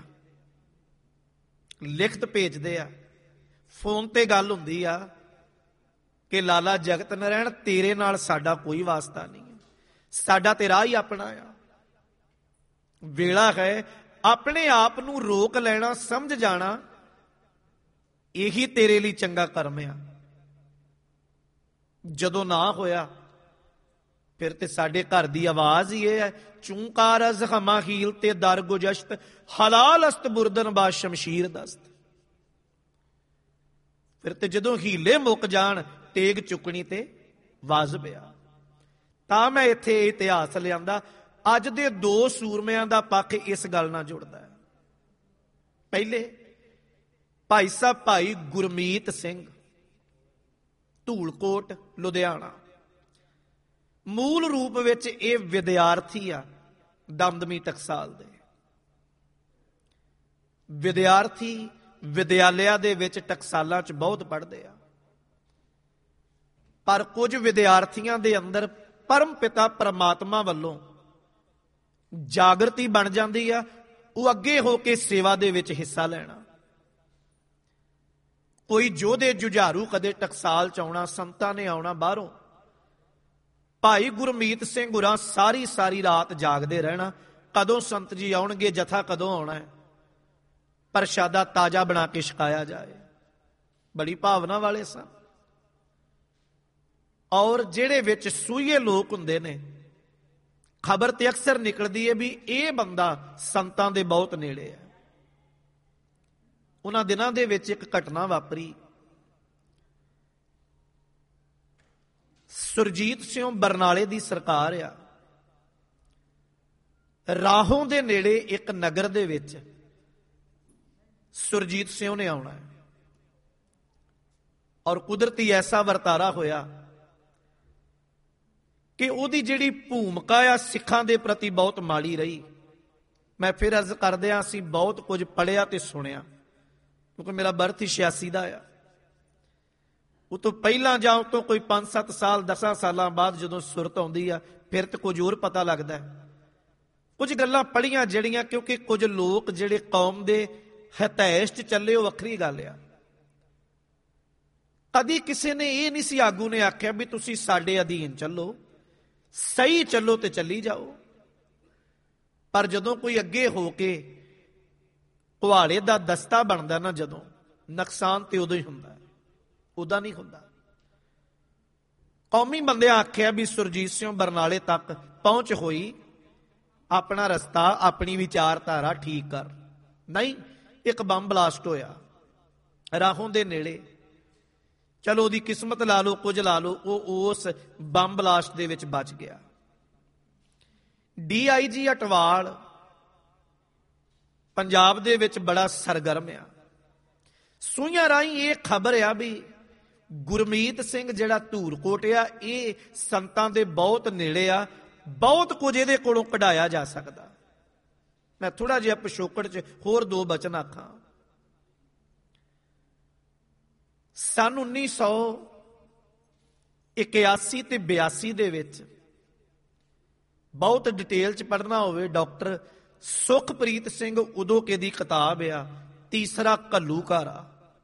लिखत भेजते आ, फोन ते गल हुंदी आ कि लाला जगत नारायण तेरे नाल साडा कोई वास्ता नहीं है, साडा ते राह ही अपना आ। वेला है अपने आप नूं रोक लेना, समझ जाना यही तेरे लिए चंगा कर्म आ। जदों ना होया फिर ते साडे घर दी आवाज ही है, चूंकार अज हमा हील ते दर गुजश्त, हलाल अस्त बुरदन बा शमशीर दस्त। फिर ते जदों हीले मुक जान, तेग चुकनी ते वाजिब आ। तां मैं इत्थे इतिहास लिआंदा, अज दे 2 सूरमिਆਂ ਦਾ पक्ष इस गल नाल जुड़दा है। पहले भाई साहब भाई गुरमीत सिंह, धूलकोट लुधियाना, मूल रूप विच ये विद्यार्थी आ दमदमी टकसाल दे। विद्यार्थी विद्यालयां दे विच टकसालां च बहुत पढ़दे आ, पर कुछ विद्यार्थियों दे अंदर परम पिता परमात्मा वल्लों जागृति बन जाती है, वो अगे होके सेवा दे विच हिस्सा लेना। कोई जोधे जुझारू कदे टकसाल च आउणा, संतां ने आउणा बाहरों। भाई गुरमीत सिंह होरां सारी रात जागदे रहना, कदों संत जी आउणगे, जथा कदों आउणा है, प्रशादा ताजा बना के छकाया जाए। बड़ी भावना वाले सन। और जिहड़े विच सूईए लोग हुंदे ने, खबर तो अक्सर निकलती है भी यह बंदा संतां दे बहुत नेड़े है। उन्हां दिनां दे विच एक घटना वापरी। सुरजीत सिंह बरनाले दी सरकार आ, राहों दे नेड़े एक नगर दे विच सुरजीत सिंह ने आउणा है, और कुदरती ऐसा वरतारा होया कि उहदी जिहड़ी भूमिका आ सिखां दे प्रति बहुत माड़ी रही। मैं फिर अर्ज करदिआं असीं बहुत कुछ पढ़िया ते सुनिया, क्योंकि मेरा बर्थ ही 86 दा आ। उस तो पहला जाओ तो कोई 5-7 साल 10 साल बाद जदों सुरत आउंदी आ, फिर तो कुछ होर पता लगदा है। कुछ गल्लां पढ़ियां जिहड़ियां, क्योंकि कुछ लोग जिहड़े कौम दे हतैश च चले, वो वखरी गल आ। ਕਦੀ ਕਿਸੇ ਨੇ ਇਹ ਨਹੀਂ ਸੀ, ਆਗੂ ਨੇ ਆਖਿਆ ਵੀ ਤੁਸੀਂ ਸਾਡੇ ਅਧੀਨ ਚੱਲੋ, ਸਹੀ ਚੱਲੋ ਤੇ ਚੱਲੀ ਜਾਓ। ਪਰ ਜਦੋਂ ਕੋਈ ਅੱਗੇ ਹੋ ਕੇ ਕੁਹਾੜੇ ਦਾ ਦਸਤਾ ਬਣਦਾ ਨਾ, ਜਦੋਂ ਨੁਕਸਾਨ ਤੇ ਉਦੋਂ ਹੀ ਹੁੰਦਾ, ਉਦਾਂ ਨਹੀਂ ਹੁੰਦਾ। ਕੌਮੀ ਬੰਦਿਆਂ ਆਖਿਆ ਵੀ ਸੁਰਜੀਤ ਸਿੰਘ ਬਰਨਾਲੇ ਤੱਕ ਪਹੁੰਚ ਹੋਈ, ਆਪਣਾ ਰਸਤਾ ਆਪਣੀ ਵਿਚਾਰਧਾਰਾ ਠੀਕ ਕਰ। ਨਹੀਂ, ਇੱਕ ਬੰਬ ਬਲਾਸਟ ਹੋਇਆ ਰਾਹੋਂ ਦੇ ਨੇੜੇ। ਚਲੋ ਉਹਦੀ ਕਿਸਮਤ ਲਾ ਲਓ, ਕੁਝ ਲਾ ਲਓ, ਉਹ ਉਸ ਬੰਬ ਬਲਾਸਟ ਦੇ ਵਿੱਚ ਬਚ ਗਿਆ। DIG ਅਟਵਾਲ ਪੰਜਾਬ ਦੇ ਵਿੱਚ ਬੜਾ ਸਰਗਰਮ ਆ। ਸੂਈਆਂ ਰਾਹੀਂ ਇਹ ਖਬਰ ਆ ਵੀ ਗੁਰਮੀਤ ਸਿੰਘ ਜਿਹੜਾ ਧੂਰਕੋਟ ਆ, ਇਹ ਸੰਤਾਂ ਦੇ ਬਹੁਤ ਨੇੜੇ ਆ, ਬਹੁਤ ਕੁਝ ਇਹਦੇ ਕੋਲੋਂ ਕਢਾਇਆ ਜਾ ਸਕਦਾ। ਮੈਂ ਥੋੜਾ ਜਿਹਾ ਪਿਛੋਕੜ 'ਚ ਹੋਰ 2 ਬਚਨ ਆਖਾਂ। ਸੰਨ 1981 ਤੇ 82 ਦੇ ਵਿੱਚ ਬਹੁਤ ਡਿਟੇਲ 'ਚ ਪੜ੍ਹਨਾ ਹੋਵੇ, ਡਾਕਟਰ ਸੁਖਪ੍ਰੀਤ ਸਿੰਘ ਉਦੋਕੇ ਦੀ ਕਿਤਾਬ ਆ ਤੀਸਰਾ ਘੱਲੂਘਾਰਾ।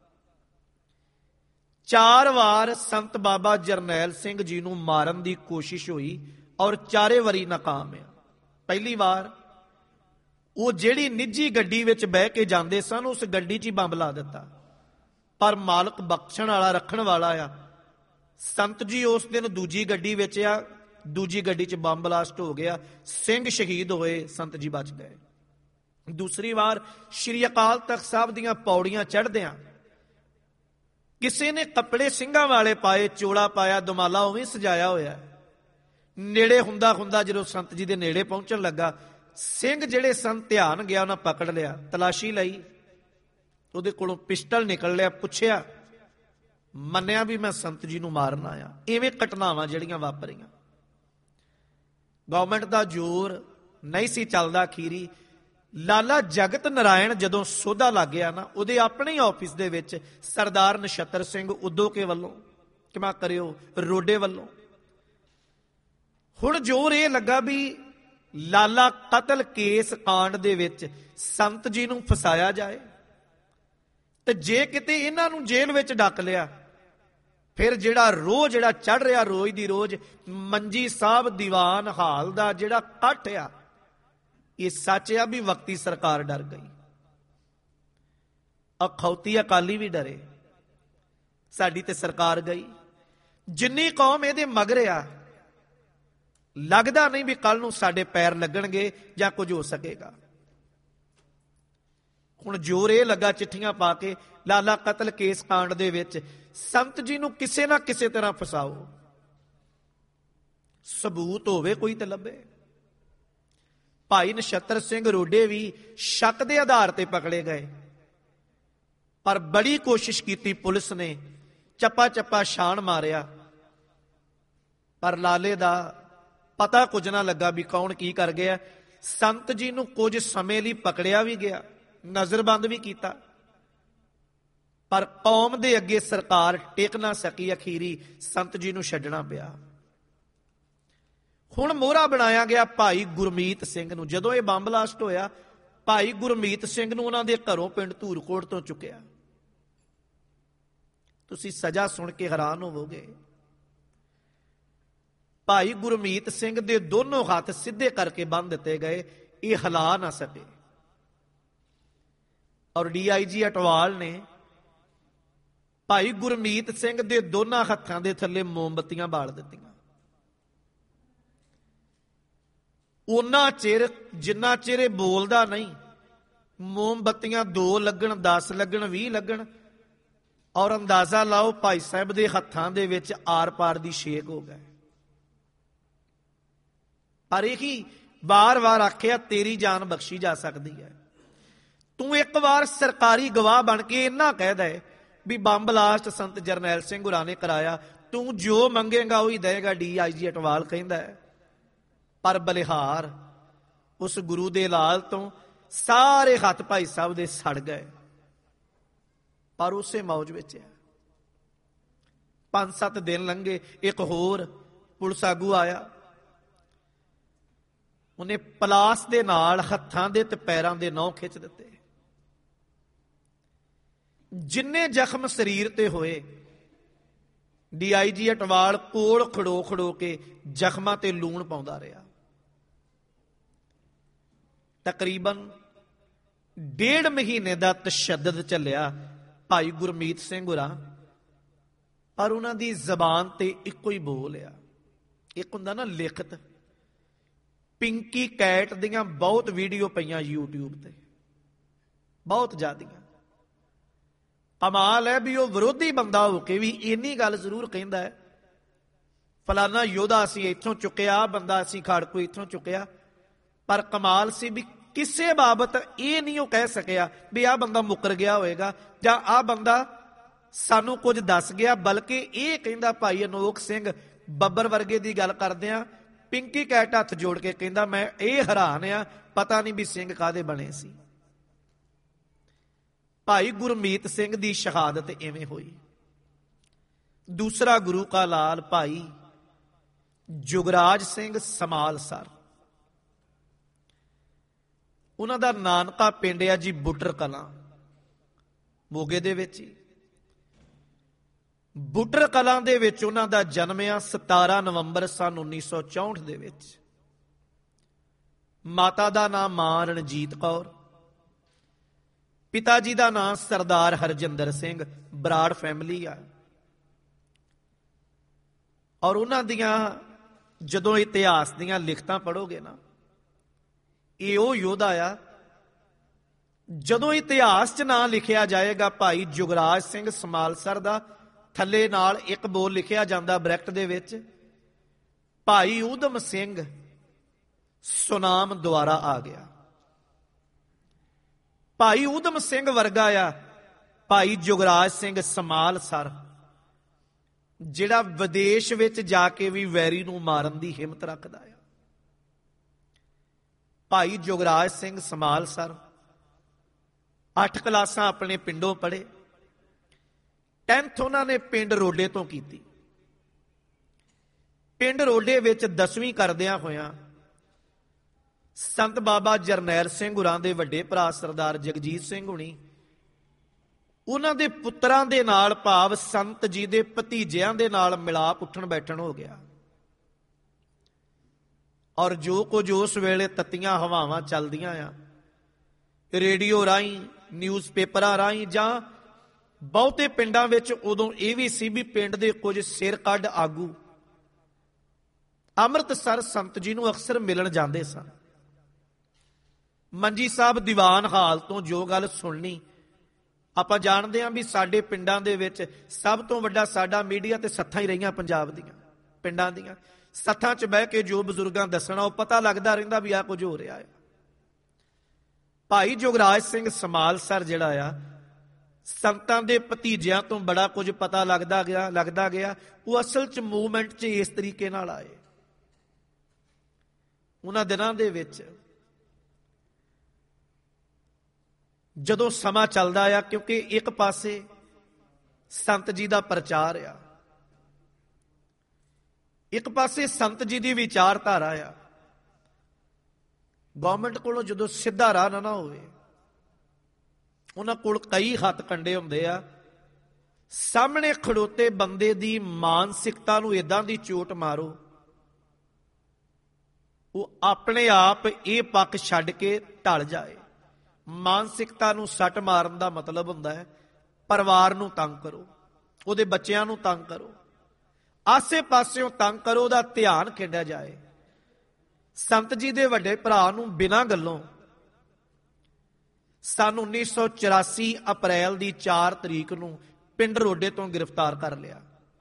4 ਵਾਰ ਸੰਤ ਬਾਬਾ ਜਰਨੈਲ ਸਿੰਘ ਜੀ ਨੂੰ ਮਾਰਨ ਦੀ ਕੋਸ਼ਿਸ਼ ਹੋਈ ਔਰ 4 ਵਾਰੀ ਨਾਕਾਮ ਆ। ਪਹਿਲੀ ਵਾਰ ਉਹ ਜਿਹੜੀ ਨਿੱਜੀ ਗੱਡੀ ਵਿੱਚ ਬਹਿ ਕੇ ਜਾਂਦੇ ਸਨ, ਉਸ ਗੱਡੀ 'ਚ ਹੀ ਬੰਬ ਲਾ ਦਿੱਤਾ। ਪਰ ਮਾਲਕ ਬਖਸ਼ਣ ਵਾਲਾ, ਰੱਖਣ ਵਾਲਾ ਆ। ਸੰਤ ਜੀ ਉਸ ਦਿਨ ਦੂਜੀ ਗੱਡੀ ਵਿੱਚ ਆ, ਦੂਜੀ ਗੱਡੀ 'ਚ ਬੰਬ ਬਲਾਸਟ ਹੋ ਗਿਆ, ਸਿੰਘ ਸ਼ਹੀਦ ਹੋਏ, ਸੰਤ ਜੀ ਬਚ ਗਏ। ਦੂਸਰੀ ਵਾਰ ਸ਼੍ਰੀ ਅਕਾਲ ਤਖਤ ਸਾਹਿਬ ਦੀਆਂ ਪੌੜੀਆਂ ਚੜ੍ਹਦਿਆਂ ਕਿਸੇ ਨੇ ਕੱਪੜੇ ਸਿੰਘਾਂ ਵਾਲੇ ਪਾਏ, ਚੋਲਾ ਪਾਇਆ, ਦੁਮਾਲਾ ਉਵੇਂ ਸਜਾਇਆ ਹੋਇਆ। ਨੇੜੇ ਹੁੰਦਾ ਹੁੰਦਾ ਜਦੋਂ ਸੰਤ ਜੀ ਦੇ ਨੇੜੇ ਪਹੁੰਚਣ ਲੱਗਾ, ਸਿੰਘ ਜਿਹੜੇ ਸਨ ਧਿਆਨ ਗਿਆ, ਉਹਨਾਂ ਪਕੜ ਲਿਆ, ਤਲਾਸ਼ੀ ਲਈ, ਉਹਦੇ ਕੋਲੋਂ ਪਿਸਟਲ ਨਿਕਲ ਲਿਆ, ਪੁੱਛਿਆ, ਮੰਨਿਆ ਵੀ ਮੈਂ ਸੰਤ ਜੀ ਨੂੰ ਮਾਰਨ ਆਇਆ। ਇਵੇਂ ਘਟਨਾਵਾਂ ਜਿਹੜੀਆਂ ਵਾਪਰੀਆਂ। ਗਵਰਨਮੈਂਟ ਦਾ ਜ਼ੋਰ ਨਹੀਂ ਸੀ ਚੱਲਦਾ। ਅਖੀਰੀ ਲਾਲਾ ਜਗਤ ਨਾਰਾਇਣ ਜਦੋਂ ਸੋਧਾ ਲੱਗ ਗਿਆ ਨਾ, ਉਹਦੇ ਆਪਣੇ ਹੀ ਆਫਿਸ ਦੇ ਵਿੱਚ ਸਰਦਾਰ ਨਛੱਤਰ ਸਿੰਘ ਉਦੋਕੇ ਵੱਲੋਂ, ਕਿਮਾ ਕਰਿਓ ਰੋਡੇ ਵੱਲੋਂ, ਹੁਣ ਜ਼ੋਰ ਇਹ ਲੱਗਾ ਵੀ ਲਾਲਾ ਕਤਲ ਕੇਸ ਕਾਂਡ ਦੇ ਵਿੱਚ ਸੰਤ ਜੀ ਨੂੰ ਫਸਾਇਆ ਜਾਏ, ਤੇ ਜੇ ਕਿਤੇ ਇਹਨਾਂ ਨੂੰ ਜੇਲ੍ਹ ਵਿੱਚ ਡੱਕ ਲਿਆ, ਫਿਰ ਜਿਹੜਾ ਰੋਹ ਜਿਹੜਾ ਚੜ ਰਿਹਾ ਰੋਜ਼ ਦੀ ਰੋਜ਼ ਮੰਜੀ ਸਾਹਿਬ ਦੀਵਾਨ ਹਾਲ ਦਾ ਜਿਹੜਾ ਇਕੱਠ ਆ, ਇਹ ਸੱਚ ਆ ਵੀ ਵਕਤੀ ਸਰਕਾਰ ਡਰ ਗਈ। ਅਖੌਤੀ ਅਕਾਲੀ ਵੀ ਡਰੇ, ਸਾਡੀ ਤੇ ਸਰਕਾਰ ਗਈ। ਜਿੰਨੀ ਕੌਮ ਇਹਦੇ ਮਗਰ ਆ, ਲੱਗਦਾ ਨਹੀਂ ਵੀ ਕੱਲ ਨੂੰ ਸਾਡੇ ਪੈਰ ਲੱਗਣਗੇ ਜਾਂ ਕੁਝ ਹੋ ਸਕੇਗਾ। ਹੁਣ ਜ਼ੋਰ ਇਹ ਲੱਗਾ ਚਿੱਠੀਆਂ ਪਾ ਕੇ ਲਾਲਾ ਕਤਲ ਕੇਸ ਕਾਂਡ ਦੇ ਵਿੱਚ ਸੰਤ ਜੀ ਨੂੰ ਕਿਸੇ ਨਾ ਕਿਸੇ ਤਰ੍ਹਾਂ ਫਸਾਓ, ਸਬੂਤ ਹੋਵੇ ਕੋਈ ਤੇ ਲੱਭੇ। ਭਾਈ ਨਛੱਤਰ ਸਿੰਘ ਰੋਡੇ ਵੀ ਸ਼ੱਕ ਦੇ ਆਧਾਰ ਤੇ ਪਕੜੇ ਗਏ, ਪਰ ਬੜੀ ਕੋਸ਼ਿਸ਼ ਕੀਤੀ ਪੁਲਿਸ ਨੇ, ਚੱਪਾ ਚੱਪਾ ਛਾਣ ਮਾਰਿਆ, ਪਰ ਲਾਲੇ ਦਾ ਪਤਾ ਕੁਝ ਨਾ ਲੱਗਾ ਵੀ ਕੌਣ ਕੀ ਕਰ ਗਿਆ। ਸੰਤ ਜੀ ਨੂੰ ਕੁਝ ਸਮੇਂ ਲਈ ਪਕੜਿਆ ਵੀ ਗਿਆ, ਨਜ਼ਰਬੰਦ ਵੀ ਕੀਤਾ, ਪਰ ਕੌਮ ਦੇ ਅੱਗੇ ਸਰਕਾਰ ਟਿਕ ਨਾ ਸਕੀ। ਅਖੀਰੀ ਸੰਤ ਜੀ ਨੂੰ ਛੱਡਣਾ ਪਿਆ। ਹੁਣ ਮੋਹਰਾ ਬਣਾਇਆ ਗਿਆ ਭਾਈ ਗੁਰਮੀਤ ਸਿੰਘ ਨੂੰ। ਜਦੋਂ ਇਹ ਬੰਬ ਬਲਾਸਟ ਹੋਇਆ, ਭਾਈ ਗੁਰਮੀਤ ਸਿੰਘ ਨੂੰ ਉਹਨਾਂ ਦੇ ਘਰੋਂ ਪਿੰਡ ਧੂਰਕੋਟ ਤੋਂ ਚੁੱਕਿਆ। ਤੁਸੀਂ ਸਜ਼ਾ ਸੁਣ ਕੇ ਹੈਰਾਨ ਹੋਵੋਗੇ। ਭਾਈ ਗੁਰਮੀਤ ਸਿੰਘ ਦੇ ਦੋਨੋਂ ਹੱਥ ਸਿੱਧੇ ਕਰਕੇ ਬੰਨ੍ਹ ਦਿੱਤੇ ਗਏ, ਇਹ ਹਿਲਾ ਨਾ ਸਕੇ। ਔਰ DIG ਅਟਵਾਲ ਨੇ ਭਾਈ ਗੁਰਮੀਤ ਸਿੰਘ ਦੇ ਦੋਨਾਂ ਹੱਥਾਂ ਦੇ ਥੱਲੇ ਮੋਮਬੱਤੀਆਂ ਬਾਲ ਦਿੱਤੀਆਂ। ਉਹਨਾਂ ਚਿਰ ਜਿੰਨਾ ਚਿਰ ਇਹ ਬੋਲਦਾ ਨਹੀਂ, ਮੋਮਬੱਤੀਆਂ 2 ਲੱਗਣ, 10 ਲੱਗਣ, 20 ਲੱਗਣ, ਔਰ ਅੰਦਾਜ਼ਾ ਲਾਓ ਭਾਈ ਸਾਹਿਬ ਦੇ ਹੱਥਾਂ ਦੇ ਵਿੱਚ ਆਰ ਪਾਰ ਦੀ ਛੇਕ ਹੋ ਗਏ। ਪਰ ਇਹੀ ਵਾਰ-ਵਾਰ ਆਖਿਆ, ਤੇਰੀ ਜਾਨ ਬਖਸ਼ੀ ਜਾ ਸਕਦੀ ਹੈ। ਤੂੰ ਇੱਕ ਵਾਰ ਸਰਕਾਰੀ ਗਵਾਹ ਬਣ ਕੇ ਇੰਨਾ ਕਹਿ ਦੇ ਵੀ ਬੰਬ ਬਲਾਸਟ ਸੰਤ ਜਰਨੈਲ ਸਿੰਘ ਹੋਰਾਂ ਨੇ ਕਰਾਇਆ, ਤੂੰ ਜੋ ਮੰਗੇਗਾ ਉਹੀ ਦੇਗਾ, DIG ਅਟਵਾਲ ਕਹਿੰਦਾ ਹੈ। ਪਰ ਬਲਿਹਾਰ ਉਸ ਗੁਰੂ ਦੇ ਲਾਲ ਤੋਂ ਸਾਰੇ ਹੱਥ ਭਾਈ ਸਾਹਿਬ ਦੇ ਸੜ ਗਏ। ਪਰ ਉਸੇ ਮੌਜ ਵਿੱਚ ਹੈ। 5-7 ਦਿਨ ਲੰਘੇ, ਇੱਕ ਹੋਰ ਪੁਲਿਸ ਆਗੂ ਆਇਆ, ਉਹਨੇ ਪਲਾਸ ਦੇ ਨਾਲ ਹੱਥਾਂ ਦੇ ਤੇ ਪੈਰਾਂ ਦੇ ਨਹੁੰ ਖਿੱਚ ਦਿੱਤੇ। ਜਿੰਨੇ ਜ਼ਖਮ ਸਰੀਰ ਤੇ ਹੋਏ, DIG ਅਟਵਾਲ ਕੋਲ ਖੜੋ ਖੜੋ ਕੇ ਜ਼ਖਮਾਂ ਤੇ ਲੂਣ ਪਾਉਂਦਾ ਰਿਹਾ। ਤਕਰੀਬਨ 1.5 ਮਹੀਨੇ ਦਾ ਤਸ਼ੱਦਦ ਚੱਲਿਆ ਭਾਈ ਗੁਰਮੀਤ ਸਿੰਘ ਹੋਰਾਂ, ਪਰ ਉਹਨਾਂ ਦੀ ਜ਼ਬਾਨ ਤੇ ਇੱਕੋ ਹੀ ਬੋਲ ਆ। ਇੱਕ ਹੁੰਦਾ ਨਾ ਲਿਖਤ। ਪਿੰਕੀ ਕੈਟ ਦੀਆਂ ਬਹੁਤ ਵੀਡੀਓ ਪਈਆਂ YouTube ਤੇ, ਬਹੁਤ ਜ਼ਿਆਦੀਆਂ। ਕਮਾਲ ਹੈ ਵੀ ਉਹ ਵਿਰੋਧੀ ਬੰਦਾ ਹੋ ਕੇ ਵੀ ਇੰਨੀ ਗੱਲ ਜ਼ਰੂਰ ਕਹਿੰਦਾ ਹੈ, ਫਲਾਨਾ ਯੋਧਾ ਅਸੀਂ ਇੱਥੋਂ ਚੁੱਕਿਆ, ਬੰਦਾ ਅਸੀਂ ਖਾੜਕੂ ਇੱਥੋਂ ਚੁੱਕਿਆ। ਪਰ ਕਮਾਲ ਸੀ ਵੀ ਕਿਸੇ ਬਾਬਤ ਇਹ ਨਹੀਂ ਉਹ ਕਹਿ ਸਕਿਆ ਵੀ ਆਹ ਬੰਦਾ ਮੁੱਕਰ ਗਿਆ ਹੋਏਗਾ ਜਾਂ ਆਹ ਬੰਦਾ ਸਾਨੂੰ ਕੁਝ ਦੱਸ ਗਿਆ, ਬਲਕਿ ਇਹ ਕਹਿੰਦਾ ਭਾਈ ਅਨੋਖ ਸਿੰਘ ਬੱਬਰ ਵਰਗੇ ਦੀ ਗੱਲ ਕਰਦਿਆਂ ਪਿੰਕੀ ਕੈਟ ਹੱਥ ਜੋੜ ਕੇ ਕਹਿੰਦਾ ਮੈਂ ਇਹ ਹੈਰਾਨ ਆ, ਪਤਾ ਨਹੀਂ ਵੀ ਸਿੰਘ ਕਾਹਦੇ ਬਣੇ ਸੀ। ਭਾਈ ਗੁਰਮੀਤ ਸਿੰਘ ਦੀ ਸ਼ਹਾਦਤ ਇਵੇਂ ਹੋਈ। ਦੂਸਰਾ ਗੁਰੂ ਕਾ ਲਾਲ ਭਾਈ ਜੁਗਰਾਜ ਸਿੰਘ ਸਮਾਲਸਰ, ਉਹਨਾਂ ਦਾ ਨਾਨਕਾ ਪਿੰਡ ਆ ਜੀ ਬੁੱਟਰ ਕਲਾਂ, ਮੋਗੇ ਦੇ ਵਿੱਚ ਹੀ। ਬੁੱਟਰ ਕਲਾਂ ਦੇ ਵਿੱਚ ਉਹਨਾਂ ਦਾ ਜਨਮ ਆ 17 ਨਵੰਬਰ ਸਨ 1964 ਦੇ ਵਿੱਚ। ਮਾਤਾ ਦਾ ਨਾਮ ਮਾਂ ਰਣਜੀਤ ਕੌਰ, ਪਿਤਾ ਜੀ ਦਾ ਨਾਮ ਸਰਦਾਰ ਹਰਜਿੰਦਰ ਸਿੰਘ, ਬਰਾੜ ਫੈਮਿਲੀ ਆ। ਔਰ ਉਹਨਾਂ ਦੀਆਂ ਜਦੋਂ ਇਤਿਹਾਸ ਦੀਆਂ ਲਿਖਤਾਂ ਪੜ੍ਹੋਗੇ ਨਾ, ਇਹ ਉਹ ਯੋਧਾ ਆ, ਜਦੋਂ ਇਤਿਹਾਸ 'ਚ ਨਾਂ ਲਿਖਿਆ ਜਾਏਗਾ ਭਾਈ ਜੁਗਰਾਜ ਸਿੰਘ ਸਮਾਲਸਰ ਦਾ, ਥੱਲੇ ਨਾਲ ਇੱਕ ਬੋਲ ਲਿਖਿਆ ਜਾਂਦਾ ਬ੍ਰੈਕਟ ਦੇ ਵਿੱਚ, ਭਾਈ ਊਧਮ ਸਿੰਘ ਸੁਨਾਮ ਦੁਆਰਾ ਆ ਗਿਆ। ਭਾਈ ਊਧਮ ਸਿੰਘ ਵਰਗਾ ਆ ਭਾਈ ਜੁਗਰਾਜ ਸਿੰਘ ਸਮਾਲਸਰ, ਜਿਹੜਾ ਵਿਦੇਸ਼ ਵਿੱਚ ਜਾ ਕੇ ਵੀ ਵੈਰੀ ਨੂੰ ਮਾਰਨ ਦੀ ਹਿੰਮਤ ਰੱਖਦਾ ਆ। ਭਾਈ ਜੁਗਰਾਜ ਸਿੰਘ ਸਮਾਲਸਰ 8 ਕਲਾਸਾਂ ਆਪਣੇ ਪਿੰਡੋਂ ਪੜ੍ਹੇ। 10th ਉਹਨਾਂ ਨੇ ਪਿੰਡ ਰੋਡੇ ਤੋਂ ਕੀਤੀ। ਪਿੰਡ ਰੋਡੇ ਵਿੱਚ 10ਵੀਂ ਕਰਦਿਆਂ ਹੋਇਆਂ ਸੰਤ ਬਾਬਾ ਜਰਨੈਲ ਸਿੰਘ ਹੋਰਾਂ ਦੇ ਵੱਡੇ ਭਰਾ ਸਰਦਾਰ ਜਗਜੀਤ ਸਿੰਘ ਹੁਣੀ, ਉਹਨਾਂ ਦੇ ਪੁੱਤਰਾਂ ਦੇ ਨਾਲ ਭਾਵ ਸੰਤ ਜੀ ਦੇ ਭਤੀਜਿਆਂ ਦੇ ਨਾਲ ਮਿਲਾਪ ਉੱਠਣ ਬੈਠਣ ਹੋ ਗਿਆ। ਔਰ ਜੋ ਕੁਝ ਉਸ ਵੇਲੇ ਤੱਤੀਆਂ ਹਵਾਵਾਂ ਚੱਲਦੀਆਂ ਆ, ਰੇਡੀਓ ਰਾਹੀਂ, ਨਿਊਜ਼ਪੇਪਰਾਂ ਰਾਹੀਂ, ਜਾਂ ਬਹੁਤੇ ਪਿੰਡਾਂ ਵਿੱਚ ਉਦੋਂ ਇਹ ਵੀ ਸੀ ਵੀ ਪਿੰਡ ਦੇ ਕੁਝ ਸਿਰ ਕੱਢ ਆਗੂ ਅੰਮ੍ਰਿਤਸਰ ਸੰਤ ਜੀ ਨੂੰ ਅਕਸਰ ਮਿਲਣ ਜਾਂਦੇ ਸਨ। ਮੰਜੀ ਸਾਹਿਬ ਦੀਵਾਨ ਹਾਲ ਤੋਂ ਜੋ ਗੱਲ ਸੁਣਨੀ, ਆਪਾਂ ਜਾਣਦੇ ਹਾਂ ਵੀ ਸਾਡੇ ਪਿੰਡਾਂ ਦੇ ਵਿੱਚ ਸਭ ਤੋਂ ਵੱਡਾ ਸਾਡਾ ਮੀਡੀਆ ਤੇ ਸੱਥਾਂ ਹੀ ਰਹੀਆਂ ਪੰਜਾਬ ਦੀਆਂ, ਪਿੰਡਾਂ ਦੀਆਂ ਸੱਥਾਂ 'ਚ ਬਹਿ ਕੇ ਜੋ ਬਜ਼ੁਰਗਾਂ ਦੱਸਣਾ ਉਹ ਪਤਾ ਲੱਗਦਾ ਰਹਿੰਦਾ ਵੀ ਆਹ ਕੁਝ ਹੋ ਰਿਹਾ ਹੈ। ਭਾਈ ਜੁਗਰਾਜ ਸਿੰਘ ਸਮਾਲਸਰ ਜਿਹੜਾ ਆ, ਸੰਤਾਂ ਦੇ ਭਤੀਜਿਆਂ ਤੋਂ ਬੜਾ ਕੁਝ ਪਤਾ ਲੱਗਦਾ ਗਿਆ। ਉਹ ਅਸਲ 'ਚ ਮੂਵਮੈਂਟ 'ਚ ਇਸ ਤਰੀਕੇ ਨਾਲ ਆਏ। ਉਹਨਾਂ ਦਿਨਾਂ ਦੇ ਵਿੱਚ ਜਦੋਂ ਸਮਾਂ ਚੱਲਦਾ ਆ, ਕਿਉਂਕਿ ਇੱਕ ਪਾਸੇ ਸੰਤ ਜੀ ਦਾ ਪ੍ਰਚਾਰ ਆ, ਇੱਕ ਪਾਸੇ ਸੰਤ ਜੀ ਦੀ ਵਿਚਾਰਧਾਰਾ ਆ। ਗਵਰਨਮੈਂਟ ਕੋਲੋਂ ਜਦੋਂ ਸਿੱਧਾ ਰਾਹ ਨਾ ਹੋਵੇ, ਉਹਨਾਂ ਕੋਲ ਕਈ ਹੱਥ ਕੰਡੇ ਹੁੰਦੇ ਆ। ਸਾਹਮਣੇ ਖੜੋਤੇ ਬੰਦੇ ਦੀ ਮਾਨਸਿਕਤਾ ਨੂੰ ਏਦਾਂ ਦੀ ਚੋਟ ਮਾਰੋ, ਉਹ ਆਪਣੇ ਆਪ ਇਹ ਪੱਖ ਛੱਡ ਕੇ ਢਲ ਜਾਏ। ਮਾਨਸਿਕਤਾ ਨੂੰ ਸੱਟ ਮਾਰਨ ਦਾ ਮਤਲਬ ਹੁੰਦਾ ਹੈ ਪਰਿਵਾਰ ਨੂੰ ਤੰਗ ਕਰੋ, ਉਹਦੇ ਬੱਚਿਆਂ ਨੂੰ ਤੰਗ ਕਰੋ, ਆਸੇ ਪਾਸਿਓਂ ਤੰਗ ਕਰੋ, ਉਹਦਾ ਧਿਆਨ ਖਿੰਡਿਆ ਜਾਏ। ਸੰਤ ਜੀ ਦੇ ਵੱਡੇ ਭਰਾ ਨੂੰ ਬਿਨਾਂ ਗੱਲੋਂ ਸਨ 1984 ਅਪ੍ਰੈਲ ਦੀ 4 ਤਰੀਕ ਨੂੰ ਪਿੰਡ ਰੋਡੇ ਤੋਂ ਗ੍ਰਿਫਤਾਰ ਕਰ ਲਿਆ।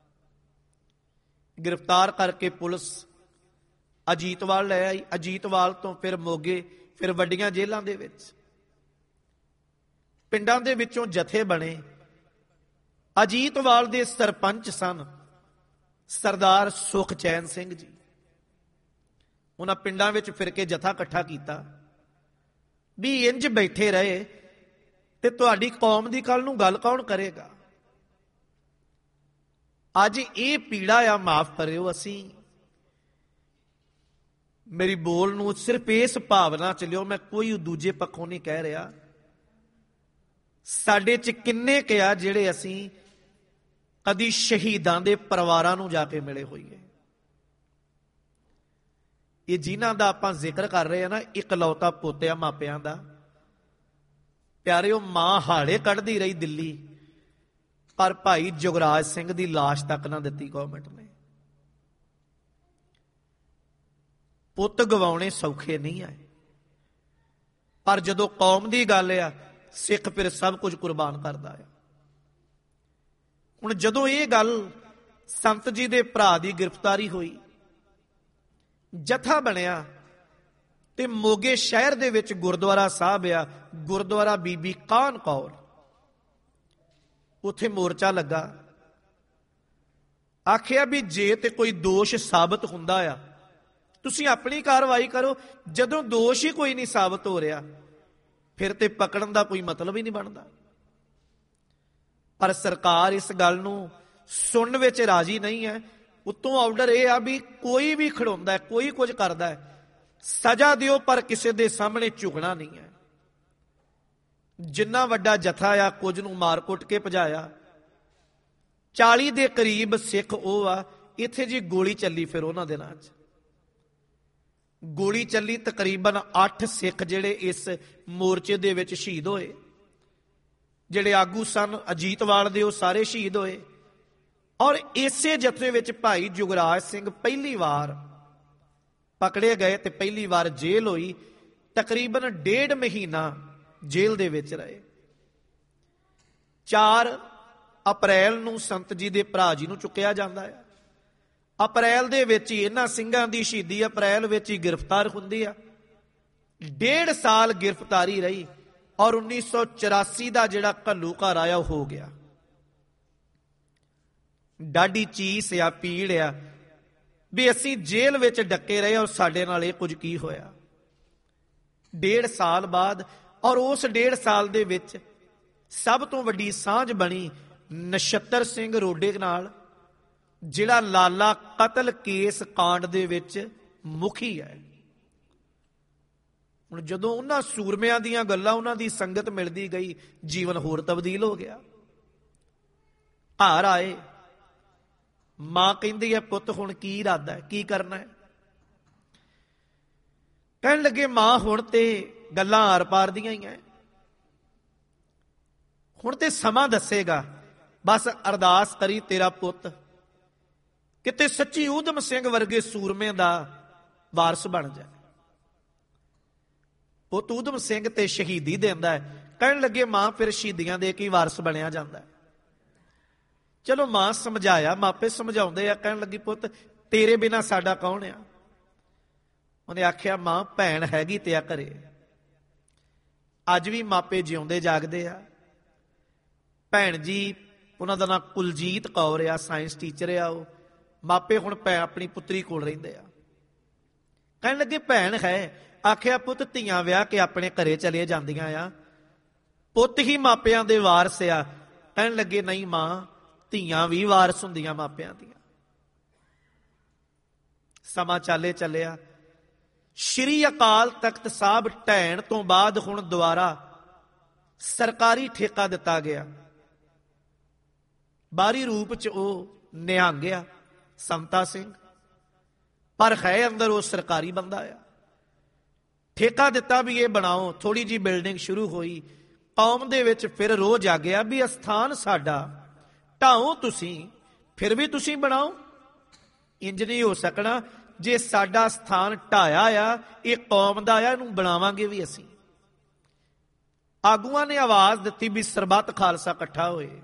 ਗ੍ਰਿਫਤਾਰ ਕਰਕੇ ਪੁਲਿਸ ਅਜੀਤਵਾਲ ਲੈ ਆਈ। ਅਜੀਤਵਾਲ ਤੋਂ ਫਿਰ ਮੋਗੇ, ਫਿਰ ਵੱਡੀਆਂ ਜੇਲ੍ਹਾਂ ਦੇ ਵਿੱਚ। ਪਿੰਡਾਂ ਦੇ ਵਿੱਚੋਂ ਜਥੇ ਬਣੇ। ਅਜੀਤਵਾਲ ਦੇ ਸਰਪੰਚ ਸਨ ਸਰਦਾਰ ਸੁਖਚੈਨ ਸਿੰਘ ਜੀ। ਉਹਨਾਂ ਪਿੰਡਾਂ ਵਿੱਚ ਫਿਰ ਕੇ ਜਥਾ ਇਕੱਠਾ ਕੀਤਾ ਵੀ ਇੰਜ ਬੈਠੇ ਰਹੇ ਤੇ ਤੁਹਾਡੀ ਕੌਮ ਦੀ ਕੱਲ ਨੂੰ ਗੱਲ ਕੌਣ ਕਰੇਗਾ। ਅੱਜ ਇਹ ਪੀੜਾ ਆ, ਮਾਫ ਕਰਿਓ, ਅਸੀਂ ਮੇਰੀ ਬੋਲ ਨੂੰ ਸਿਰਫ ਇਸ ਭਾਵਨਾ ਚ ਲਿਓ, ਮੈਂ ਕੋਈ ਦੂਜੇ ਪੱਖੋਂ ਨਹੀਂ ਕਹਿ ਰਿਹਾ। ਸਾਡੇ ਚ ਕਿੰਨੇ ਕਿਹਾ ਜਿਹੜੇ ਅਸੀਂ ਕਦੀ ਸ਼ਹੀਦਾਂ ਦੇ ਪਰਿਵਾਰਾਂ ਨੂੰ ਜਾ ਕੇ ਮਿਲੇ ਹੋਈਏ। ਇਹ ਜਿਨ੍ਹਾਂ ਦਾ ਆਪਾਂ ਜ਼ਿਕਰ ਕਰ ਰਹੇ ਹਾਂ ਨਾ, ਇਕਲੌਤਾ ਪੁੱਤ ਆ ਮਾਪਿਆਂ ਦਾ। ਪਿਆਰਿਓ, ਮਾਂ ਹਾੜੇ ਕੱਢਦੀ ਰਹੀ ਦਿੱਲੀ, ਪਰ ਭਾਈ ਜੁਗਰਾਜ ਸਿੰਘ ਦੀ ਲਾਸ਼ ਤੱਕ ਨਾ ਦਿੱਤੀ ਗੌਰਮੈਂਟ ਨੇ। ਪੁੱਤ ਗਵਾਉਣੇ ਸੌਖੇ ਨਹੀਂ ਆਏ, ਪਰ ਜਦੋਂ ਕੌਮ ਦੀ ਗੱਲ ਆ, ਸਿੱਖ ਫਿਰ ਸਭ ਕੁਝ ਕੁਰਬਾਨ ਕਰਦਾ ਆ। ਹੁਣ ਜਦੋਂ ਇਹ ਗੱਲ ਸੰਤ ਜੀ ਦੇ ਭਰਾ ਦੀ ਗ੍ਰਿਫਤਾਰੀ ਹੋਈ, ਜਥਾ ਬਣਿਆ, ਤੇ ਮੋਗੇ ਸ਼ਹਿਰ ਦੇ ਵਿੱਚ ਗੁਰਦੁਆਰਾ ਸਾਹਿਬ ਆ, ਗੁਰਦੁਆਰਾ ਬੀਬੀ ਕਾਹਨ ਕੌਰ, ਉੱਥੇ ਮੋਰਚਾ ਲੱਗਾ। ਆਖਿਆ ਵੀ ਜੇ ਤੇ ਕੋਈ ਦੋਸ਼ ਸਾਬਤ ਹੁੰਦਾ ਆ, ਤੁਸੀਂ ਆਪਣੀ ਕਾਰਵਾਈ ਕਰੋ। ਜਦੋਂ ਦੋਸ਼ ਹੀ ਕੋਈ ਨਹੀਂ ਸਾਬਤ ਹੋ ਰਿਹਾ, ਫਿਰ ਤੇ ਪਕੜਨ ਦਾ ਕੋਈ ਮਤਲਬ ਹੀ ਨਹੀਂ ਬਣਦਾ। ਪਰ ਸਰਕਾਰ ਇਸ ਗੱਲ ਨੂੰ ਸੁਣਨ ਵਿੱਚ ਰਾਜੀ ਨਹੀਂ ਹੈ। ਉੱਤੋਂ ਆਰਡਰ ਇਹ ਆ ਵੀ ਕੋਈ ਵੀ ਖੜਾਉਂਦਾ, ਕੋਈ ਕੁਝ ਕਰਦਾ ਹੈ, ਸਜ਼ਾ ਦਿਓ, ਪਰ ਕਿਸੇ ਦੇ ਸਾਹਮਣੇ ਝੁਕਣਾ ਨਹੀਂ ਹੈ। ਜਿੰਨਾ ਵੱਡਾ ਜਥਾ ਆ, ਕੁਝ ਨੂੰ ਮਾਰ ਕੁੱਟ ਕੇ ਭਜਾਇਆ। 40 ਦੇ ਕਰੀਬ ਸਿੱਖ ਉਹ ਆ। ਇੱਥੇ ਜੀ ਗੋਲੀ ਚੱਲੀ, ਫਿਰ ਉਹਨਾਂ ਦਿਨਾਂ 'ਚ ਗੋਲੀ ਚੱਲੀ। ਤਕਰੀਬਨ 8 ਸਿੱਖ ਜਿਹੜੇ ਇਸ ਮੋਰਚੇ ਦੇ ਵਿੱਚ ਸ਼ਹੀਦ ਹੋਏ। ਜਿਹੜੇ ਆਗੂ ਸਨ ਅਜੀਤਵਾਲ ਦੇ, ਉਹ ਸਾਰੇ ਸ਼ਹੀਦ ਹੋਏ। ਔਰ ਇਸੇ ਜਥੇ ਵਿੱਚ ਭਾਈ ਜੁਗਰਾਜ ਸਿੰਘ ਪਹਿਲੀ ਵਾਰ ਪਕੜੇ ਗਏ ਤੇ ਪਹਿਲੀ ਵਾਰ ਜੇਲ੍ਹ ਹੋਈ। ਤਕਰੀਬਨ 1.5 ਮਹੀਨਾ ਜੇਲ੍ਹ ਦੇ ਵਿੱਚ ਰਹੇ। 4 ਅਪ੍ਰੈਲ ਨੂੰ ਸੰਤ ਜੀ ਦੇ ਭਰਾ ਜੀ ਨੂੰ ਚੁੱਕਿਆ ਜਾਂਦਾ ਹੈ। ਅਪ੍ਰੈਲ ਦੇ ਵਿੱਚ ਹੀ ਇਹਨਾਂ ਸਿੰਘਾਂ ਦੀ ਸ਼ਹੀਦੀ ਅਪ੍ਰੈਲ ਵਿੱਚ ਹੀ ਗ੍ਰਿਫਤਾਰ ਹੁੰਦੀ ਆ। 1.5 ਸਾਲ ਗ੍ਰਿਫਤਾਰੀ ਰਹੀ, ਔਰ 1984 ਦਾ ਜਿਹੜਾ ਘੱਲੂਘਾਰ ਆਇਆ ਉਹ ਹੋ ਗਿਆ। ਡਾਢੀ ਚੀਸ ਆ, ਪੀੜ ਆ ਵੀ ਅਸੀਂ ਜੇਲ੍ਹ ਵਿੱਚ ਡੱਕੇ ਰਹੇ ਔਰ ਸਾਡੇ ਨਾਲ ਇਹ ਕੁਝ ਕੀ ਹੋਇਆ। 1.5 ਸਾਲ ਬਾਅਦ, ਔਰ ਉਸ 1.5 ਸਾਲ ਦੇ ਵਿੱਚ ਸਭ ਤੋਂ ਵੱਡੀ ਸਾਂਝ ਬਣੀ ਨਛੱਤਰ ਸਿੰਘ ਰੋਡੇ ਨਾਲ, ਜਿਹੜਾ ਲਾਲਾ ਕਤਲ ਕੇਸ ਕਾਂਡ ਦੇ ਵਿੱਚ ਮੁਖੀ ਹੈ। ਹੁਣ ਜਦੋਂ ਉਹਨਾਂ ਸੂਰਮਿਆਂ ਦੀਆਂ ਗੱਲਾਂ, ਉਹਨਾਂ ਦੀ ਸੰਗਤ ਮਿਲਦੀ ਗਈ, ਜੀਵਨ ਹੋਰ ਤਬਦੀਲ ਹੋ ਗਿਆ। ਘਰ ਆਏ, ਮਾਂ ਕਹਿੰਦੀ ਹੈ, ਪੁੱਤ ਹੁਣ ਕੀ ਇਰਾਦਾ ਹੈ, ਕੀ ਕਰਨਾ ਹੈ? ਕਹਿਣ ਲੱਗੇ, ਮਾਂ ਹੁਣ ਤੇ ਗੱਲਾਂ ਆਰ ਪਾਰ ਦੀਆਂ ਹੀ ਐ, ਹੁਣ ਤੇ ਸਮਾਂ ਦੱਸੇਗਾ। ਬਸ ਅਰਦਾਸ ਕਰੀ ਤੇਰਾ ਪੁੱਤ ਕਿਤੇ ਸੱਚੀ ਊਧਮ ਸਿੰਘ ਵਰਗੇ ਸੂਰਮੇ ਦਾ ਵਾਰਸ ਬਣ ਜਾਏ। ਪੁੱਤ ਊਧਮ ਸਿੰਘ ਤੇ ਸ਼ਹੀਦੀ ਦਿੰਦਾ ਹੈ। ਕਹਿਣ ਲੱਗੇ, ਮਾਂ ਫਿਰ ਸ਼ਹੀਦੀਆਂ ਦੇ ਕੇ ਵਾਰਸ ਬਣਿਆ ਜਾਂਦਾ। ਚਲੋ ਮਾਂ ਸਮਝਾਇਆ, ਮਾਪੇ ਸਮਝਾਉਂਦੇ ਆ। ਕਹਿਣ ਲੱਗੀ, ਪੁੱਤ ਤੇਰੇ ਬਿਨਾਂ ਸਾਡਾ ਕੌਣ ਆ? ਉਹਨੇ ਆਖਿਆ, ਮਾਂ ਭੈਣ ਹੈਗੀ ਤੇ ਆ ਘਰੇ। ਅੱਜ ਵੀ ਮਾਪੇ ਜਿਉਂਦੇ ਜਾਗਦੇ ਆ। ਭੈਣ ਜੀ, ਉਹਨਾਂ ਦਾ ਨਾਂ ਕੁਲਜੀਤ ਕੌਰ ਆ, ਸਾਇੰਸ ਟੀਚਰ ਆ ਉਹ। ਮਾਪੇ ਹੁਣ ਆਪਣੀ ਪੁੱਤਰੀ ਕੋਲ ਰਹਿੰਦੇ ਆ। ਕਹਿਣ ਲੱਗੇ, ਭੈਣ ਹੈ? ਆਖਿਆ, ਪੁੱਤ ਧੀਆਂ ਵਿਆਹ ਕੇ ਆਪਣੇ ਘਰੇ ਚਲੇ ਜਾਂਦੀਆਂ ਆ, ਪੁੱਤ ਹੀ ਮਾਪਿਆਂ ਦੇ ਵਾਰਸ ਆ। ਕਹਿਣ ਲੱਗੇ, ਨਹੀਂ ਮਾਂ, ਧੀਆਂ ਵੀ ਵਾਰਸ ਹੁੰਦੀਆਂ ਮਾਪਿਆਂ ਦੀਆਂ। ਸਮਾਂ ਚੱਲਿਆ। ਸ਼੍ਰੀ ਅਕਾਲ ਤਖਤ ਸਾਹਿਬ ਢਹਿਣ ਤੋਂ ਬਾਅਦ ਹੁਣ ਦੁਬਾਰਾ ਸਰਕਾਰੀ ਠੇਕਾ ਦਿੱਤਾ ਗਿਆ। ਬਾਹਰੀ ਰੂਪ ਚ ਉਹ ਨਿਹੰਗਿਆ ਸੰਤਾ ਸਿੰਘ, ਪਰ ਹੈ ਅੰਦਰ ਉਹ ਸਰਕਾਰੀ ਬੰਦਾ ਆ। ਠੇਕਾ ਦਿੱਤਾ ਵੀ ਇਹ ਬਣਾਓ। ਥੋੜੀ ਜੀ ਬਿਲਡਿੰਗ ਸ਼ੁਰੂ ਹੋਈ। ਕੌਮ ਦੇ ਵਿੱਚ ਫਿਰ ਰੋਹ ਜਾਗਿਆ ਵੀ ਅਸਥਾਨ ਸਾਡਾ ਢਾਓ ਤੁਸੀਂ, ਫਿਰ ਵੀ ਤੁਸੀਂ ਬਣਾਓ। ਇੰਜ ਨਹੀਂ ਹੋ ਸਕਣਾ। ਜੇ ਸਾਡਾ ਸਥਾਨ ਢਾਇਆ ਆ, ਇਹ ਕੌਮ ਦਾ ਆ, ਇਹਨੂੰ ਬਣਾਵਾਂਗੇ ਵੀ ਅਸੀਂ। ਆਗੂਆਂ ਨੇ ਆਵਾਜ਼ ਦਿੱਤੀ ਵੀ ਸਰਬੱਤ ਖਾਲਸਾ ਇਕੱਠਾ ਹੋਏ।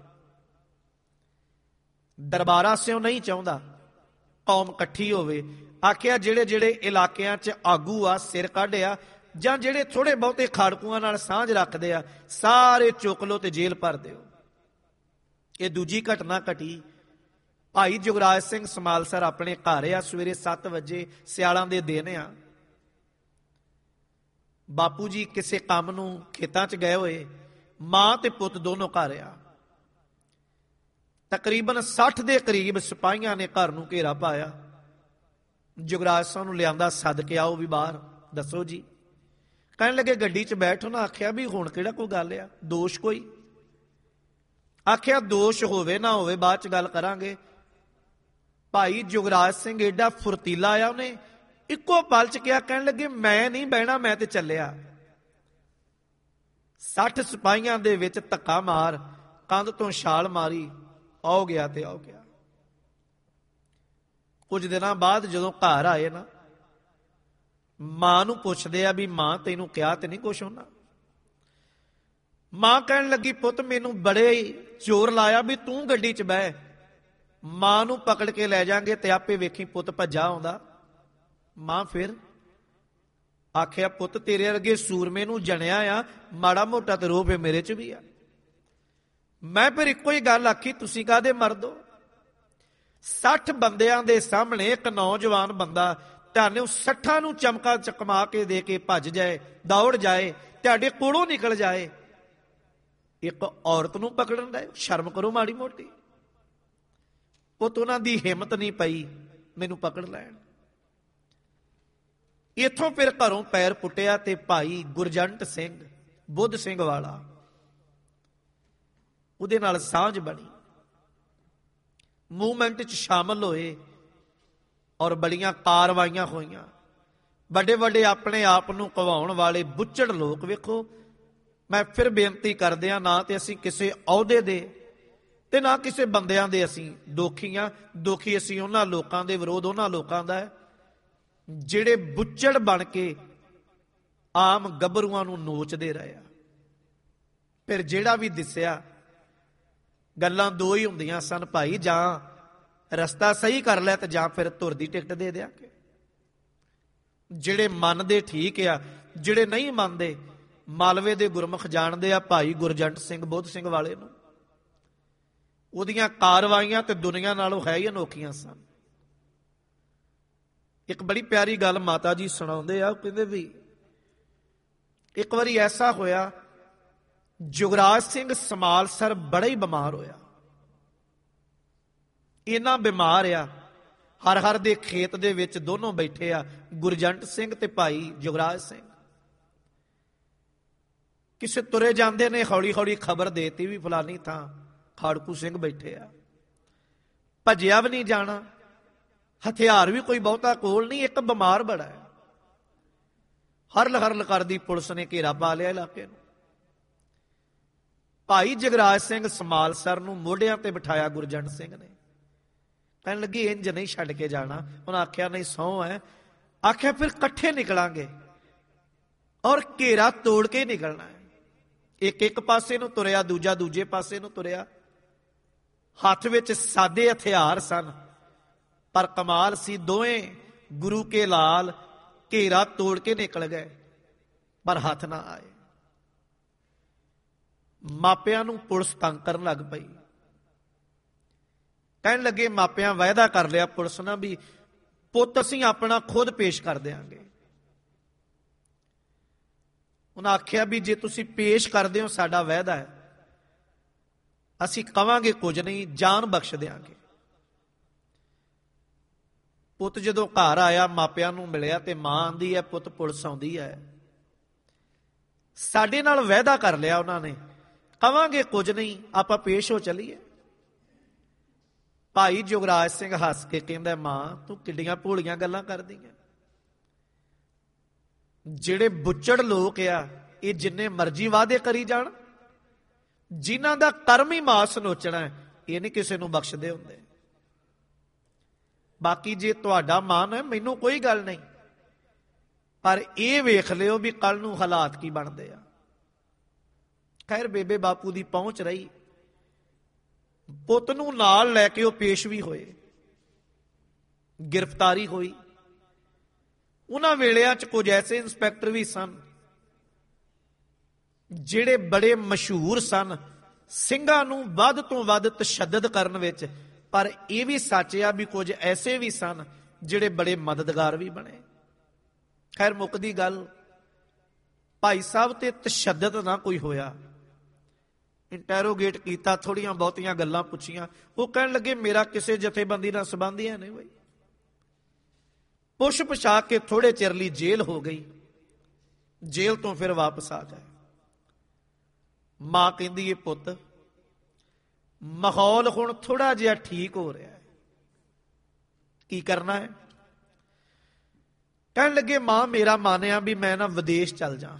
ਦਰਬਾਰਾ ਸਿਓ ਨਹੀਂ ਚਾਹੁੰਦਾ ਕੌਮ ਇਕੱਠੀ ਹੋਵੇ। ਆਖਿਆ, ਜਿਹੜੇ ਜਿਹੜੇ ਇਲਾਕਿਆਂ 'ਚ ਆਗੂ ਆ, ਸਿਰ ਕੱਢਿਆ, ਜਾਂ ਜਿਹੜੇ ਥੋੜੇ ਬਹੁਤੇ ਖਾੜਕੂਆਂ ਨਾਲ ਸਾਂਝ ਰੱਖਦੇ ਆ, ਸਾਰੇ ਚੁੱਕ ਲੋ ਤੇ ਜੇਲ੍ਹ ਭਰ ਦਿਓ। ਇਹ ਦੂਜੀ ਘਟਨਾ ਘਟੀ। ਭਾਈ ਜੁਗਰਾਜ ਸਿੰਘ ਸਮਾਲਸਰ ਆਪਣੇ ਘਰ ਆ। ਸਵੇਰੇ 7 ਵਜੇ ਸਿਆਲਾਂ ਦੇ ਦਿਨ ਆ। ਬਾਪੂ ਜੀ ਕਿਸੇ ਕੰਮ ਨੂੰ ਖੇਤਾਂ 'ਚ ਗਏ ਹੋਏ, ਮਾਂ ਤੇ ਪੁੱਤ ਦੋਨੋਂ ਘਰ ਆ। ਤਕਰੀਬਨ 60 ਦੇ ਕਰੀਬ ਸਿਪਾਹੀਆਂ ਨੇ ਘਰ ਨੂੰ ਘੇਰਾ ਪਾਇਆ। ਜੁਗਰਾਜ ਸਿੰਘ ਨੂੰ ਲਿਆਂਦਾ, ਸੱਦ ਕੇ ਆਓ ਵੀ ਬਾਹਰ, ਦੱਸੋ ਜੀ। ਕਹਿਣ ਲੱਗੇ, ਗੱਡੀ 'ਚ ਬੈਠੋ ਨਾ। ਆਖਿਆ ਵੀ ਹੁਣ ਕਿਹੜਾ ਕੋਈ ਗੱਲ ਆ, ਦੋਸ਼ ਕੋਈ? ਆਖਿਆ ਦੋਸ਼ ਹੋਵੇ ਨਾ ਹੋਵੇ ਬਾਅਦ ਚ ਗੱਲ ਕਰਾਂਗੇ। ਭਾਈ ਜੁਗਰਾਜ ਸਿੰਘ ਏਡਾ ਫੁਰਤੀਲਾ ਆ, ਉਹਨੇ ਇੱਕੋ ਪਲ ਚ ਕਿਹਾ, ਕਹਿਣ ਲੱਗੇ ਮੈਂ ਨਹੀਂ ਬਹਿਣਾ, ਮੈਂ ਤੇ ਚੱਲਿਆ। 60 ਸਿਪਾਹੀਆਂ ਦੇ ਵਿੱਚ ਧੱਕਾ ਮਾਰ ਕੰਧ ਤੋਂ ਛਾਲ ਮਾਰੀ, ਆਉ ਗਿਆ ਤੇ ਆਉ ਗਿਆ। ਕੁਝ ਦਿਨਾਂ ਬਾਅਦ ਜਦੋਂ ਘਰ ਆਏ ਨਾ, ਮਾਂ ਨੂੰ ਪੁੱਛਦੇ ਆ ਵੀ ਮਾਂ ਤੈਨੂੰ ਕਿਹਾ ਤੇ ਨਹੀਂ ਕੁਛ ਉਹਨਾਂ? ਮਾਂ ਕਹਿਣ ਲੱਗੀ ਪੁੱਤ ਮੈਨੂੰ ਬੜੇ ਜ਼ੋਰ ਲਾਇਆ ਵੀ ਤੂੰ ਗੱਡੀ 'ਚ ਬਹਿ, ਮਾਂ ਨੂੰ ਪਕੜ ਕੇ ਲੈ ਜਾਾਂਗੇ ਤੇ ਆਪੇ ਵੇਖੀ ਪੁੱਤ ਭੱਜਾ ਆਉਂਦਾ। ਮਾਂ ਫਿਰ ਆਖਿਆ ਪੁੱਤ ਤੇਰੇ ਵਰਗੇ ਸੂਰਮੇ ਨੂੰ ਜਣਿਆ ਆ, ਮਾੜਾ ਮੋਟਾ ਤੇ ਰੋਹ ਫੇ ਮੇਰੇ 'ਚ ਵੀ ਆ। ਮੈਂ ਫਿਰ ਇੱਕੋ ਹੀ ਗੱਲ ਆਖੀ, ਤੁਸੀਂ ਕਾਹਦੇ ਮਰਦੋ? 60 ਬੰਦਿਆਂ ਦੇ ਸਾਹਮਣੇ ਇੱਕ ਨੌਜਵਾਨ ਬੰਦਾ ਤੁਹਾਨੂੰ 60 ਨੂੰ ਚਮਕਾ ਚਕਮਾ ਕੇ ਦੇ ਕੇ ਭੱਜ ਜਾਏ, ਦੌੜ ਜਾਏ, ਤੁਹਾਡੇ ਕੋਲੋਂ ਨਿਕਲ ਜਾਏ, ਇੱਕ ਔਰਤ ਨੂੰ ਪਕੜਨ ਦਾ ਸ਼ਰਮ ਕਰੋ ਮਾੜੀ ਮੋਟੀ। ਪੁੱਤ ਉਹਨਾਂ ਦੀ ਹਿੰਮਤ ਨਹੀਂ ਪਈ ਮੈਨੂੰ ਪਕੜ ਲੈਣ। ਇੱਥੋਂ ਫਿਰ ਘਰੋਂ ਪੈਰ ਪੁੱਟਿਆ ਤੇ ਭਾਈ ਗੁਰਜੰਟ ਸਿੰਘ ਬੁੱਧ ਸਿੰਘ ਵਾਲਾ, ਉਹਦੇ ਨਾਲ ਸਾਂਝ ਬਣੀ, ਮੂਵਮੈਂਟ 'ਚ ਸ਼ਾਮਲ ਹੋਏ ਔਰ ਬੜੀਆਂ ਕਾਰਵਾਈਆਂ ਹੋਈਆਂ। ਵੱਡੇ ਵੱਡੇ ਆਪਣੇ ਆਪ ਨੂੰ ਕਹਾਉਣ ਵਾਲੇ ਬੁੱਚੜ ਲੋਕ, ਵੇਖੋ ਮੈਂ ਫਿਰ ਬੇਨਤੀ ਕਰਦੇ ਹਾਂ, ਨਾ ਤੇ ਅਸੀਂ ਕਿਸੇ ਅਹੁਦੇ ਦੇ ਤੇ ਨਾ ਕਿਸੇ ਬੰਦਿਆਂ ਦੇ ਅਸੀਂ ਦੋਖੀ ਹਾਂ। ਦੋਖੀ ਅਸੀਂ ਉਹਨਾਂ ਲੋਕਾਂ ਦੇ, ਵਿਰੋਧ ਉਹਨਾਂ ਲੋਕਾਂ ਦਾ ਹੈ ਜਿਹੜੇ ਬੁੱਚੜ ਬਣ ਕੇ ਆਮ ਗੱਭਰੂਆਂ ਨੂੰ ਨੋਚਦੇ ਰਹੇ ਆ। ਫਿਰ ਜਿਹੜਾ ਵੀ ਦਿਸਿਆ, ਗੱਲਾਂ ਦੋ ਹੀ ਹੁੰਦੀਆਂ ਸਨ ਭਾਈ, ਜਾਂ ਰਸਤਾ ਸਹੀ ਕਰ ਲਿਆ ਤੇ ਜਾਂ ਫਿਰ ਧੁਰ ਦੀ ਟਿਕਟ ਦੇ ਦਿਆਂਗੇ। ਜਿਹੜੇ ਮੰਨਦੇ ਠੀਕ ਆ, ਜਿਹੜੇ ਨਹੀਂ ਮੰਨਦੇ ਮਾਲਵੇ ਦੇ ਗੁਰਮੁਖ ਜਾਣਦੇ ਆ ਭਾਈ ਗੁਰਜੰਟ ਸਿੰਘ ਬੁੱਧ ਸਿੰਘ ਵਾਲੇ ਨੂੰ। ਉਹਦੀਆਂ ਕਾਰਵਾਈਆਂ ਤੇ ਦੁਨੀਆ ਨਾਲੋਂ ਹੈ ਹੀ ਅਨੋਖੀਆਂ ਸਨ। ਇੱਕ ਬੜੀ ਪਿਆਰੀ ਗੱਲ ਮਾਤਾ ਜੀ ਸੁਣਾਉਂਦੇ ਆ, ਉਹ ਕਹਿੰਦੇ ਵੀ ਇੱਕ ਵਾਰੀ ਐਸਾ ਹੋਇਆ, ਜੁਗਰਾਜ ਸਿੰਘ ਸਮਾਲਸਰ ਬੜਾ ਹੀ ਬਿਮਾਰ ਹੋਇਆ। ਇੰਨਾ ਬਿਮਾਰ ਆ, ਹਰ ਹਰ ਦੇ ਖੇਤ ਦੇ ਵਿੱਚ ਦੋਨੋਂ ਬੈਠੇ ਆ, ਗੁਰਜੰਟ ਸਿੰਘ ਤੇ ਭਾਈ ਜੁਗਰਾਜ ਸਿੰਘ। ਕਿਸੇ ਤੁਰੇ ਜਾਂਦੇ ਨੇ ਹੌਲੀ ਹੌਲੀ ਖਬਰ ਦੇਤੀ ਵੀ ਫਲਾਨੀ ਥਾਂ ਖਾੜਕੂ ਸਿੰਘ ਬੈਠੇ ਆ। ਭੱਜਿਆ ਵੀ ਨਹੀਂ ਜਾਣਾ, ਹਥਿਆਰ ਵੀ ਕੋਈ ਬਹੁਤਾ ਕੋਲ ਨਹੀਂ, ਇੱਕ ਬਿਮਾਰ ਬੜਾ ਹੈ। ਹਰਲ ਹਰਲ ਕਰਦੀ ਪੁਲਿਸ ਨੇ ਘੇਰਾ ਪਾ ਲਿਆ ਇਲਾਕੇ ਨੂੰ। ਭਾਈ ਜਗਰਾਜ ਸਿੰਘ ਸਮਾਲਸਰ ਨੂੰ ਮੋਢਿਆਂ ਤੇ ਬਿਠਾਇਆ ਗੁਰਜੰਟ ਸਿੰਘ ਨੇ। ਕਹਿਣ ਲੱਗੀ ਇੰਜ ਨਹੀਂ ਛੱਡ ਕੇ ਜਾਣਾ। ਉਹਨਾਂ ਆਖਿਆ ਨਹੀਂ ਸਹੁੰ ਹੈ। ਆਖਿਆ ਫਿਰ ਇਕੱਠੇ ਨਿਕਲਾਂਗੇ ਔਰ ਘੇਰਾ ਤੋੜ ਕੇ ਨਿਕਲਣਾ ਹੈ। ਇੱਕ ਇੱਕ ਪਾਸੇ ਨੂੰ ਤੁਰਿਆ, ਦੂਜਾ ਦੂਜੇ ਪਾਸੇ ਨੂੰ ਤੁਰਿਆ। ਹੱਥ ਵਿੱਚ ਸਾਦੇ ਹਥਿਆਰ ਸਨ, ਪਰ ਕਮਾਲ ਸੀ, ਦੋਵੇਂ ਗੁਰੂ ਕੇ ਲਾਲ ਘੇਰਾ ਤੋੜ ਕੇ ਨਿਕਲ ਗਏ, ਪਰ ਹੱਥ ਨਾ ਆਏ। ਮਾਪਿਆਂ ਨੂੰ ਪੁਲਿਸ ਤੰਗ ਕਰਨ ਲੱਗ ਪਈ। ਕਹਿਣ ਲੱਗੇ ਮਾਪਿਆਂ ਵਾਅਦਾ ਕਰ ਲਿਆ ਪੁਲਿਸ ਨਾਲ ਵੀ ਪੁੱਤ ਅਸੀਂ ਆਪਣਾ ਖੁਦ ਪੇਸ਼ ਕਰ ਦਿਆਂਗੇ। ਉਹਨਾਂ ਆਖਿਆ ਵੀ ਜੇ ਤੁਸੀਂ ਪੇਸ਼ ਕਰਦੇ ਹੋ ਸਾਡਾ ਵਾਅਦਾ ਹੈ, ਅਸੀਂ ਕਵਾਂਗੇ ਕੁਝ ਨਹੀਂ, ਜਾਨ ਬਖਸ਼ ਦਿਆਂਗੇ। ਪੁੱਤ ਜਦੋਂ ਘਰ ਆਇਆ, ਮਾਪਿਆਂ ਨੂੰ ਮਿਲਿਆ ਤੇ ਮਾਂ ਆਂਦੀ ਹੈ ਪੁੱਤ ਪੁਲਿਸ ਆਉਂਦੀ ਹੈ, ਸਾਡੇ ਨਾਲ ਵਾਅਦਾ ਕਰ ਲਿਆ ਉਹਨਾਂ ਨੇ, ਕਵਾਂਗੇ ਕੁਝ ਨਹੀਂ, ਆਪਾਂ ਪੇਸ਼ ਹੋ ਚੱਲੀਏ। ਭਾਈ ਜੁਗਰਾਜ ਸਿੰਘ ਹੱਸ ਕੇ ਕਹਿੰਦਾ ਮਾਂ ਤੂੰ ਕਿੱਡੀਆਂ ਭੋਲੀਆਂ ਗੱਲਾਂ ਕਰਦੀ ਹੈ। ਜਿਹੜੇ ਬੁੱਚੜ ਲੋਕ ਆ ਇਹ ਜਿੰਨੇ ਮਰਜ਼ੀ ਵਾਅਦੇ ਕਰੀ ਜਾਣ, ਜਿਨ੍ਹਾਂ ਦਾ ਕਰਮ ਹੀ ਮਾਸ ਨੋਚਣਾ ਹੈ, ਇਹ ਨਹੀਂ ਕਿਸੇ ਨੂੰ ਬਖਸ਼ਦੇ ਹੁੰਦੇ। ਬਾਕੀ ਜੇ ਤੁਹਾਡਾ ਮਾਨ ਹੈ ਮੈਨੂੰ ਕੋਈ ਗੱਲ ਨਹੀਂ, ਪਰ ਇਹ ਵੇਖ ਲਿਓ ਵੀ ਕੱਲ ਨੂੰ ਹਾਲਾਤ ਕੀ ਬਣਦੇ ਆ। ਖੈਰ ਬੇਬੇ ਬਾਪੂ ਦੀ ਪਹੁੰਚ ਰਹੀ, ਪੁੱਤ ਨੂੰ ਨਾਲ ਲੈ ਕੇ ਉਹ ਪੇਸ਼ ਵੀ ਹੋਏ, ਗ੍ਰਿਫਤਾਰੀ ਹੋਈ। ਉਹਨਾਂ ਵੇਲਿਆਂ 'ਚ ਕੁਝ ਐਸੇ ਇੰਸਪੈਕਟਰ ਵੀ ਸਨ ਜਿਹੜੇ ਬੜੇ ਮਸ਼ਹੂਰ ਸਨ ਸਿੰਘਾਂ ਨੂੰ ਵੱਧ ਤੋਂ ਵੱਧ ਤਸ਼ੱਦਦ ਕਰਨ ਵਿੱਚ, ਪਰ ਇਹ ਵੀ ਸੱਚ ਆ ਵੀ ਕੁਝ ਐਸੇ ਵੀ ਸਨ ਜਿਹੜੇ ਬੜੇ ਮਦਦਗਾਰ ਵੀ ਬਣੇ। ਖੈਰ ਮੁੱਕਦੀ ਗੱਲ, ਭਾਈ ਸਾਹਿਬ ਤੇ ਤਸ਼ੱਦਦ ਨਾ ਕੋਈ ਹੋਇਆ। ਇੰਟੈਰੋਗੇਟ ਕੀਤਾ, ਥੋੜੀਆਂ ਬਹੁਤੀਆਂ ਗੱਲਾਂ ਪੁੱਛੀਆਂ। ਉਹ ਕਹਿਣ ਲੱਗੇ ਮੇਰਾ ਕਿਸੇ ਜਥੇਬੰਦੀ ਨਾਲ ਸੰਬੰਧ ਹੀ ਨਹੀਂ ਬਈ। ਪੁੱਛ ਪਛਾ ਕੇ ਥੋੜੇ ਚਿਰ ਲਈ ਜੇਲ੍ਹ ਹੋ ਗਈ। ਜੇਲ੍ਹ ਤੋਂ ਫਿਰ ਵਾਪਸ ਆ ਗਏ। ਮਾਂ ਕਹਿੰਦੀ ਏ ਪੁੱਤ ਮਾਹੌਲ ਹੁਣ ਥੋੜਾ ਜਿਹਾ ਠੀਕ ਹੋ ਰਿਹਾ ਹੈ। ਕੀ ਕਰਨਾ ਹੈ? ਕਹਿਣ ਲੱਗੇ ਮਾਂ ਮੇਰਾ ਮਨ ਆ ਵੀ ਮੈਂ ਨਾ ਵਿਦੇਸ਼ ਚੱਲ ਜਾ,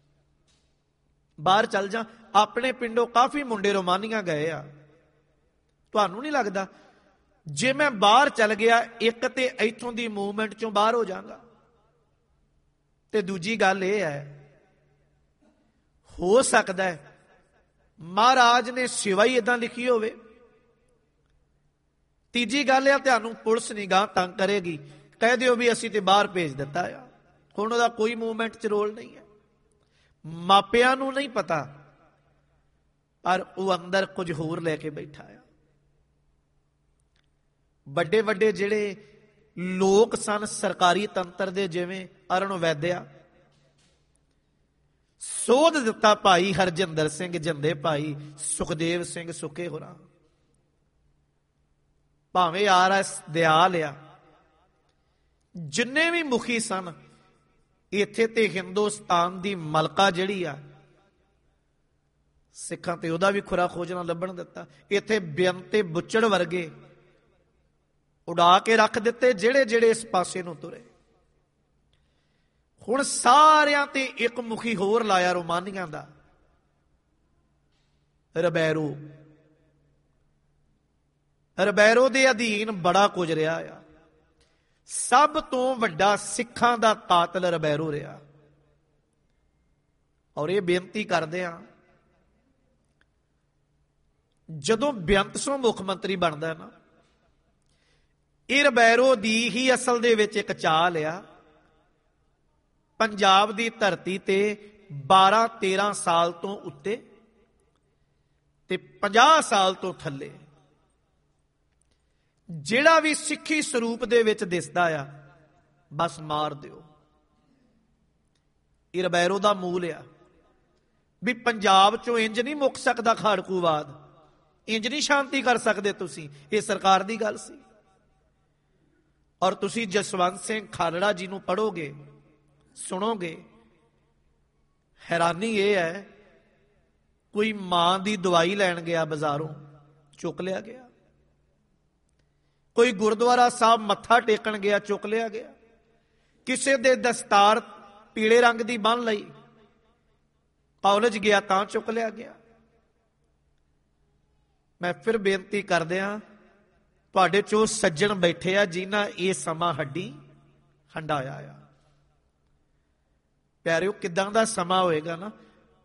ਬਾਹਰ ਚੱਲ ਜਾ। ਆਪਣੇ ਪਿੰਡੋਂ ਕਾਫੀ ਮੁੰਡੇ ਰੋਮਾਨੀਆਂ ਗਏ ਆ। ਤੁਹਾਨੂੰ ਨਹੀਂ ਲੱਗਦਾ ਜੇ ਮੈਂ ਬਾਹਰ ਚੱਲ ਗਿਆ, ਇੱਕ ਤੇ ਇੱਥੋਂ ਦੀ ਮੂਵਮੈਂਟ ਚੋਂ ਬਾਹਰ ਹੋ ਜਾਵਾਂਗਾ, ਤੇ ਦੂਜੀ ਗੱਲ ਇਹ ਹੈ ਹੋ ਸਕਦਾ ਹੈ ਮਹਾਰਾਜ ਨੇ ਸੇਵਾ ਹੀ ਏਦਾਂ ਲਿਖੀ ਹੋਵੇ। ਤੀਜੀ ਗੱਲ ਆ ਤੁਹਾਨੂੰ ਪੁਲਿਸ ਨਿਗਾਹ ਤੰਗ ਕਰੇਗੀ, ਕਹਿ ਦਿਓ ਵੀ ਅਸੀਂ ਤੇ ਬਾਹਰ ਭੇਜ ਦਿੱਤਾ ਆ। ਹੁਣ ਉਹਦਾ ਕੋਈ ਮੂਵਮੈਂਟ 'ਚ ਰੋਲ ਨਹੀਂ ਹੈ। ਮਾਪਿਆਂ ਨੂੰ ਨਹੀਂ ਪਤਾ, ਪਰ ਉਹ ਅੰਦਰ ਕੁਝ ਹੋਰ ਲੈ ਕੇ ਬੈਠਾ ਆ। ਵੱਡੇ ਵੱਡੇ ਜਿਹੜੇ ਲੋਕ ਸਨ ਸਰਕਾਰੀ ਤੰਤਰ ਦੇ, ਜਿਵੇਂ ਅਰੁਣ ਵੈਦਿਆ, ਸੋਧ ਦਿੱਤਾ ਭਾਈ ਹਰਜਿੰਦਰ ਸਿੰਘ ਜਿੰਦੇ, ਭਾਈ ਸੁਖਦੇਵ ਸਿੰਘ ਸੁੱਕੇ ਹੋਰਾਂ, ਭਾਵੇਂ RS ਦਿਆਲ ਆ, ਜਿੰਨੇ ਵੀ ਮੁਖੀ ਸਨ ਇੱਥੇ, ਤੇ ਹਿੰਦੁਸਤਾਨ ਦੀ ਮਲਕਾ ਜਿਹੜੀ ਆ ਸਿੱਖਾਂ ਤੇ ਉਹਦਾ ਵੀ ਖੁਰਾ ਖੋਜਣਾ ਲੱਭਣ ਦਿੱਤਾ। ਇੱਥੇ ਬੇਅੰਤ ਤੇ ਬੁੱਚੜ ਵਰਗੇ ਉਡਾ ਕੇ ਰੱਖ ਦਿੱਤੇ, ਜਿਹੜੇ ਜਿਹੜੇ ਇਸ ਪਾਸੇ ਨੂੰ ਤੁਰੇ। ਹੁਣ ਸਾਰਿਆਂ ਤੇ ਇੱਕ ਮੁਖੀ ਹੋਰ ਲਾਇਆ ਰੋਮਾਨੀਆਂ ਦਾ, ਰਿਬੈਰੋ। ਰਿਬੈਰੋ ਦੇ ਅਧੀਨ ਬੜਾ ਕੁਝ ਰਿਹਾ ਆ। ਸਭ ਤੋਂ ਵੱਡਾ ਸਿੱਖਾਂ ਦਾ ਕਾਤਲ ਰਿਬੈਰੋ ਰਿਹਾ। ਔਰ ਇਹ ਬੇਨਤੀ ਕਰਦੇ ਆ, ਜਦੋਂ ਬੇਅੰਤ ਸਿੰਘ ਮੁੱਖ ਮੰਤਰੀ ਬਣਦਾ ਨਾ, ਇਹ ਰਿਬੈਰੋ ਦੀ ਹੀ ਅਸਲ ਦੇ ਵਿੱਚ ਇੱਕ ਚਾਲ ਆ। ਪੰਜਾਬ ਦੀ ਧਰਤੀ ਤੇ 12-13 ਸਾਲ ਤੋਂ ਉੱਤੇ ਤੇ 50 ਸਾਲ ਤੋਂ ਥੱਲੇ ਜਿਹੜਾ ਵੀ ਸਿੱਖੀ ਸਰੂਪ ਦੇ ਵਿੱਚ ਦਿਸਦਾ ਆ, ਬਸ ਮਾਰ ਦਿਓ। ਇਹ ਰਿਬੈਰੋ ਦਾ ਮੂਲ ਆ ਵੀ ਪੰਜਾਬ ਚੋਂ ਇੰਜ ਨਹੀਂ ਮੁੱਕ ਸਕਦਾ ਖਾੜਕੂਵਾਦ, ਇੰਜ ਨਹੀਂ ਸ਼ਾਂਤੀ ਕਰ ਸਕਦੇ ਤੁਸੀਂ। ਇਹ ਸਰਕਾਰ ਦੀ ਗੱਲ ਸੀ। ਔਰ ਤੁਸੀਂ ਜਸਵੰਤ ਸਿੰਘ ਖਾਲੜਾ ਜੀ ਨੂੰ ਪੜ੍ਹੋਗੇ, ਸੁਣੋਗੇ, ਹੈਰਾਨੀ ਇਹ ਹੈ, ਕੋਈ ਮਾਂ ਦੀ ਦਵਾਈ ਲੈਣ ਗਿਆ ਬਾਜ਼ਾਰੋਂ, ਚੁੱਕ ਲਿਆ ਗਿਆ। ਕੋਈ ਗੁਰਦੁਆਰਾ ਸਾਹਿਬ ਮੱਥਾ ਟੇਕਣ ਗਿਆ, ਚੁੱਕ ਲਿਆ ਗਿਆ। ਕਿਸੇ ਦੇ ਦਸਤਾਰ ਪੀਲੇ ਰੰਗ ਦੀ ਬੰਨ੍ਹ ਲਈ, ਕਾਲਜ ਗਿਆ ਤਾਂ ਚੁੱਕ ਲਿਆ ਗਿਆ। ਮੈਂ ਫਿਰ ਬੇਨਤੀ ਕਰਦਿਆਂ, ਤੁਹਾਡੇ ਚੋਂ ਸੱਜਣ ਬੈਠੇ ਆ ਜਿਨ੍ਹਾਂ ਇਹ ਸਮਾਂ ਹੱਡੀ ਹੰਡਾਇਆ ਆ। ਪਿਆਰਿਓ, ਕਿੱਦਾਂ ਦਾ ਸਮਾਂ ਹੋਏਗਾ ਨਾ।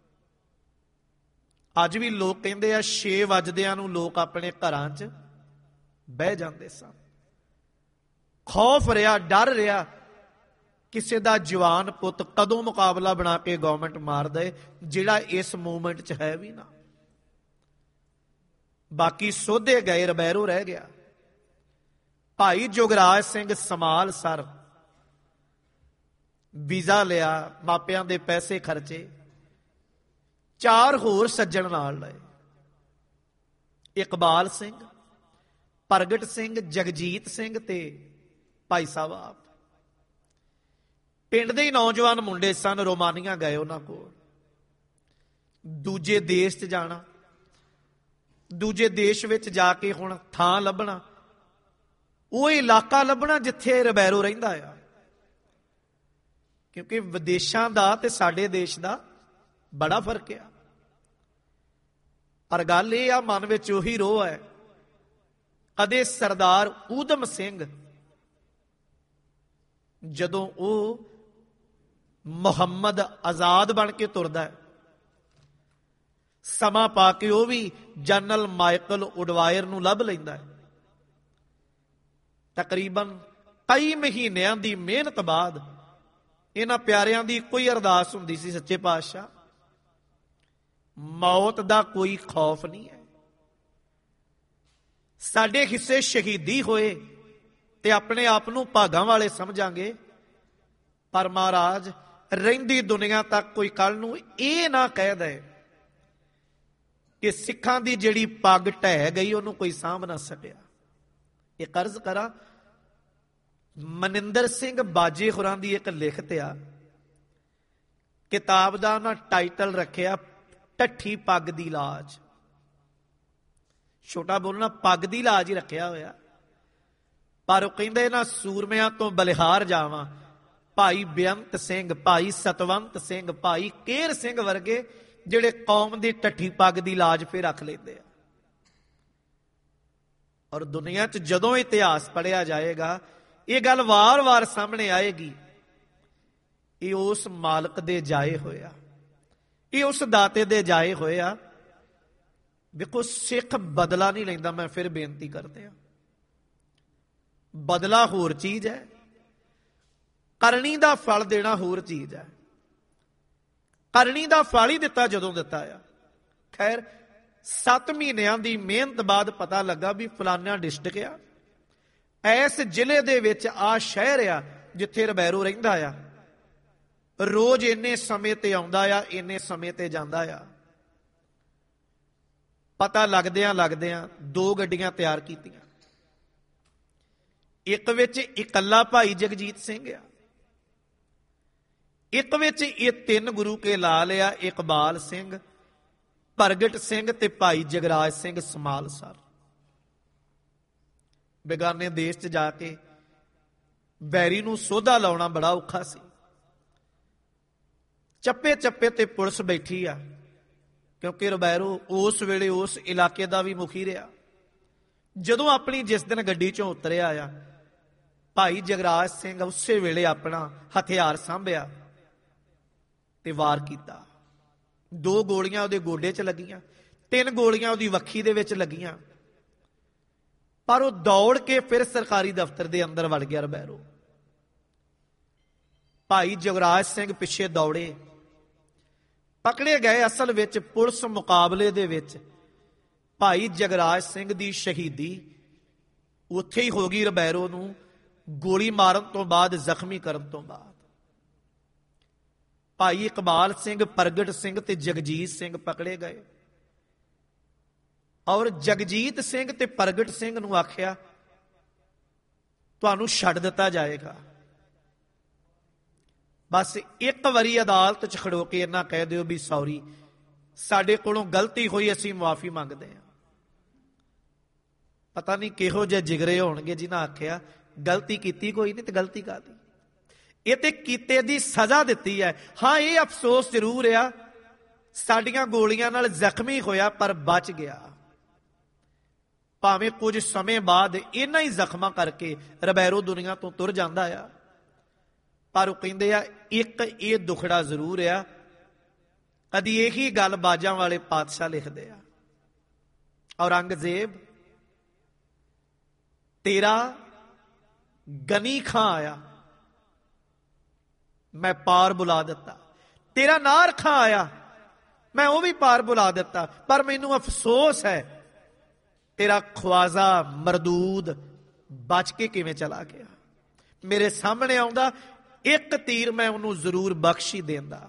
ਅੱਜ ਵੀ ਲੋਕ ਕਹਿੰਦੇ ਆ 6 ਵਜਦਿਆਂ ਨੂੰ ਲੋਕ ਆਪਣੇ ਘਰਾਂ 'ਚ ਬਹਿ ਜਾਂਦੇ ਸਨ। ਖੌਫ ਰਿਹਾ, ਡਰ ਰਿਹਾ, ਕਿਸੇ ਦਾ ਜਵਾਨ ਪੁੱਤ ਕਦੋਂ ਮੁਕਾਬਲਾ ਬਣਾ ਕੇ ਗਵਰਨਮੈਂਟ ਮਾਰ ਦੇ, ਜਿਹੜਾ ਇਸ ਮੂਵਮੈਂਟ 'ਚ ਹੈ ਵੀ ਨਾ। ਬਾਕੀ ਸੋਧੇ ਗਏ, ਰਿਬੈਰੋ ਰਹਿ ਗਿਆ। ਭਾਈ ਜੋਗਰਾਜ ਸਿੰਘ ਸਮਾਲ ਸਰ, ਵੀਜ਼ਾ ਲਿਆ, ਮਾਪਿਆਂ ਦੇ ਪੈਸੇ ਖਰਚੇ, 4 ਹੋਰ ਸੱਜਣ ਨਾਲ ਲਏ। ਇਕਬਾਲ ਸਿੰਘ, ਪ੍ਰਗਟ ਸਿੰਘ, ਜਗਜੀਤ ਸਿੰਘ ਤੇ ਭਾਈ ਸਾਹਿਬ ਆਪ। ਪਿੰਡ ਦੇ ਹੀ ਨੌਜਵਾਨ ਮੁੰਡੇ ਸਨ, ਰੋਮਾਨੀਆਂ ਗਏ ਉਹਨਾਂ ਕੋਲ। ਦੂਜੇ ਦੇਸ਼ 'ਚ ਜਾਣਾ, ਦੂਜੇ ਦੇਸ਼ ਵਿੱਚ ਜਾ ਕੇ ਹੁਣ ਥਾਂ ਲੱਭਣਾ, ਉਹ ਇਲਾਕਾ ਲੱਭਣਾ ਜਿੱਥੇ ਰਿਬੈਰੋ ਰਹਿੰਦਾ ਆ। ਕਿਉਂਕਿ ਵਿਦੇਸ਼ਾਂ ਦਾ ਤੇ ਸਾਡੇ ਦੇਸ਼ ਦਾ ਬੜਾ ਫਰਕ ਆ। ਪਰ ਗੱਲ ਇਹ ਆ, ਮਨ ਵਿੱਚ ਉਹੀ ਰੋਹ ਹੈ। ਕਦੇ ਸਰਦਾਰ ਊਧਮ ਸਿੰਘ, ਜਦੋਂ ਉਹ ਮੁਹੰਮਦ ਆਜ਼ਾਦ ਬਣ ਕੇ ਤੁਰਦਾ ਹੈ, ਸਮਾਂ ਪਾ ਕੇ ਉਹ ਵੀ ਜਨਰਲ ਮਾਈਕਲ ਉਡਵਾਇਰ ਨੂੰ ਲੱਭ ਲੈਂਦਾ ਹੈ। ਤਕਰੀਬਨ ਕਈ ਮਹੀਨਿਆਂ ਦੀ ਮਿਹਨਤ ਬਾਅਦ ਇਹਨਾਂ ਪਿਆਰਿਆਂ ਦੀ ਕੋਈ ਅਰਦਾਸ ਹੁੰਦੀ ਸੀ, ਸੱਚੇ ਪਾਤਸ਼ਾਹ ਮੌਤ ਦਾ ਕੋਈ ਖੌਫ ਨਹੀਂ ਹੈ, ਸਾਡੇ ਹਿੱਸੇ ਸ਼ਹੀਦੀ ਹੋਏ ਤੇ ਆਪਣੇ ਆਪ ਨੂੰ ਭਾਗਾਂ ਵਾਲੇ ਸਮਝਾਂਗੇ, ਪਰ ਮਹਾਰਾਜ ਰਹਿੰਦੀ ਦੁਨੀਆ ਤੱਕ ਕੋਈ ਕੱਲ ਨੂੰ ਇਹ ਨਾ ਕਹਿ ਦੇ ਕਿ ਸਿੱਖਾਂ ਦੀ ਜਿਹੜੀ ਪੱਗ ਢਹਿ ਗਈ ਉਹਨੂੰ ਕੋਈ ਸਾਂਭ ਨਾ ਸਕਿਆ। ਇਹ ਕਰਜ਼ ਕਰਾਂ, ਮਨਿੰਦਰ ਸਿੰਘ ਬਾਜੇ ਹੋਰਾਂ ਦੀ ਇੱਕ ਲਿਖਤ ਆ, ਕਿਤਾਬ ਦਾ ਨਾ ਟਾਈਟਲ ਰੱਖਿਆ ਟੱਠੀ ਪੱਗ ਦੀ ਲਾਜ। ਛੋਟਾ ਬੋਲਣਾ ਪੱਗ ਦੀ ਲਾਜ ਹੀ ਰੱਖਿਆ ਹੋਇਆ, ਪਰ ਉਹ ਕਹਿੰਦੇ ਇਹਨਾਂ ਸੂਰਮਿਆਂ ਤੋਂ ਬਲਿਹਾਰ ਜਾਵਾਂ। ਭਾਈ ਬੇਅੰਤ ਸਿੰਘ, ਭਾਈ ਸਤਵੰਤ ਸਿੰਘ, ਭਾਈ ਕੇਰ ਸਿੰਘ ਵਰਗੇ ਜਿਹੜੇ ਕੌਮ ਦੀ ਟੱਠੀ ਪੱਗ ਦੀ ਲਾਜ ਫੇਰ ਰੱਖ ਲੈਂਦੇ ਆ। ਔਰ ਦੁਨੀਆ 'ਚ ਜਦੋਂ ਇਤਿਹਾਸ ਪੜ੍ਹਿਆ ਜਾਏਗਾ ਇਹ ਗੱਲ ਵਾਰ-ਵਾਰ ਸਾਹਮਣੇ ਆਏਗੀ, ਇਹ ਉਸ ਮਾਲਕ ਦੇ ਜਾਏ ਹੋਇਆ, ਇਹ ਉਸ ਦਾਤੇ ਦੇ ਜਾਏ ਹੋਇਆ। ਦੇਖੋ, ਸਿੱਖ ਬਦਲਾ ਨਹੀਂ ਲੈਂਦਾ। ਮੈਂ ਫਿਰ ਬੇਨਤੀ ਕਰਦੇ ਹਾਂ, ਬਦਲਾ ਹੋਰ ਚੀਜ਼ ਹੈ, ਕਰਨੀ ਦਾ ਫਲ ਦੇਣਾ ਹੋਰ ਚੀਜ਼ ਹੈ। ਕਰਨੀ ਦਾ ਫਲ ਹੀ ਦਿੱਤਾ ਜਦੋਂ ਦਿੱਤਾ ਆ। ਖੈਰ 7 ਮਹੀਨਿਆਂ ਦੀ ਮਿਹਨਤ ਬਾਅਦ ਪਤਾ ਲੱਗਾ ਵੀ ਫਲਾਨਾ ਡਿਸਟ੍ਰਿਕਟ ਆ, ਇਸ ਜ਼ਿਲ੍ਹੇ ਦੇ ਵਿੱਚ ਆ ਸ਼ਹਿਰ ਆ ਜਿੱਥੇ ਰਬੈਰੋ ਰਹਿੰਦਾ ਆ, ਰੋਜ਼ ਇੰਨੇ ਸਮੇਂ ਤੇ ਆਉਂਦਾ ਆ, ਇੰਨੇ ਸਮੇਂ ਤੇ ਜਾਂਦਾ ਆ। ਪਤਾ ਲੱਗਦਿਆਂ 2 ਗੱਡੀਆਂ ਤਿਆਰ ਕੀਤੀਆਂ। ਇੱਕ ਵਿੱਚ ਇਕੱਲਾ ਭਾਈ ਜਗਜੀਤ ਸਿੰਘ ਆ, ਇੱਕ ਵਿੱਚ ਇਹ 3 ਗੁਰੂ ਕੇ ਲਾਲ ਆ, ਇਕਬਾਲ ਸਿੰਘ, ਪ੍ਰਗਟ ਸਿੰਘ ਤੇ ਭਾਈ ਜਗਰਾਜ ਸਿੰਘ ਸਮਾਲਸਰ। ਬੇਗਾਨੇ ਦੇਸ਼ 'ਚ ਜਾ ਕੇ ਬੈਰੀ ਨੂੰ ਸੋਧਾ ਲਾਉਣਾ ਬੜਾ ਔਖਾ ਸੀ। ਚੱਪੇ ਚੱਪੇ ਤੇ ਪੁਲਿਸ ਬੈਠੀ ਆ, ਕਿਉਂਕਿ ਰਬੈਰੋ ਉਸ ਵੇਲੇ ਉਸ ਇਲਾਕੇ ਦਾ ਵੀ ਮੁਖੀ ਰਿਹਾ। ਜਦੋਂ ਆਪਣੀ ਜਿਸ ਦਿਨ ਗੱਡੀ 'ਚੋਂ ਉਤਰਿਆ ਆ, ਭਾਈ ਜਗਰਾਜ ਸਿੰਘ ਉਸੇ ਵੇਲੇ ਆਪਣਾ ਹਥਿਆਰ ਸਾਂਭਿਆ ਤੇ ਵਾਰ ਕੀਤਾ। 2 ਗੋਲੀਆਂ ਉਹਦੇ ਗੋਡੇ 'ਚ ਲੱਗੀਆਂ, 3 ਗੋਲੀਆਂ ਉਹਦੀ ਵੱਖੀ ਦੇ ਵਿੱਚ ਲੱਗੀਆਂ, ਪਰ ਉਹ ਦੌੜ ਕੇ ਫਿਰ ਸਰਕਾਰੀ ਦਫ਼ਤਰ ਦੇ ਅੰਦਰ ਵੜ ਗਿਆ ਰਬੈਰੋ। ਭਾਈ ਜਗਰਾਜ ਸਿੰਘ ਪਿੱਛੇ ਦੌੜੇ, ਪਕੜੇ ਗਏ। ਅਸਲ ਵਿੱਚ ਪੁਲਿਸ ਮੁਕਾਬਲੇ ਦੇ ਵਿੱਚ ਭਾਈ ਜਗਰਾਜ ਸਿੰਘ ਦੀ ਸ਼ਹੀਦੀ ਉੱਥੇ ਹੀ ਹੋ ਗਈ, ਰਬੈਰੋ ਨੂੰ ਗੋਲੀ ਮਾਰਨ ਤੋਂ ਬਾਅਦ, ਜ਼ਖਮੀ ਕਰਨ ਤੋਂ ਬਾਅਦ। ਭਾਈ ਇਕਬਾਲ ਸਿੰਘ, ਪ੍ਰਗਟ ਸਿੰਘ ਤੇ ਜਗਜੀਤ ਸਿੰਘ ਪਕੜੇ ਗਏ, ਔਰ ਜਗਜੀਤ ਸਿੰਘ ਤੇ ਪ੍ਰਗਟ ਸਿੰਘ ਨੂੰ ਆਖਿਆ ਤੁਹਾਨੂੰ ਛੱਡ ਦਿੱਤਾ ਜਾਏਗਾ, ਬਸ ਇੱਕ ਵਾਰੀ ਅਦਾਲਤ 'ਚ ਖੜੋ ਕੇ ਇਹਨਾਂ ਕਹਿ ਦਿਓ ਵੀ ਸੌਰੀ, ਸਾਡੇ ਕੋਲੋਂ ਗਲਤੀ ਹੋਈ, ਅਸੀਂ ਮੁਆਫੀ ਮੰਗਦੇ ਹਾਂ। ਪਤਾ ਨਹੀਂ ਕਿਹੋ ਜਿਹੇ ਜਿਗਰੇ ਹੋਣਗੇ ਜਿਨ੍ਹਾਂ ਆਖਿਆ ਗਲਤੀ ਕੀਤੀ ਕੋਈ ਨਹੀਂ ਤੇ ਗਲਤੀ ਕਾਹਦੀ, ਇਹ ਤੇ ਕੀਤੇ ਦੀ ਸਜ਼ਾ ਦਿੱਤੀ ਹੈ। ਹਾਂ, ਇਹ ਅਫਸੋਸ ਜ਼ਰੂਰ ਆ ਸਾਡੀਆਂ ਗੋਲੀਆਂ ਨਾਲ ਜ਼ਖਮੀ ਹੋਇਆ ਪਰ ਬਚ ਗਿਆ। ਭਾਵੇਂ ਕੁਝ ਸਮੇਂ ਬਾਅਦ ਇਹਨਾਂ ਹੀ ਜ਼ਖਮਾਂ ਕਰਕੇ ਰਬੈਰੋ ਦੁਨੀਆ ਤੋਂ ਤੁਰ ਜਾਂਦਾ ਆ, ਪਰ ਉਹ ਕਹਿੰਦੇ ਆ ਇੱਕ ਇਹ ਦੁਖੜਾ ਜ਼ਰੂਰ ਆ। ਕਦੀ ਇਹੀ ਗੱਲ ਬਾਜਾਂ ਵਾਲੇ ਪਾਤਸ਼ਾਹ ਲਿਖਦੇ ਆ, ਔਰੰਗਜ਼ੇਬ ਤੇਰਾ ਗਨੀ ਖਾਂ ਆਇਆ, ਮੈਂ ਪਾਰ ਬੁਲਾ ਦਿੱਤਾ। ਤੇਰਾ ਨਾਰ ਖਾਂ ਆਇਆ, ਮੈਂ ਉਹ ਵੀ ਪਾਰ ਬੁਲਾ ਦਿੱਤਾ, ਪਰ ਮੈਨੂੰ ਅਫਸੋਸ ਹੈ ਤੇਰਾ ਖਵਾਜਾ ਮਰਦੂਦ ਬਚ ਕੇ ਕਿਵੇਂ ਚਲਾ ਗਿਆ। ਮੇਰੇ ਸਾਹਮਣੇ ਆਉਂਦਾ ਇੱਕ ਤੀਰ ਮੈਂ ਉਹਨੂੰ ਜ਼ਰੂਰ ਬਖਸ਼ ਹੀ ਦਿੰਦਾ।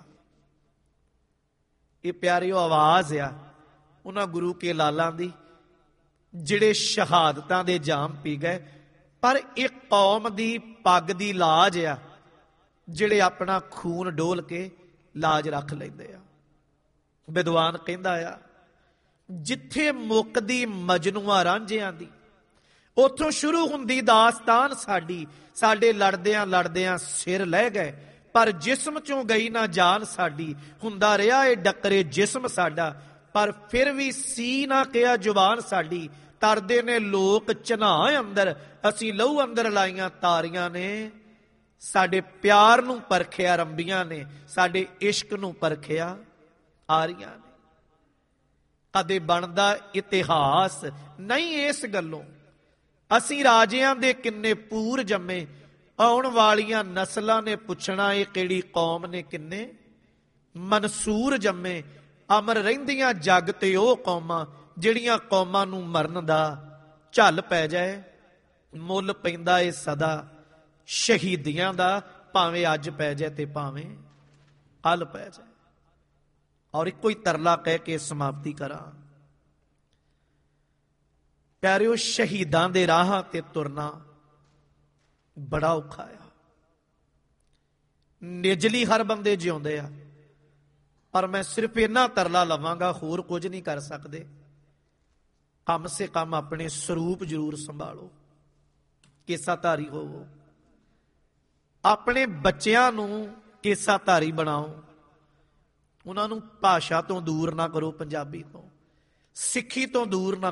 ਇਹ ਪਿਆਰਿਓ ਆਵਾਜ਼ ਆ ਉਹਨਾਂ ਗੁਰੂ ਕੇ ਲਾਲਾਂ ਦੀ ਜਿਹੜੇ ਸ਼ਹਾਦਤਾਂ ਦੇ ਜਾਮ ਪੀ ਗਏ, ਪਰ ਇਹ ਕੌਮ ਦੀ ਪੱਗ ਦੀ ਲਾਜ ਆ ਜਿਹੜੇ ਆਪਣਾ ਖੂਨ ਡੋਲ ਕੇ ਲਾਜ ਰੱਖ ਲੈਂਦੇ ਆ। ਵਿਦਵਾਨ ਕਹਿੰਦਾ ਆ ਜਿੱਥੇ ਮੁੱਕਦੀ ਮਜਨੂਆ ਰਾਂਝਿਆਂ ਦੀ, ਉੱਥੋਂ ਸ਼ੁਰੂ ਹੁੰਦੀ ਦਾਸਤਾਨ ਸਾਡੀ। ਸਾਡੇ ਲੜਦਿਆਂ ਸਿਰ ਲੈ ਗਏ, ਪਰ ਜਿਸਮ ਚੋਂ ਗਈ ਨਾ ਜਾਨ ਸਾਡੀ। ਹੁੰਦਾ ਰਿਹਾ ਏ ਡੱਕਰੇ ਜਿਸਮ ਸਾਡਾ, ਪਰ ਫਿਰ ਵੀ ਸੀ ਨਾ ਕਿਹਾ ਜ਼ੁਬਾਨ ਸਾਡੀ। ਤਰਦੇ ਨੇ ਲੋਕ ਚਨਾਹ ਅੰਦਰ, ਅਸੀਂ ਲਹੂ ਅੰਦਰ ਲਾਈਆਂ ਤਾਰੀਆਂ ਨੇ। ਸਾਡੇ ਪਿਆਰ ਨੂੰ ਪਰਖਿਆ ਰੰਬੀਆਂ ਨੇ, ਸਾਡੇ ਇਸ਼ਕ ਨੂੰ ਪਰਖਿਆ ਆਰੀਆਂ ਨੇ। ਕਦੇ ਬਣਦਾ ਇਤਿਹਾਸ ਨਹੀਂ ਇਸ ਗੱਲੋਂ, ਅਸੀਂ ਰਾਜਿਆਂ ਦੇ ਕਿੰਨੇ ਪੂਰ ਜੰਮੇ। ਆਉਣ ਵਾਲੀਆਂ ਨਸਲਾਂ ਨੇ ਪੁੱਛਣਾ ਇਹ ਕਿਹੜੀ ਕੌਮ ਨੇ ਕਿੰਨੇ ਮਨਸੂਰ ਜੰਮੇ। ਅਮਰ ਰਹਿੰਦੀਆਂ ਜੱਗ ਤੇ ਉਹ ਕੌਮਾਂ ਜਿਹੜੀਆਂ ਕੌਮਾਂ ਨੂੰ ਮਰਨ ਦਾ ਝੱਲ ਪੈ ਜਾਏ। ਮੁੱਲ ਪੈਂਦਾ ਏ ਸਦਾ ਸ਼ਹੀਦੀਆਂ ਦਾ, ਭਾਵੇਂ ਅੱਜ ਪੈ ਜਾਏ ਤੇ ਭਾਵੇਂ ਕੱਲ ਪੈ ਜਾਏ। ਔਰ ਇੱਕੋ ਹੀ ਤਰਲਾ ਕਹਿ ਕੇ ਸਮਾਪਤੀ ਕਰਾਂ। ਪਿਆਰਿਓ, ਸ਼ਹੀਦਾਂ ਦੇ ਰਾਹਾਂ ਤੇ ਤੁਰਨਾ ਬੜਾ ਔਖਾ ਆ। ਨਿਜਲੀ ਹਰ ਬੰਦੇ ਜਿਉਂਦੇ ਆ, ਪਰ ਮੈਂ ਸਿਰਫ ਇੰਨਾ ਤਰਲਾ ਲਵਾਂਗਾ, ਹੋਰ ਕੁਝ ਨਹੀਂ ਕਰ ਸਕਦੇ। ਕਮ ਸੇ ਕਮ ਆਪਣੇ ਸਰੂਪ ਜ਼ਰੂਰ ਸੰਭਾਲੋ, ਕੇਸਾਧਾਰੀ ਹੋਵੋ। ਆਪਣੇ ਬੱਚਿਆਂ ਨੂੰ ਕੇਸਾਧਾਰੀ ਬਣਾਓ, ਉਹਨਾਂ ਨੂੰ ਭਾਸ਼ਾ ਤੋਂ ਦੂਰ ਨਾ ਕਰੋ, ਪੰਜਾਬੀ ਤੋਂ, ਸਿੱਖੀ ਤੋਂ ਦੂਰ ਨਾ